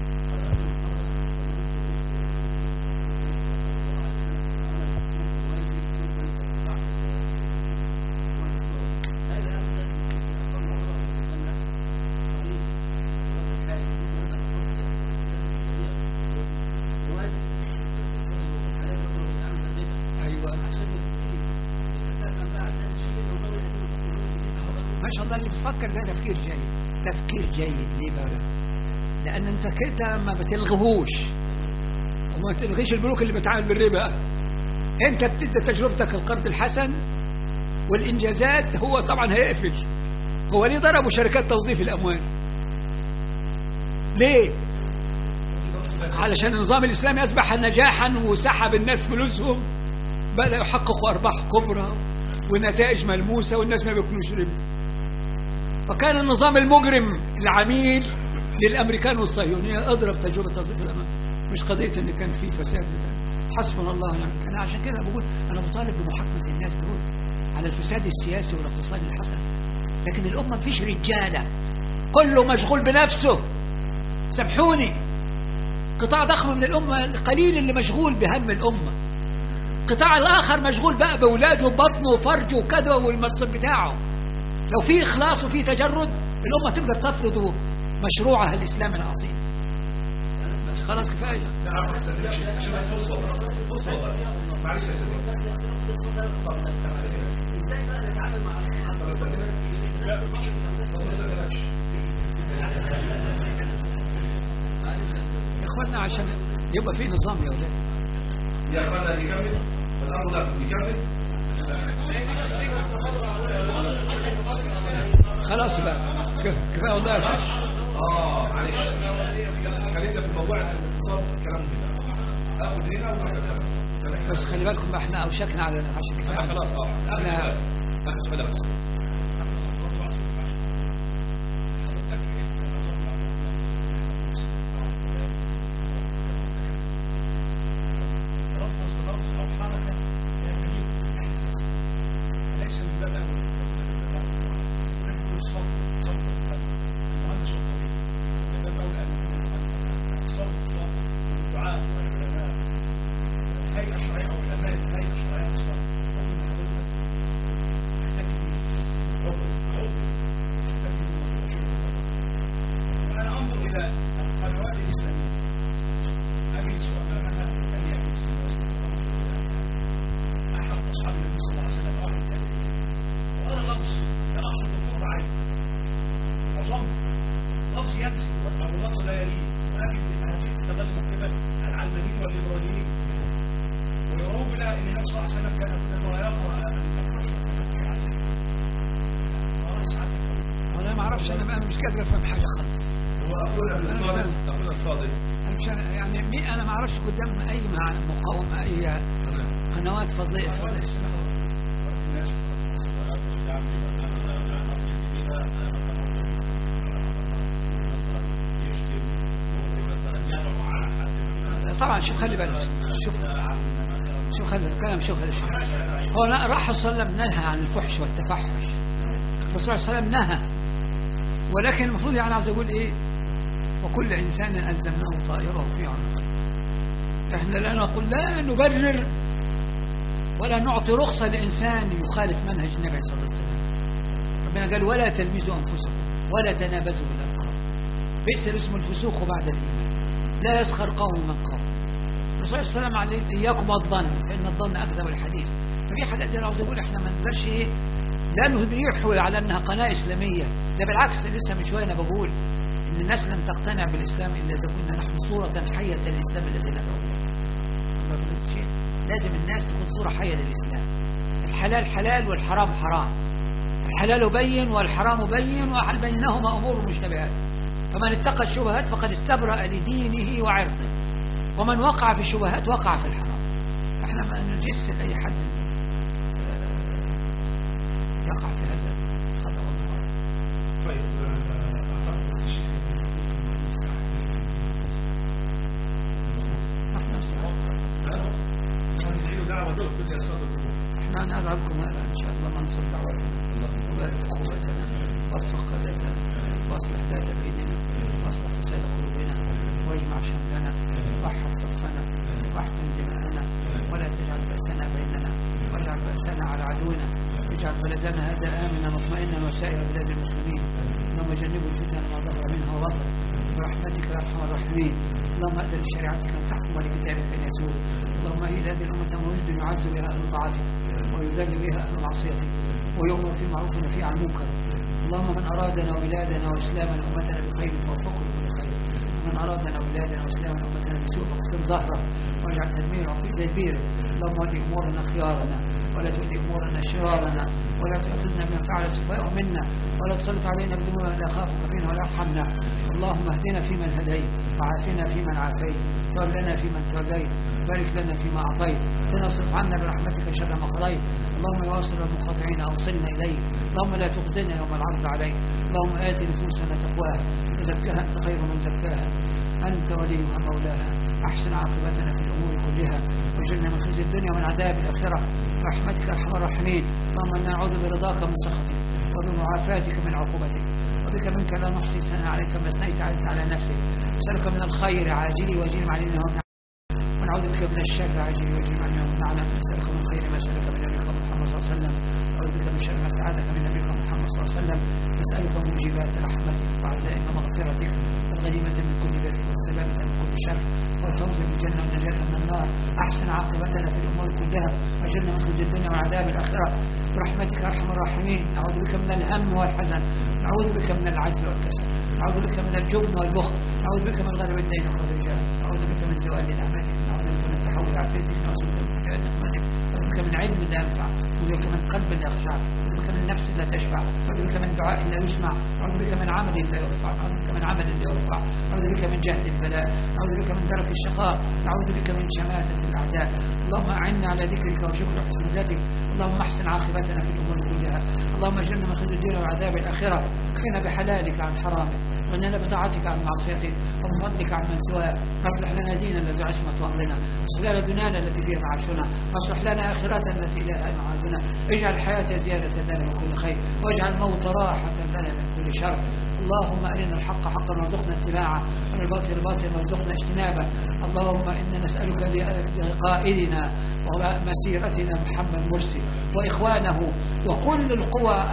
فكر ده تفكير جيد، تفكير جيد. ليه بقى؟ لأن أنت كده ما بتلغوش وما تلغيش البنوك اللي بتعامل بالربا. أنت بتدي تجربتك القرض الحسن والإنجازات، هو طبعا هيقفل. هو ليه ضربوا شركات توظيف الأموال؟ ليه؟ علشان النظام الإسلامي أصبح نجاحا وسحب الناس فلوسهم، بدأ يحققوا أرباح كبرى ونتائج ملموسة والناس ما بيكونوش ربا. فكان النظام المجرم العميل للأمريكان والصهيونية أضرب تجربة توظيف الأموال، مش قضية إن كان في فساد. حسبنا الله ونعم الوكيل. أنا عشان كده بقول أنا بطالب بمحاكمة الناس دول على الفساد السياسي والاقتصادي اللي حصل، لكن الأمة مفيش رجالة، كله مشغول بنفسه. سامحوني، قطاع ضخم من الأمة القليل اللي مشغول بهم الأمة، قطاع الآخر مشغول بقى بأولاده وبطنه وفرجه وكذا والمنصب بتاعه. لو في إخلاص وفي تجرد الأمة تقدر تفرض مشروعها الإسلامي العظيم. خلاص كفاية. معلش يا سيدي، ازاي بقى نتعامل مع يا اخوانا عشان يبقى في نظام يا اولاد. يا اخوانا نكمل الامر ده نكمل. خلاص بقى كفايه والله يا شيخ. اه معلش خلينا في موضوع الاقتصاد الكلام ده، اخد هنا وبعد بس خلي بالكم احنا اوشكنا على عشان كفايه خلاص. اه احنا اخذ فلا بس اللفظ ينسي واللفظ لا يليه، ولكن هذه تتبادل من قبل العلمانيين والليبراليين. ويروج لها ان النبي صلى الله عليه وسلم كان كما يقرا انا ما اعرفش، انا انا مش قادر افهم حاجه خالص. هو اقول الفاضل اقول الفاضل انا مش يعني مي انا ما اعرفش قدام اي مقاومه اي قنوات فضائيه فضائيه. طبعا شوف خلي بالك، شوف شوف خلي الكلام، شوف خلي شوف هو راح صلى الله عليه وسلم نهى عن الفحش والتفحش، الرسول صلى الله عليه وسلم نهى، ولكن المفروض يعني عاوز اقول ايه، وكل انسان الزمناه طائره في عنقه. احنا لا نقول لا نبرر ولا نعطي رخصه لانسان يخالف منهج النبي صلى الله عليه وسلم. ربنا قال ولا تلمزوا انفسكم ولا تنابزوا بالالقاب بئس الاسم الفسوق بعد الايمان لا يسخر قوم من قوم. الرسول صلى الله عليه وسلم عليه اياكم الظن فان الظن اكذب الحديث. ففي حاجات دي انا عاوز اقول احنا ما نقدرش ايه لا نبيحوا على انها قناه اسلاميه، ده بالعكس لسه من شويه انا بقول ان الناس لم تقتنع بالاسلام الا اذا كنا نحن صوره حيه للاسلام الذي ندعوه. لازم الناس تكون صوره حيه للاسلام. الحلال حلال والحرام حرام، الحلال بين والحرام بين وبينهما امور مشتبهات، فمن اتقى الشبهات فقد استبرأ لدينه وعرضه، ومن وقع في الشبهات وقع في الحرام. احنا ما نجس لاي حد يقع في هذا الخطأ والغلط. طيب اعتقد الشيخ نحن احنا ندعوكم ان شاء الله منصر دعوتنا وبارك قوتنا ووفق قادتنا واصلح ذات بيننا واصلح فساد قلوبنا واجمع شملنا وحد صفنا واحقن دماءنا ولا تجعل بأسنا بيننا واجعل بأسنا على عدونا واجعل بلدنا هذا آمنا مطمئنا وسائر بلاد المسلمين. اللهم جنبوا الفتن ما ظهر منها وبطن برحمتك يا ارحم الراحمين. اللهم أذن لشريعتك أن تحكم لكتابك أن يسود. اللهم إلى هذه الأمة موجد يعز بها أهل طاعتك ويذل بها أهل معصيتك ويؤمر في المعروف ونهي عن المنكر. اللهم من أرادنا وبلادنا وإسلامنا وأمتنا بخير فوفقه لكل خير، ومن أرادنا وبلادنا وإسلامنا وأمتنا بسوء فاقسم ظهره واجعل تدميره في تدبيره. اللهم ولي أمورنا خيارنا ولا تولي أمورنا شرارنا ولا تأخذنا بما فعل السفهاء منا ولا تسلط علينا بذنوبنا لا يخافك فينا ولا يرحمنا. اللهم اهدنا فيمن هديت وعافنا فيمن عافيت تولنا فيمن توليت بارك لنا فيما أعطيت قنا واصرف عنا برحمتك شر ما قضيت. اللهم يا واصل المنقطعين أوصلنا إليك. اللهم لا تخزنا يوم العرض عليك. اللهم آت نفوسنا تقواها وزكها أنت خير من زكاها أنت وليها مولاها. أحسن عاقبتنا في الأمور كلها واجعلنا من خزي الدنيا ومن عذاب الآخرة برحمتك أرحم الراحمين. اللهم إنا نعوذ برضاك من سخطك وبمعافاتك من عقوبتك وبك منك لا نحصي ثناء عليك كما أثنيت على نفسك. نسألك من الخير عاجله واجله علينا ونعوذ بك من الشر عاجله واجله علينا ونعلم. نسألك من خير ما سألك من نبيك محمد صلى الله عليه وسلم ونعوذ بك من شر ما استعاذك من نبيك محمد صلى الله عليه وسلم. نسألك موجبات رحمتك وعزائم مغفرتك والغنيمة من كل بر والسلامة من كل شر والفوز بالجنة والنجاة من النار. أحسن عاقبتنا في الأمور كلها واجعلنا من خزي الدنيا وعذاب الآخرة برحمتك أرحم الراحمين. نعوذ بك من الهم والحزن، نعوذ بك من العجز والكسل، نعوذ بك من الجبن والبخل، نعوذ بك من غلبة الدين والرجال، نعوذ بك من زوال نعمتك، نعوذ بك من تحول عافيتك، نعوذ بك من حياة نعمتك، نعوذ بك من علم لا ينفع، نعوذ بك من قلب لا يخشع، نعوذ بك من نفس لا تشبع، نعوذ بك من دعاء لا يسمع، نعوذ بك من عمل لا يرفع، نعوذ بك من عمل لا يرفع، نعوذ بك من جهد البلاء، نعوذ بك من درك الشقاء، نعوذ بك من شماتة الأعداء. اللهم أعنا على ذكرك وشكرك وحسن ذاتك. اللهم احسن عاقبتنا في الأمور كلها. اللهم اجعلنا من خزي الدنيا وعذاب الآخرة. اكفنا بحلالك عن حرامك واننا بطاعتك عن معصيتك ومن فضلك عن من سواك. اصلح لنا ديننا الذي عصمة امرنا، اصلح لنا دنيانا التي فيها معاشنا، واصلح لنا اخرتنا التي اليها معادنا. اجعل الحياة زيادة لنا من كل خير واجعل الموت راحة لنا من كل شر. اللهم أرنا الحق حقا وارزقنا اتباعه وارنا الباطل باطلا وارزقنا اجتنابه. اللهم إنا نسألك بقائدنا ومسيرتنا محمد مرسي وإخوانه وكل القوى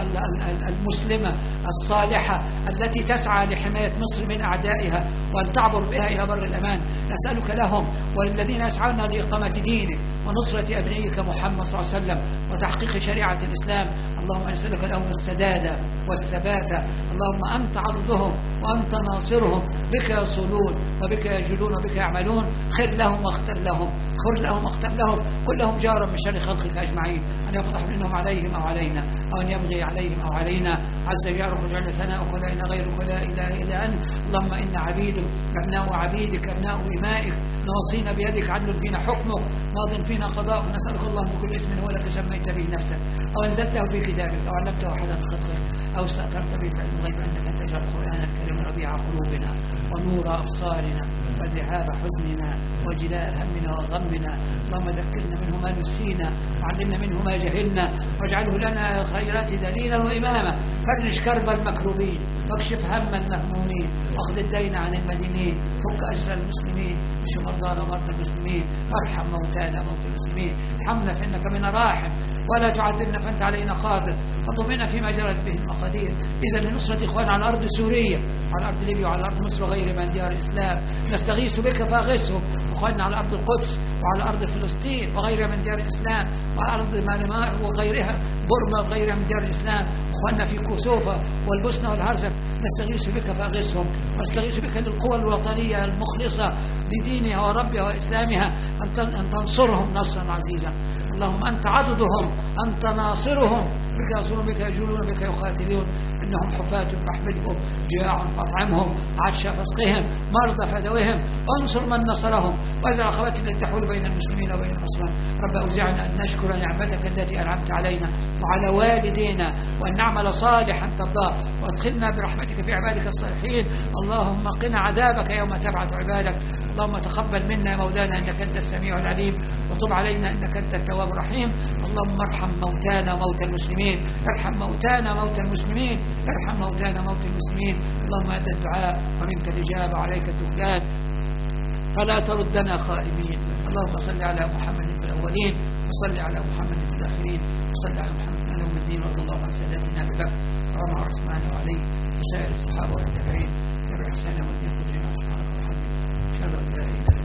المسلمة الصالحة التي تسعى لحماية مصر من أعدائها وأن تعبر بها إلى بر الأمان. نسألك لهم وللذين يسعون لإقامة دينك ونصرة أبنائك محمد صلى الله عليه وسلم وتحقيق شريعة الإسلام. اللهم نسألك لهم السداد والثبات. اللهم أنت عرضهم وأنت ناصرهم، بك يصولون وبك يجلون وبك يعملون. خير لهم واختر لهم، خير لهم واختر لهم، كلهم جارا من شر خلقك أجمعين، أن يفضح منهم عليهم أو علينا أو أن يبغي عليهم أو علينا. عز جارك وجعل ثناؤك ولا إله غيرك ولا إله إلا أنت. اللهم إن عبيدك أبناء عبيدك أبناء إمائك نواصينا بيدك عدل فينا حكمك ماض فينا قضاء. نسألك اللهم بكل اسم هو لك سميت به نفسك أو أنزلته في كتابك أو علمته أحدا من خلقك أو استأثرت به في علم الغيب أنك أن تجعل القرآن الكريم ربيع قلوبنا ونور أبصارنا وذهاب حزننا وجلاء همنا وغمنا. اللهم ذكرنا منه ما نسينا وعلمنا منه ما جهلنا واجعله لنا خيرات دليلا وإماما. فرج كرب المكروبين واكشف هم المهمومين واخذ الدين عن المدينين فك أجر المسلمين اشف مرضانا ومرضى المسلمين وارحم موتانا موتى المسلمين. ارحمنا فإنك منا راحم ولا تعذبنا فأنت علينا قادر وضمنا فيما جرت به المقادير. إذا لنصرة إخوان على أرض سوريا وعلى أرض ليبيا وعلى أرض مصر وغير من ديار الإسلام نستغيث بك فاغثهم. إخواننا على أرض القدس وعلى أرض فلسطين وغيرها من ديار الإسلام وعلى أرض مانماء وغيرها بورما وغيرها من ديار الإسلام. إخواننا في كوسوفا والبوسنة والهرزك نستغيث بك فاغثهم. ونستغيث بك للقوى الوطنية المخلصة لدينها وربها وإسلامها أن تنصرهم نصرا عزيزا. اللهم أنت عضدهم أنت ناصرهم بك يصورون بك يجولون بك يقاتلون. إنهم حفاة فاحملهم جياع فاطعمهم عطش فاسقهم مرضى فدوهم انصر من نصرهم وازع الخواتم التي تحول بين المسلمين وبين المسلمين. رب أوزعنا أن نشكر نعمتك التي أنعمت علينا وعلى والدينا وأن نعمل صالحا ترضاه وادخلنا برحمتك في عبادك الصالحين. اللهم قنا عذابك يوم تبعث عبادك. اللهم تقبل منا يا مولانا إنك أنت السميع العليم وتب علينا إنك أنت التواب الرحيم. اللهم ارحم موتانا وموتى المسلمين ارحم موتانا وموتى المسلمين ارحم موتانا وموتى المسلمين. اللهم أنت الدعاء ومنك الإجابة عليك التكلان فلا تردنا خائبين. اللهم صل على محمد في الأولين وصل على محمد في الآخرين وصل على محمد في يوم الدين. رضي الله عن ساداتنا أبي بكر وعمر وعثمان وعلي وسائر الصحابة والتابعين بإحسان والدين كلنا. سبحانك اللهم وبحمدك أشهد أن لا إله إلا أنت